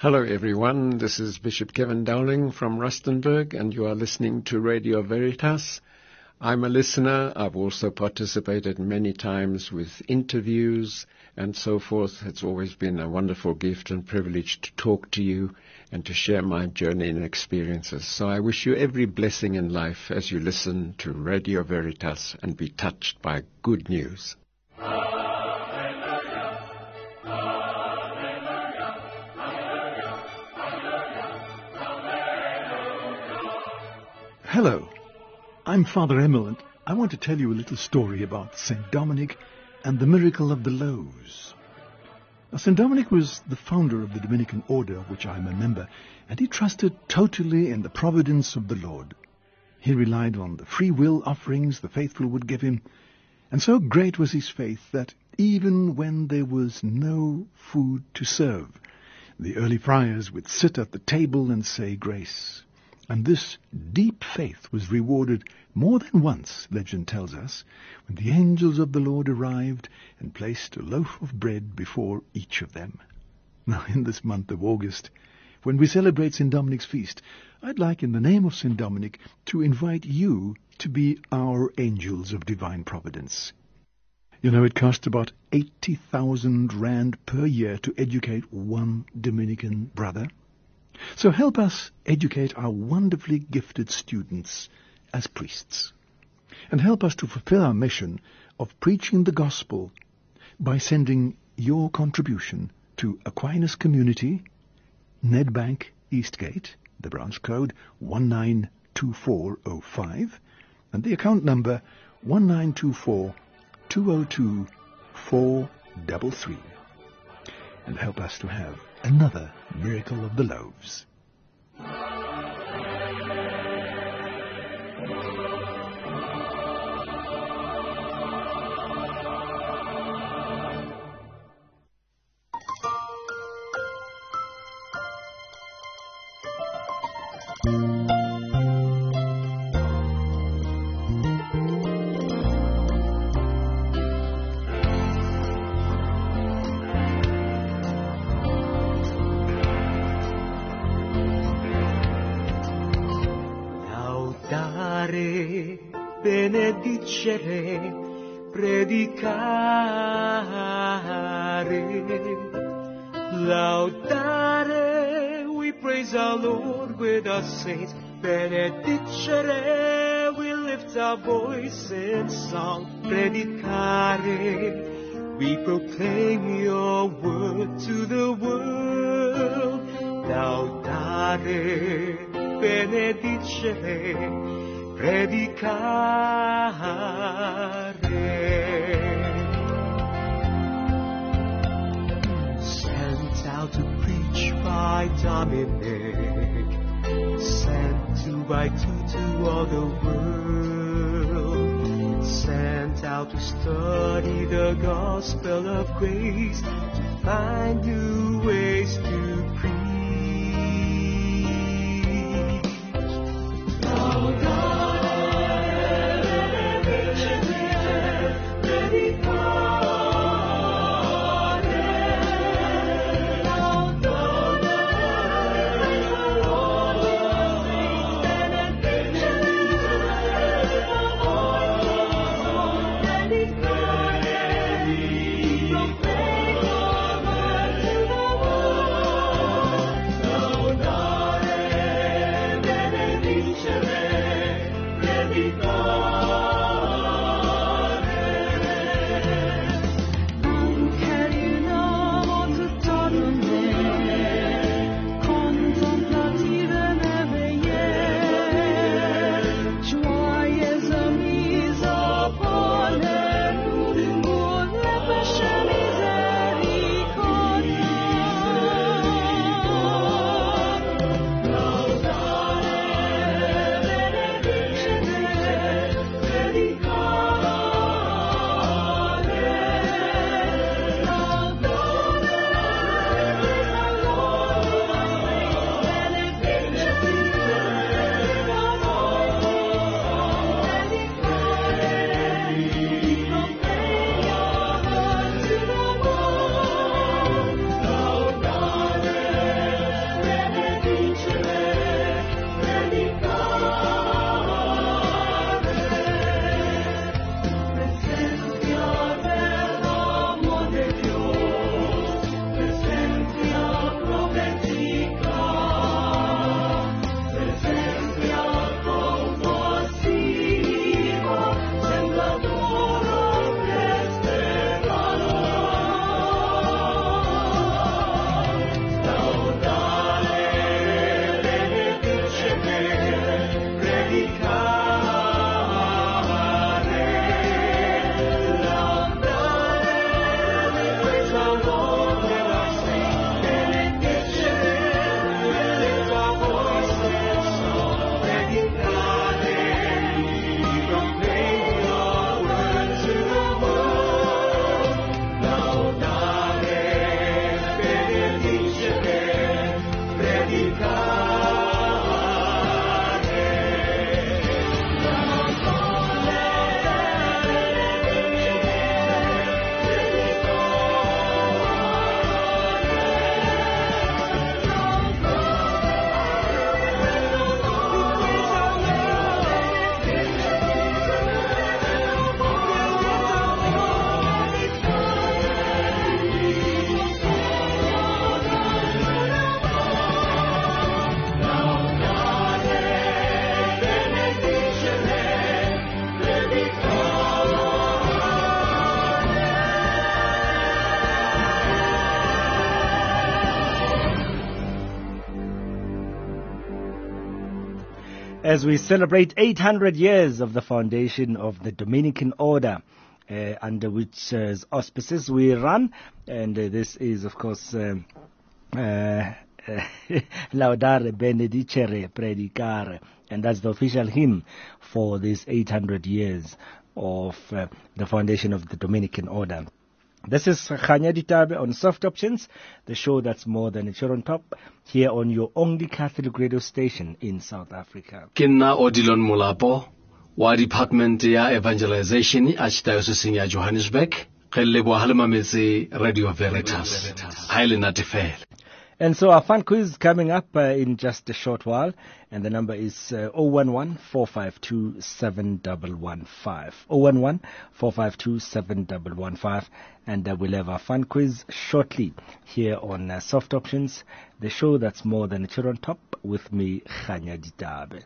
Hello everyone, this is Bishop Kevin Dowling from Rustenburg and you are listening to Radio Veritas. I'm a listener. I've also participated many times with interviews and so forth. It's always been a wonderful gift and privilege to talk to you and to share my journey and experiences. So I wish you every blessing in life as you listen to Radio Veritas and be touched by good news. Hello, I'm Father Emil, and I want to tell you a little story about St. Dominic and the miracle of the loaves. Now, St. Dominic was the founder of the Dominican order, of which I'm a member, and he trusted totally in the providence of the Lord. He relied on the free will offerings the faithful would give him, and so great was his faith that even when there was no food to serve, the early friars would sit at the table and say grace. And this deep faith was rewarded more than once, legend tells us, when the angels of the Lord arrived and placed a loaf of bread before each of them. Now, in this month of August, when we celebrate St. Dominic's feast, I'd like, in the name of St. Dominic, to invite you to be our angels of divine providence. You know, it costs about 80,000 rand per year to educate one Dominican brother. So help us educate our wonderfully gifted students as priests. And help us to fulfill our mission of preaching the gospel by sending your contribution to Aquinas Community, Nedbank Eastgate, the branch code 192405, and the account number 1924-202-433. And help us to have another miracle of the loaves. Benedicere, predicare, laudare, we praise our Lord with our saints. Benedicere, we lift our voice in song. Predicare, we proclaim your word to the world. Laudare, benedicere, predicare. Sent out to preach by Dominic, sent two by two to all the world, sent out to study the gospel of grace, to find new ways to preach. as we celebrate 800 years of the foundation of the Dominican Order, under which auspices we run. And this is, of course, Laudare Benedicere Predicare. And that's the official hymn for these 800 years of the foundation of the Dominican Order. This is Khanya Ditabe on Soft Options, the show that's more than a chair on top, here on your only Catholic radio station in South Africa. Kinna Odilon Molapo, wa Department ya Evangelization Archdiocese ya Johannesburg, Khelebo Halmametsi Radio Veritas, Haile Natifel. And so our fun quiz coming up in just a short while, and the number is 011-452-7115. 011-452-7115, and we'll have our fun quiz shortly here on Soft Options, the show that's more than a chair on top, with me, Khanya Ditabe.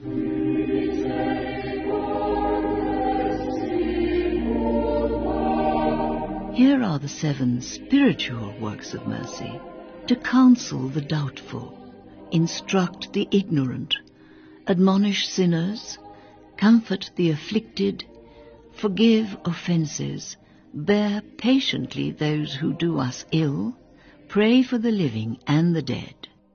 Here are the 7 spiritual works of mercy. To counsel the doubtful, instruct the ignorant, admonish sinners, comfort the afflicted, forgive offenses, bear patiently those who do us ill, pray for the living and the dead.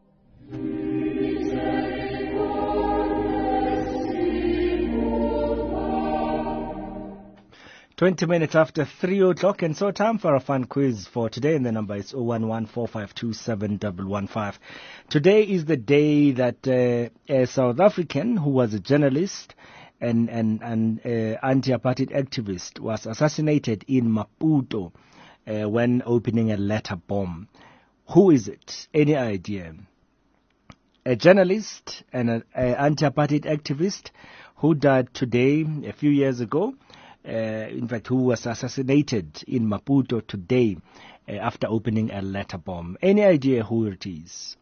20 minutes after 3 o'clock, and so time for a fun quiz for today, and the number is 011-452-7115. Today is the day that a South African who was a journalist and anti-apartheid activist was assassinated in Maputo when opening a letter bomb. Who is it? Any idea? A journalist and an anti-apartheid activist who died today, a few years ago, in fact, who was assassinated in Maputo today after opening a letter bomb. Any idea who it is?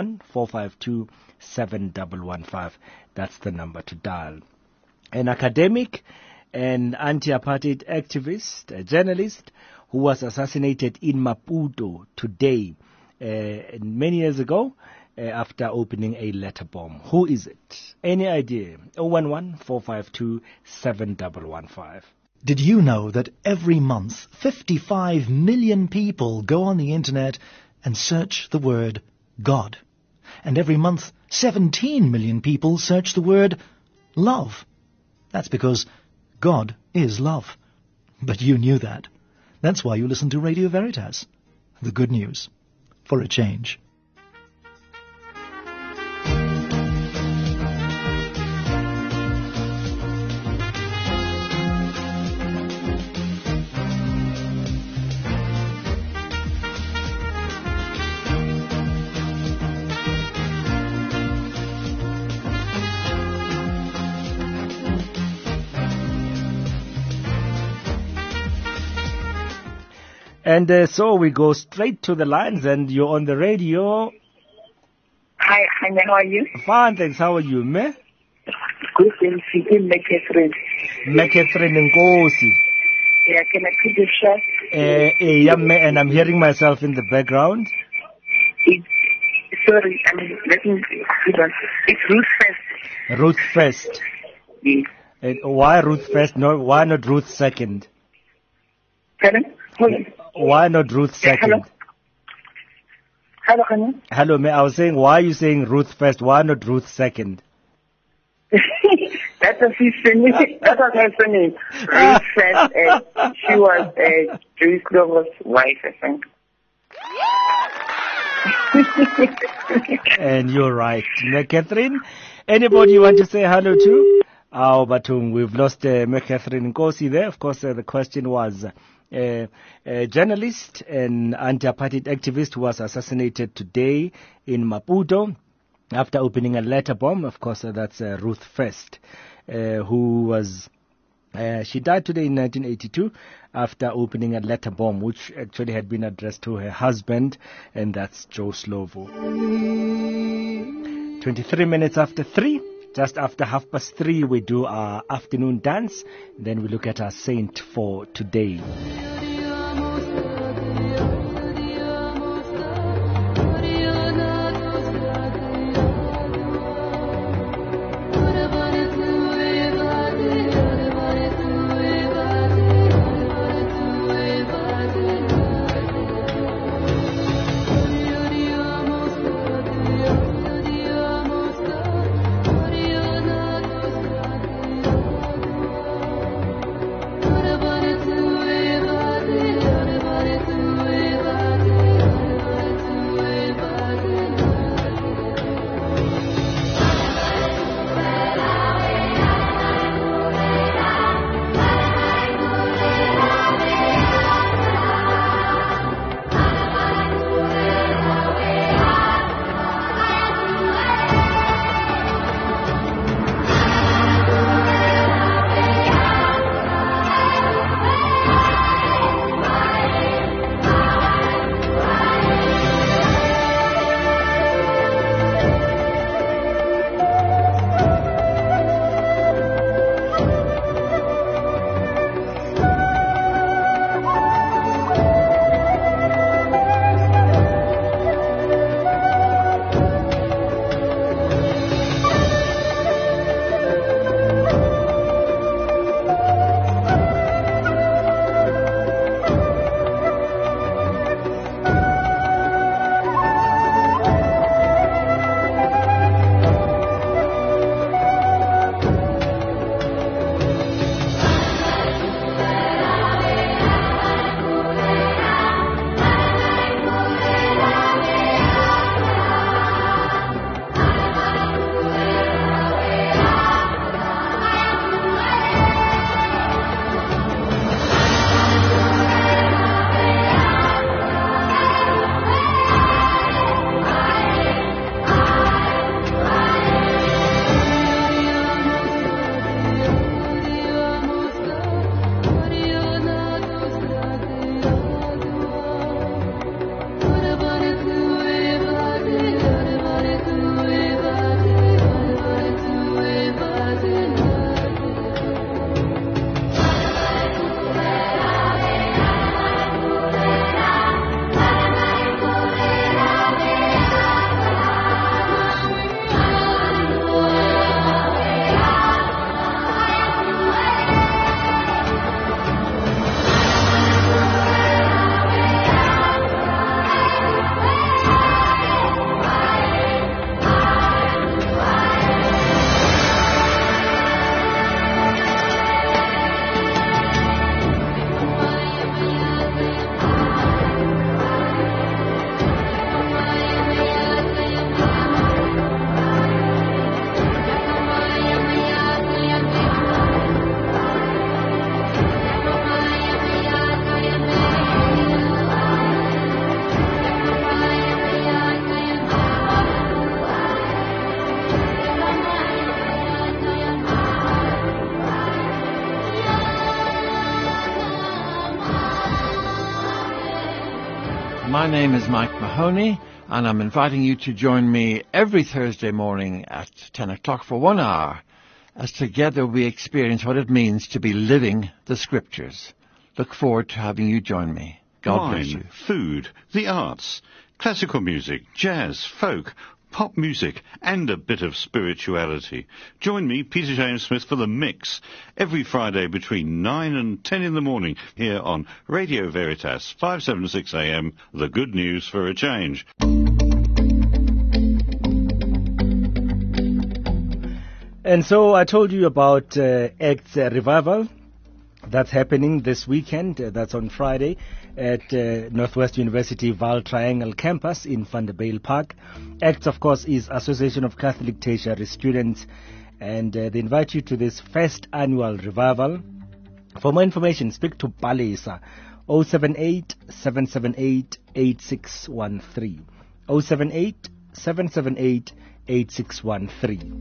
011-452-7115. That's the number to dial. An academic and anti-apartheid activist, a journalist who was assassinated in Maputo today, many years ago, after opening a letter bomb. Who is it? Any idea? 011-452-7115. Did you know that every month 55 million people go on the internet and search the word God? And every month 17 million people search the word love. That's because God is love. But you knew that. That's why you listen to Radio Veritas. The good news. For a change. And so we go straight to the lines, and you're on the radio. Hi, man, how are you? Fine, thanks. How are you, me? Good, thanks. Catherine. Catherine Nkosi. Yeah, can I put this shot? Yeah, and I'm hearing myself in the background. Sorry, let me put on. It's Ruth First. Ruth First. Yes. Why Ruth First? No, why not Ruth Second? Pardon? Hold on. Why not Ruth Second? Hello, honey. Hello, I was saying, why are you saying Ruth First? Why not Ruth Second? That's what she's saying. That's what her name. Ruth First. She was Joyce Glover's wife, I think. And you're right. Catherine, anybody you want to say hello to? Oh, but we've lost Catherine Nkosi there. Of course, the question was a journalist and anti-apartheid activist who was assassinated today in Maputo after opening a letter bomb. Of course, that's Ruth First, who was... she died today in 1982 after opening a letter bomb, which actually had been addressed to her husband, and that's Joe Slovo. 23 minutes after 3, just after 3:30, we do our afternoon dance. Then we look at our saint for today. My name is Mike Mahoney, and I'm inviting you to join me every Thursday morning at 10 o'clock for 1 hour, as together we experience what it means to be living the Scriptures. Look forward to having you join me. God bless you. Food, the arts, classical music, jazz, folk, pop music, and a bit of spirituality. Join me, Peter James Smith, for The Mix, every Friday between 9 and 10 in the morning, here on Radio Veritas, 576 AM, the good news for a change. And so I told you about Acts Revival. That's happening this weekend. That's on Friday at Northwest University Val Triangle campus in Vanderbilt Park. ACTS, of course, is Association of Catholic Tertiary Students, and they invite you to this first annual revival. For more information, speak to Palesa, 078-778-8613. 078-778-8613.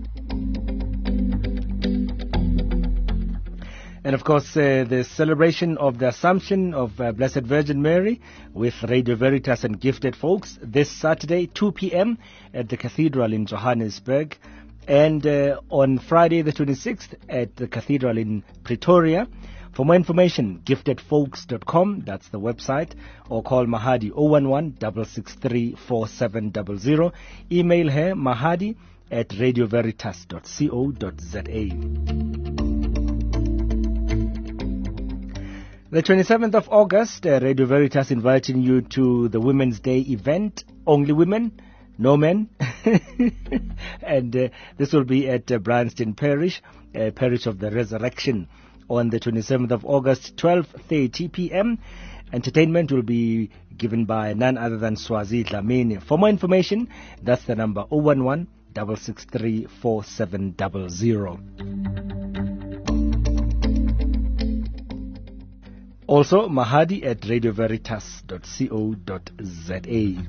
And of course, the celebration of the Assumption of Blessed Virgin Mary with Radio Veritas and Gifted Folks this Saturday, 2 p.m. at the Cathedral in Johannesburg. And on Friday the 26th at the Cathedral in Pretoria. For more information, giftedfolks.com, that's the website, or call Mahadi 011-663-4700. Email her, mahadi@radioveritas.co.za. The 27th of August, Radio Veritas inviting you to the Women's Day event. Only women, no men. And this will be at Bryanston Parish, Parish of the Resurrection, on the 27th of August, 12:30 p.m. Entertainment will be given by none other than Swazi Dlamini. For more information, that's the number 011-663-4700. Also, mahadi@radioveritas.co.za.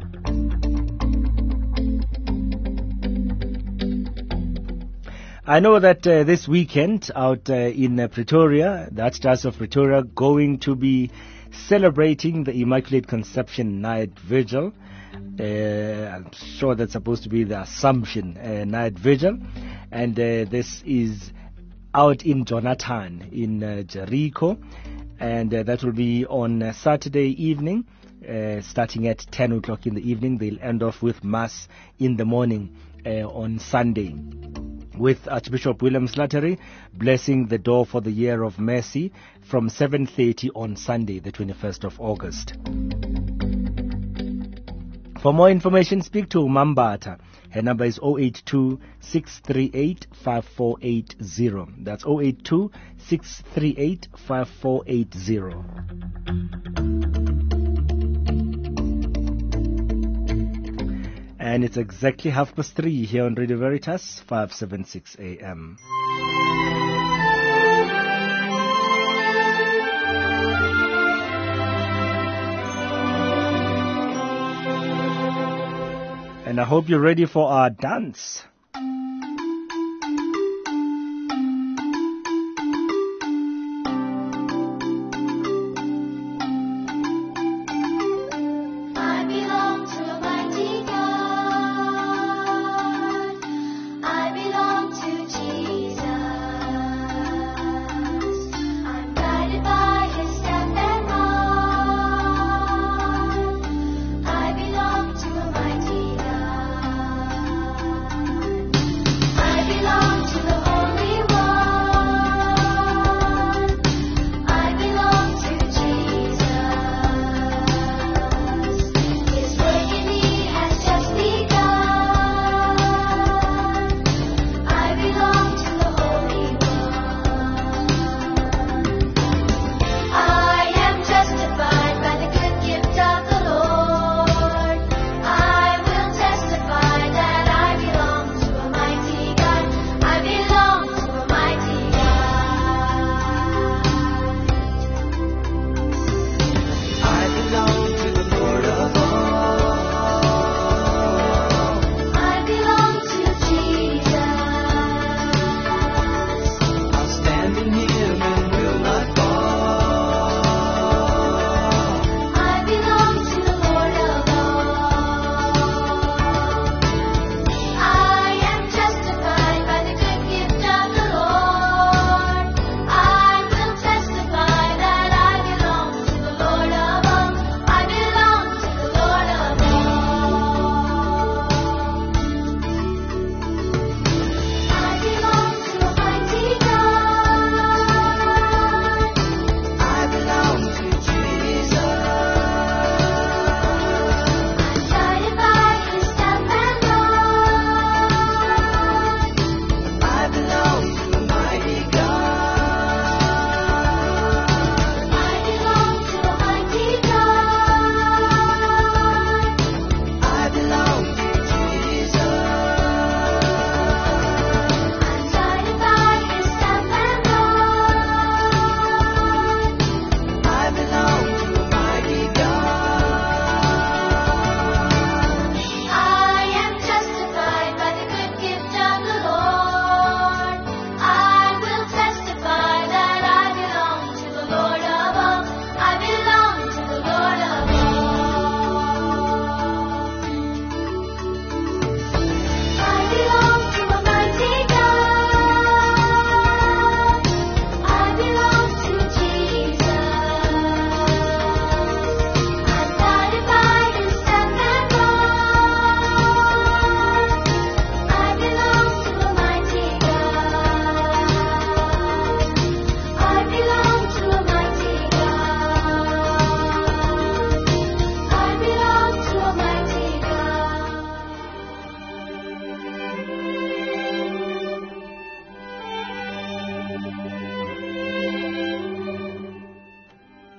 I know that this weekend out in Pretoria, the Archdiocese of Pretoria, going to be celebrating the Immaculate Conception Night Vigil. I'm sure that's supposed to be the Assumption Night Vigil. And this is out in Jonathan, in Jericho. And that will be on Saturday evening, starting at 10 o'clock in the evening. They'll end off with Mass in the morning on Sunday, with Archbishop William Slattery blessing the door for the Year of Mercy from 7:30 on Sunday, the 21st of August. For more information, speak to Mambata. Her number is 082-638-5480. That's 082-638-5480. And it's exactly 3:30 here on Radio Veritas, 576 AM. And I hope you're ready for our dance.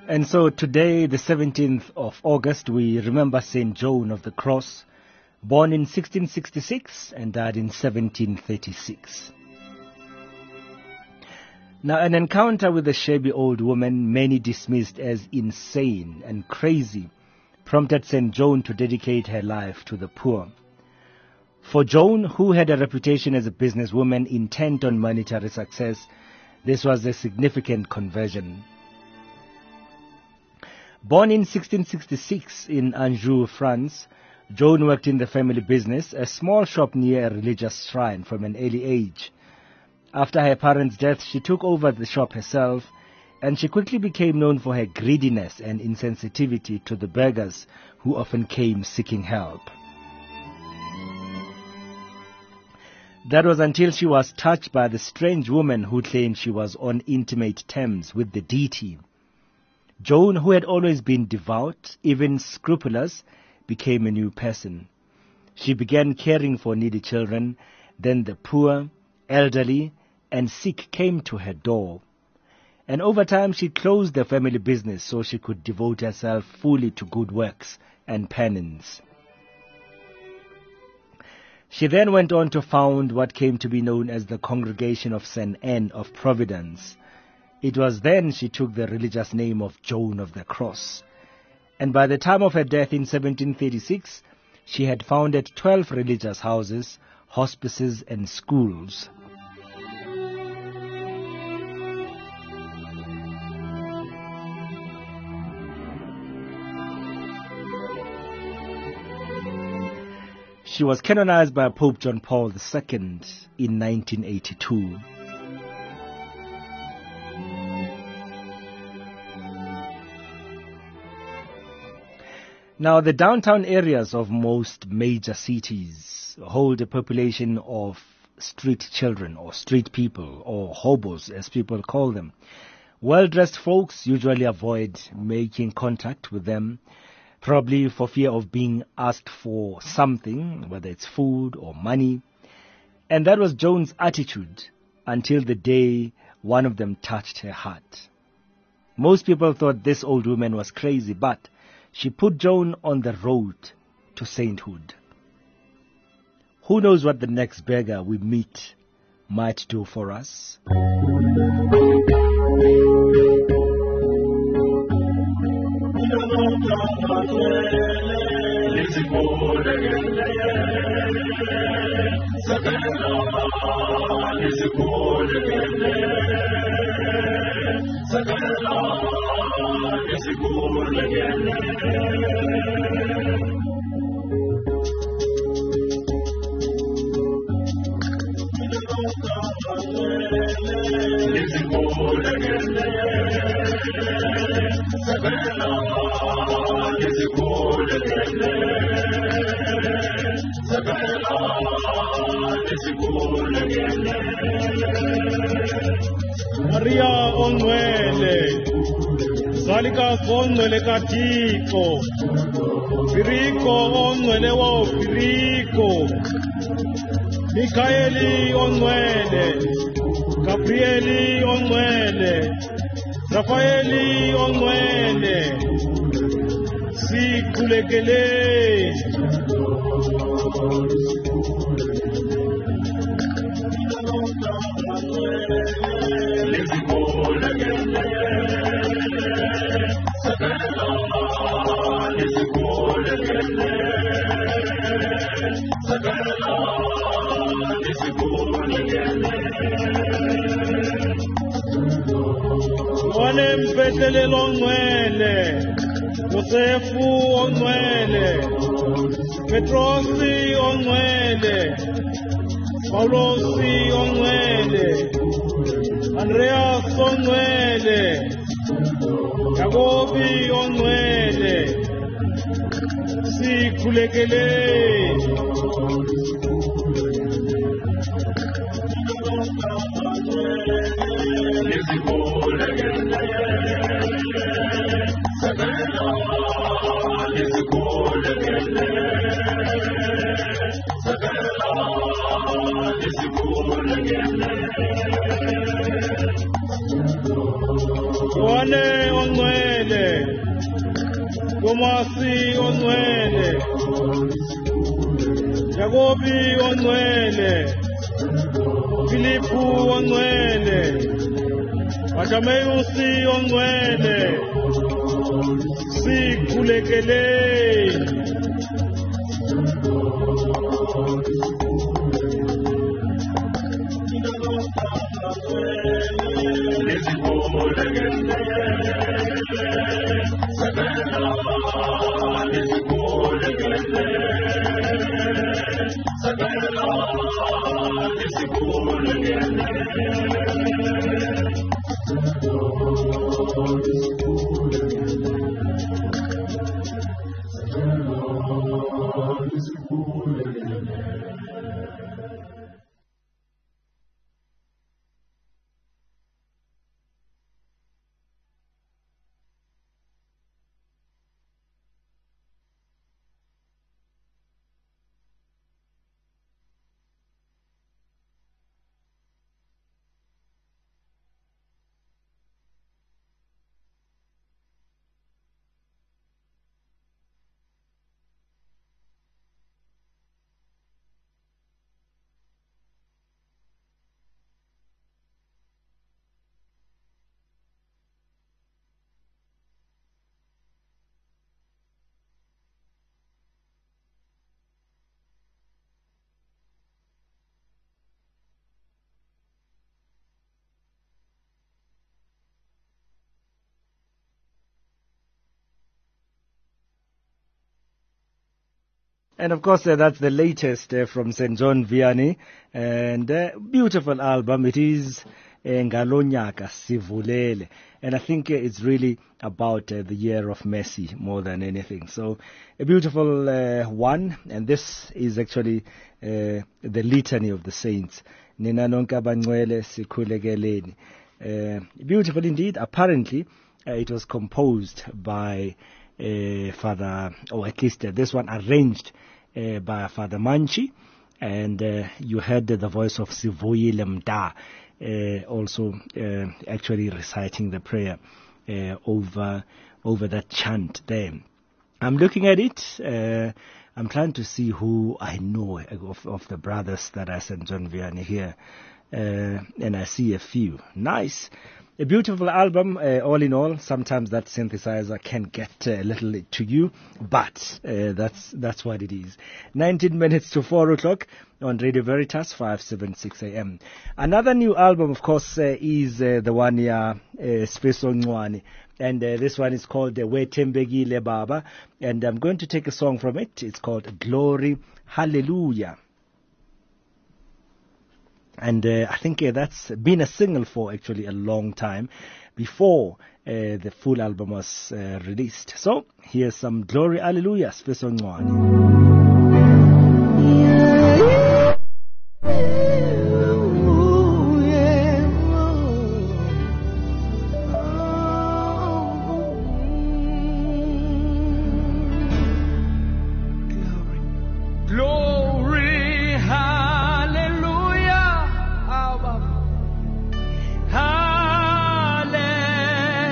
And so today, the 17th of August, we remember St. John of the Cross, born in 1666 and died in 1736. Now, an encounter with a shabby old woman, many dismissed as insane and crazy, prompted St. Joan to dedicate her life to the poor. For Joan, who had a reputation as a businesswoman intent on monetary success, this was a significant conversion. Born in 1666 in Anjou, France, Joan worked in the family business, a small shop near a religious shrine, from an early age. After her parents' death, she took over the shop herself, and she quickly became known for her greediness and insensitivity to the beggars who often came seeking help. That was until she was touched by the strange woman who claimed she was on intimate terms with the deity. Joan, who had always been devout, even scrupulous, became a new person. She began caring for needy children. Then the poor, elderly, and sick came to her door. And over time she closed the family business so she could devote herself fully to good works and penance. She then went on to found what came to be known as the Congregation of St. Anne of Providence. It was then she took the religious name of Joan of the Cross. And by the time of her death in 1736, she had founded 12 religious houses, hospices, and schools. She was canonized by Pope John Paul II in 1982. Now, the downtown areas of most major cities hold a population of street children, or street people, or hobos as people call them. Well-dressed folks usually avoid making contact with them, probably for fear of being asked for something, whether it's food or money. And that was Joan's attitude until the day one of them touched her heart. Most people thought this old woman was crazy, but she put Joan on the road to sainthood. Who knows what the next beggar we meet might do for us? Maria onwele Zalika onwele katiko Firiko onwele wa Firiko Mikaeli onwele Gabrieli onwele Rafaeli onwele Sikulekele Wane mpetele longwele Josefu onwele Petrosi onwele Paulosi onwele Andreas onwele Jacobi onwele Sikulekele Wane onwele ongcwele Tomasi ongcwele Jacobi ongcwele Philippu ongcwele Bartimaeus ongcwele sikhulekeleni And of course, that's the latest from St. John Vianney, and beautiful album. It is Ngalonyaka Sivulele, and I think it's really about the year of mercy more than anything. So a beautiful one, and this is actually the litany of the saints. Nina nonke abangcwele sikhulekeleni. Beautiful indeed. Apparently, it was composed by Father, or at least this one arranged by Father Manchi, and you heard the voice of Sivoyile Mda also actually reciting the prayer over that chant there. I'm looking at it. I'm trying to see who I know of the brothers that are St. John Vianney here, and I see a few. Nice. A beautiful album, all in all. Sometimes that synthesizer can get a little to you, but that's what it is. 19 minutes to 4 o'clock on Radio Veritas, 576 AM. Another new album, of course, is the one here, Sfiso Ncwane. And this one is called Wethembekile Baba. And I'm going to take a song from it. It's called Glory, Hallelujah. And I think that's been a single for actually a long time before the full album was released. So here's some Glory, Hallelujah, Sfiso Ncwane.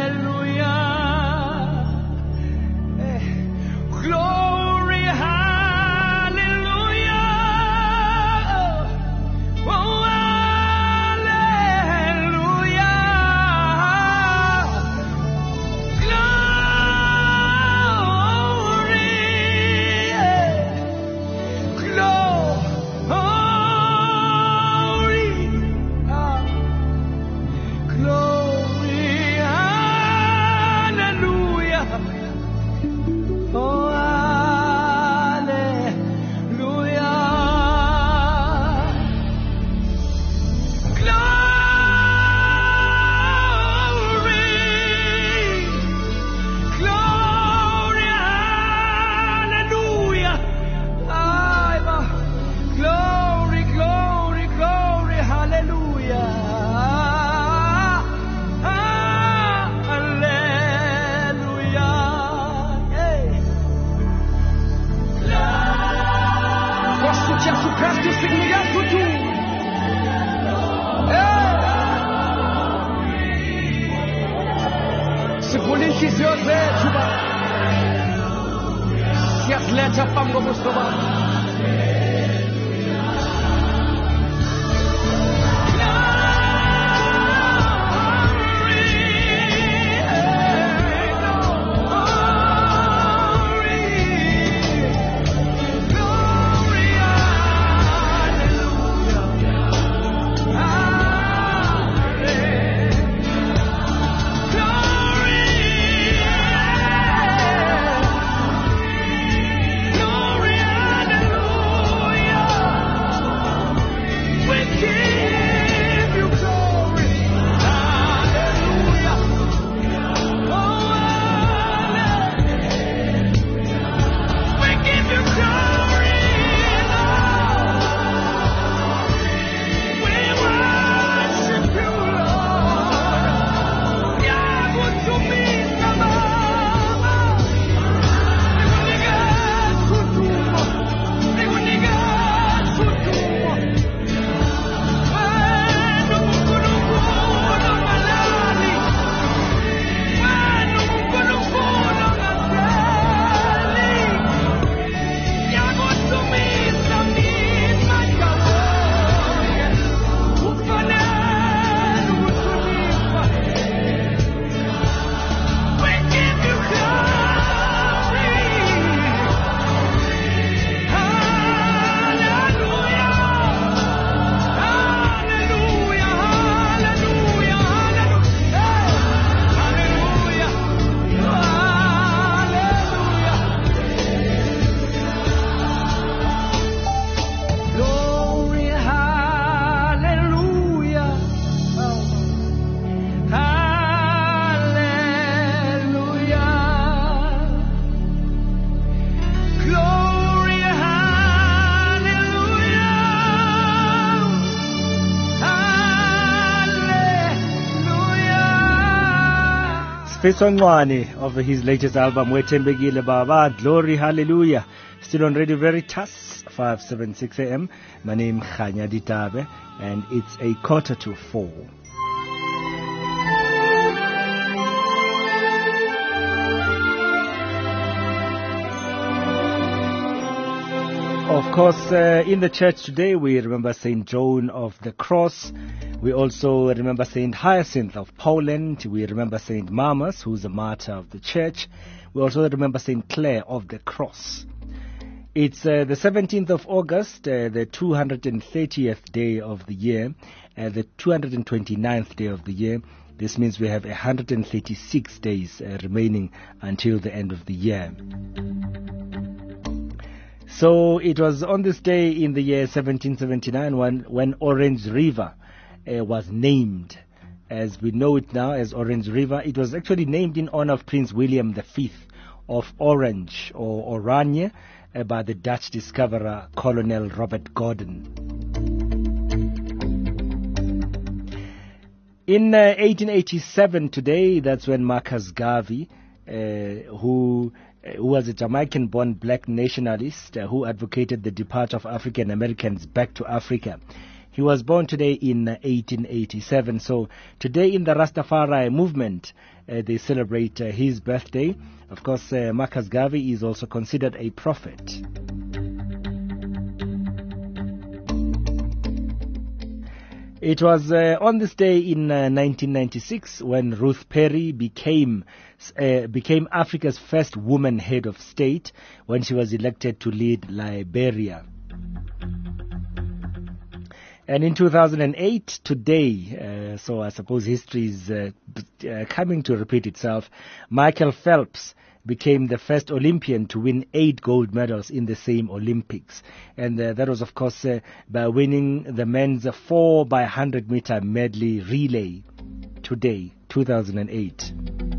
Glory, hallelujah. sivula inhliziyo zethu Baba. Siyaziletha phambi kobuso bakho. Songwane of his latest album, Wetembegile Baba, Glory, Hallelujah. Still on Radio Veritas, 576 AM. My name is Khanya Ditabe, and it's 4:45. Of course, in the church today, we remember St. Joan of the Cross. We also remember St. Hyacinth of Poland. We remember St. Mamas, who's a martyr of the church. We also remember St. Clare of the Cross. It's the 17th of August, the 230th day of the year, the 229th day of the year. This means we have 136 days remaining until the end of the year. So it was on this day in the year 1779 when Orange River was named as we know it now as Orange River. It was actually named in honor of Prince William V of Orange or Oranje by the Dutch discoverer Colonel Robert Gordon. In 1887 today, that's when Marcus Garvey, who was a Jamaican-born black nationalist who advocated the departure of African Americans back to Africa. He was born today in 1887. So today in the Rastafari movement, they celebrate his birthday. Of course, Marcus Garvey is also considered a prophet. It was on this day in 1996 when Ruth Perry became Africa's first woman head of state when she was elected to lead Liberia. And in 2008, today, so I suppose history is coming to repeat itself, Michael Phelps became the first Olympian to win 8 gold medals in the same Olympics. And that was, of course, by winning the men's 4x100 meter medley relay today, 2008.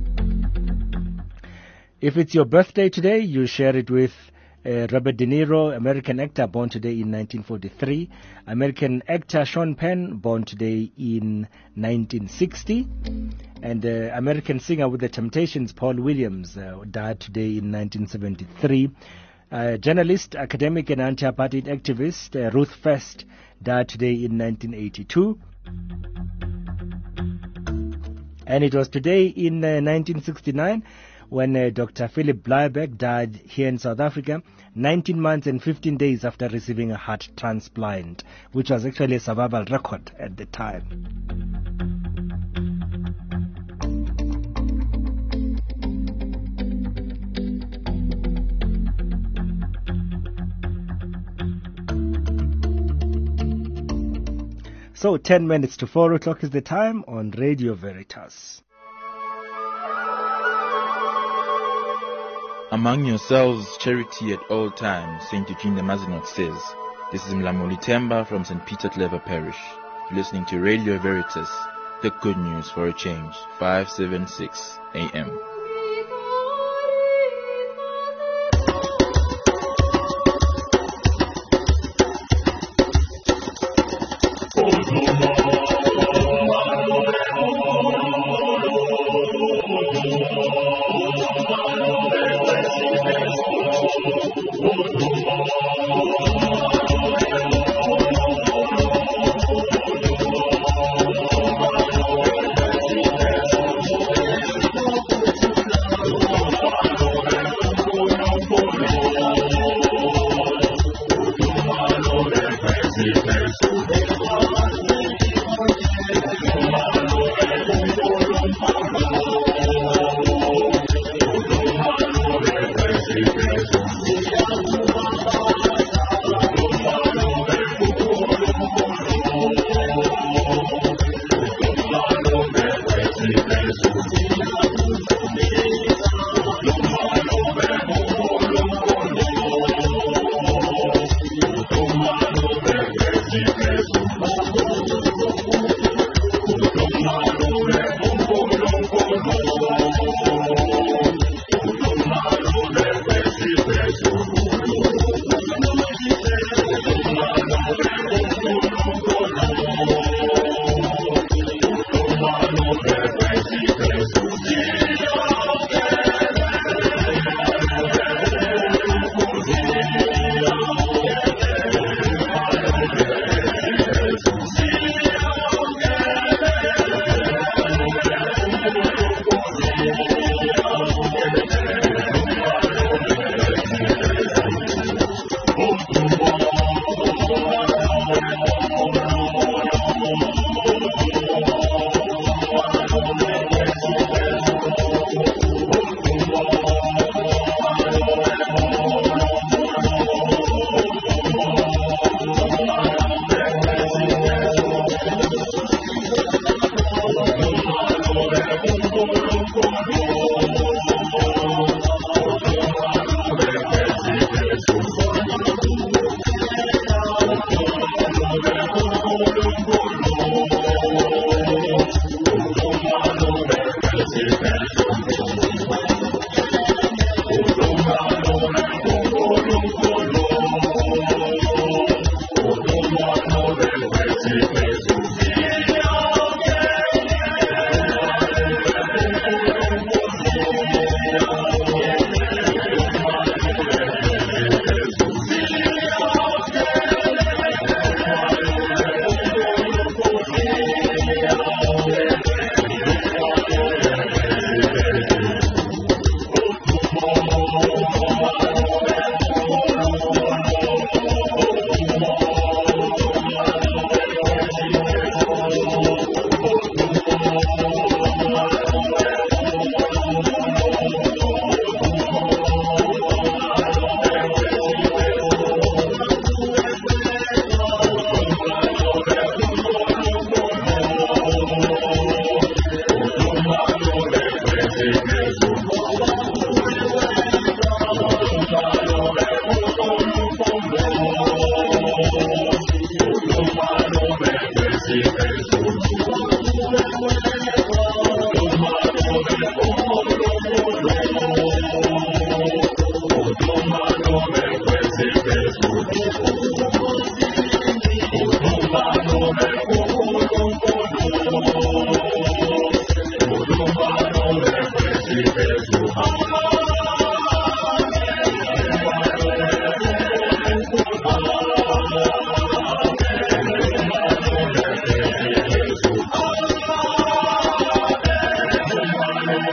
If it's your birthday today, you share it with Robert De Niro, American actor, born today in 1943. American actor Sean Penn, born today in 1960. And American singer with the Temptations, Paul Williams, died today in 1973. Journalist, academic and anti-apartheid activist Ruth First died today in 1982. And it was today in 1969 when Dr. Philip Bleiberg died here in South Africa, 19 months and 15 days after receiving a heart transplant, which was actually a survival record at the time. So 10 minutes to 4 o'clock is the time on Radio Veritas. Among yourselves, charity at all times, St. Eugene the Mazenot says. This is Mlamuli Temba from St. Peter Clever Parish. You're listening to Radio Veritas, the good news for a change, 576 AM.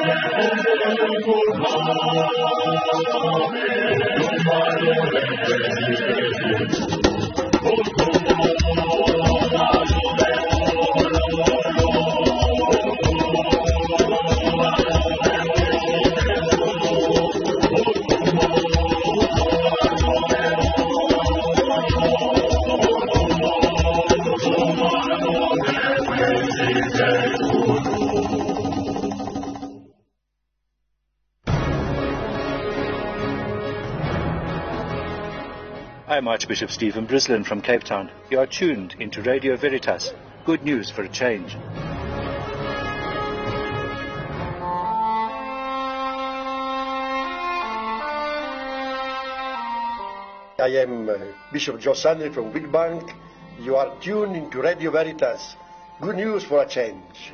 I'm Archbishop Stephen Brislin from Cape Town. You are tuned into Radio Veritas. Good news for a change. I am Bishop Joe Stanley from Witbank. You are tuned into Radio Veritas. Good news for a change.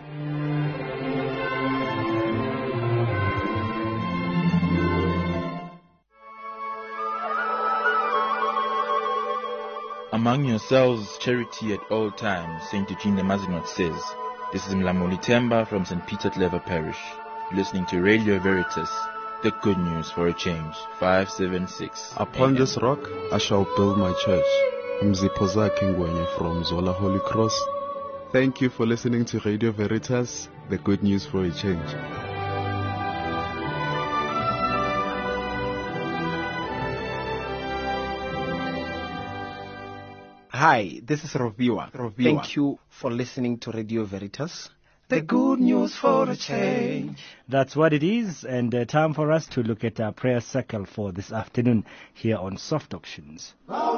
Among yourselves, charity at all times, St. Eugene the Mazenot says. This is Mlamoli Temba from St. Peter Clever Parish. You're listening to Radio Veritas, the good news for a change. 576. Upon this rock, I shall build my church. I'm Zipoza Kingwenye from Zola Holy Cross. Thank you for listening to Radio Veritas, the good news for a change. Hi, this is Roviwa. Thank you for listening to Radio Veritas. The good news for a change. That's what it is, and time for us to look at our prayer circle for this afternoon here on Soft Auctions.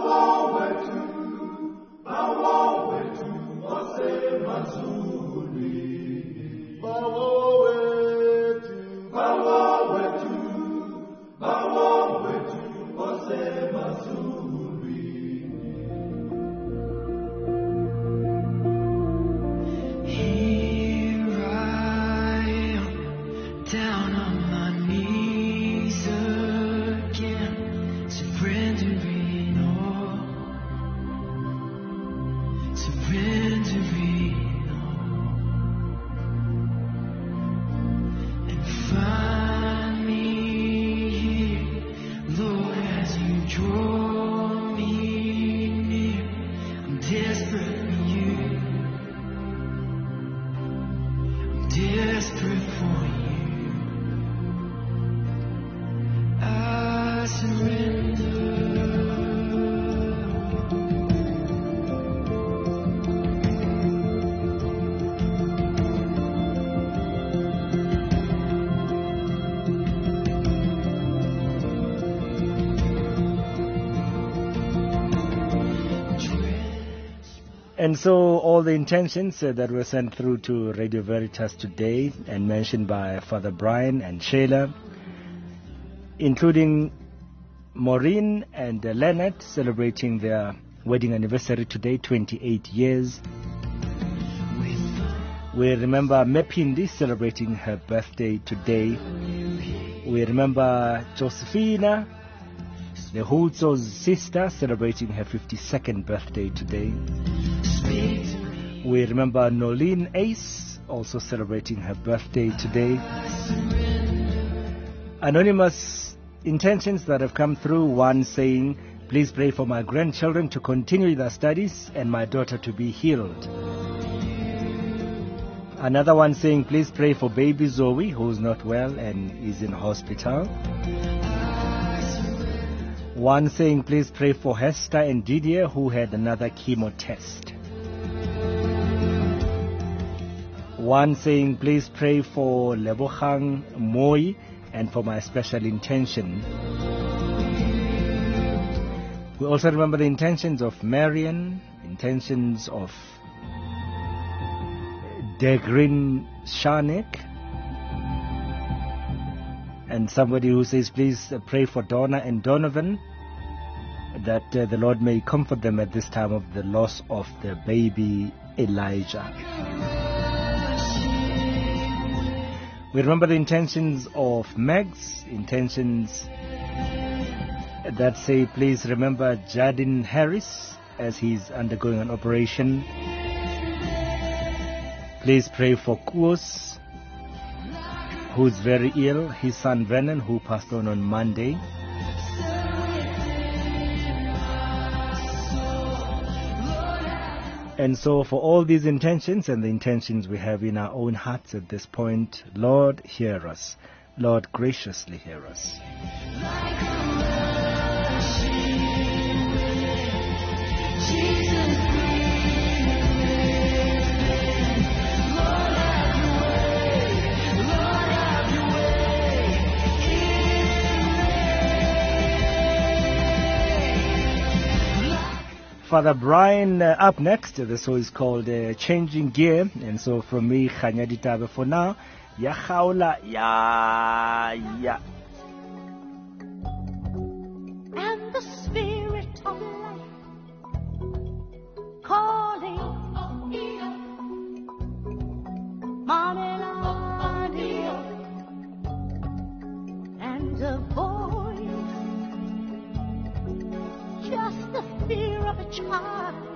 Down on my knees again, surrendering all, surrendering all, and find me here, Lord, as you draw me near. I'm desperate for you, I'm desperate for you. I surrender. And so all the intentions that were sent through to Radio Veritas today and mentioned by Father Brian and Shayla, including Maureen and Leonard celebrating their wedding anniversary today, 28 years. We remember Mepindi celebrating her birthday today. We remember Josephina, the Hulzo's sister, celebrating her 52nd birthday today. We remember Nolene Ace, also celebrating her birthday today. Anonymous intentions that have come through, one saying, please pray for my grandchildren to continue their studies and my daughter to be healed. Another one saying, please pray for baby Zoe, who's not well and is in hospital. One saying, please pray for Hester and Didier, who had another chemo test. One saying, please pray for Lebohang Moi and for my special intention. We also remember the intentions of Marian, intentions of Degrin Shanek, and somebody who says, please pray for Donna and Donovan, that the Lord may comfort them at this time of the loss of their baby Elijah. We remember the intentions of Megs, intentions that say, please remember Jardin Harris as he's undergoing an operation. Please pray for Kuos, who's very ill, his son Vernon, who passed on Monday. And so for all these intentions and the intentions we have in our own hearts at this point, Lord, hear us. Lord, graciously hear us. Father Brian up next. The show is called Changing Gear. And so from me, Khanya Ditabe for now. Ya Khaula, ya. And the Spirit of life calling Manelania, and a voice, just the fear of a child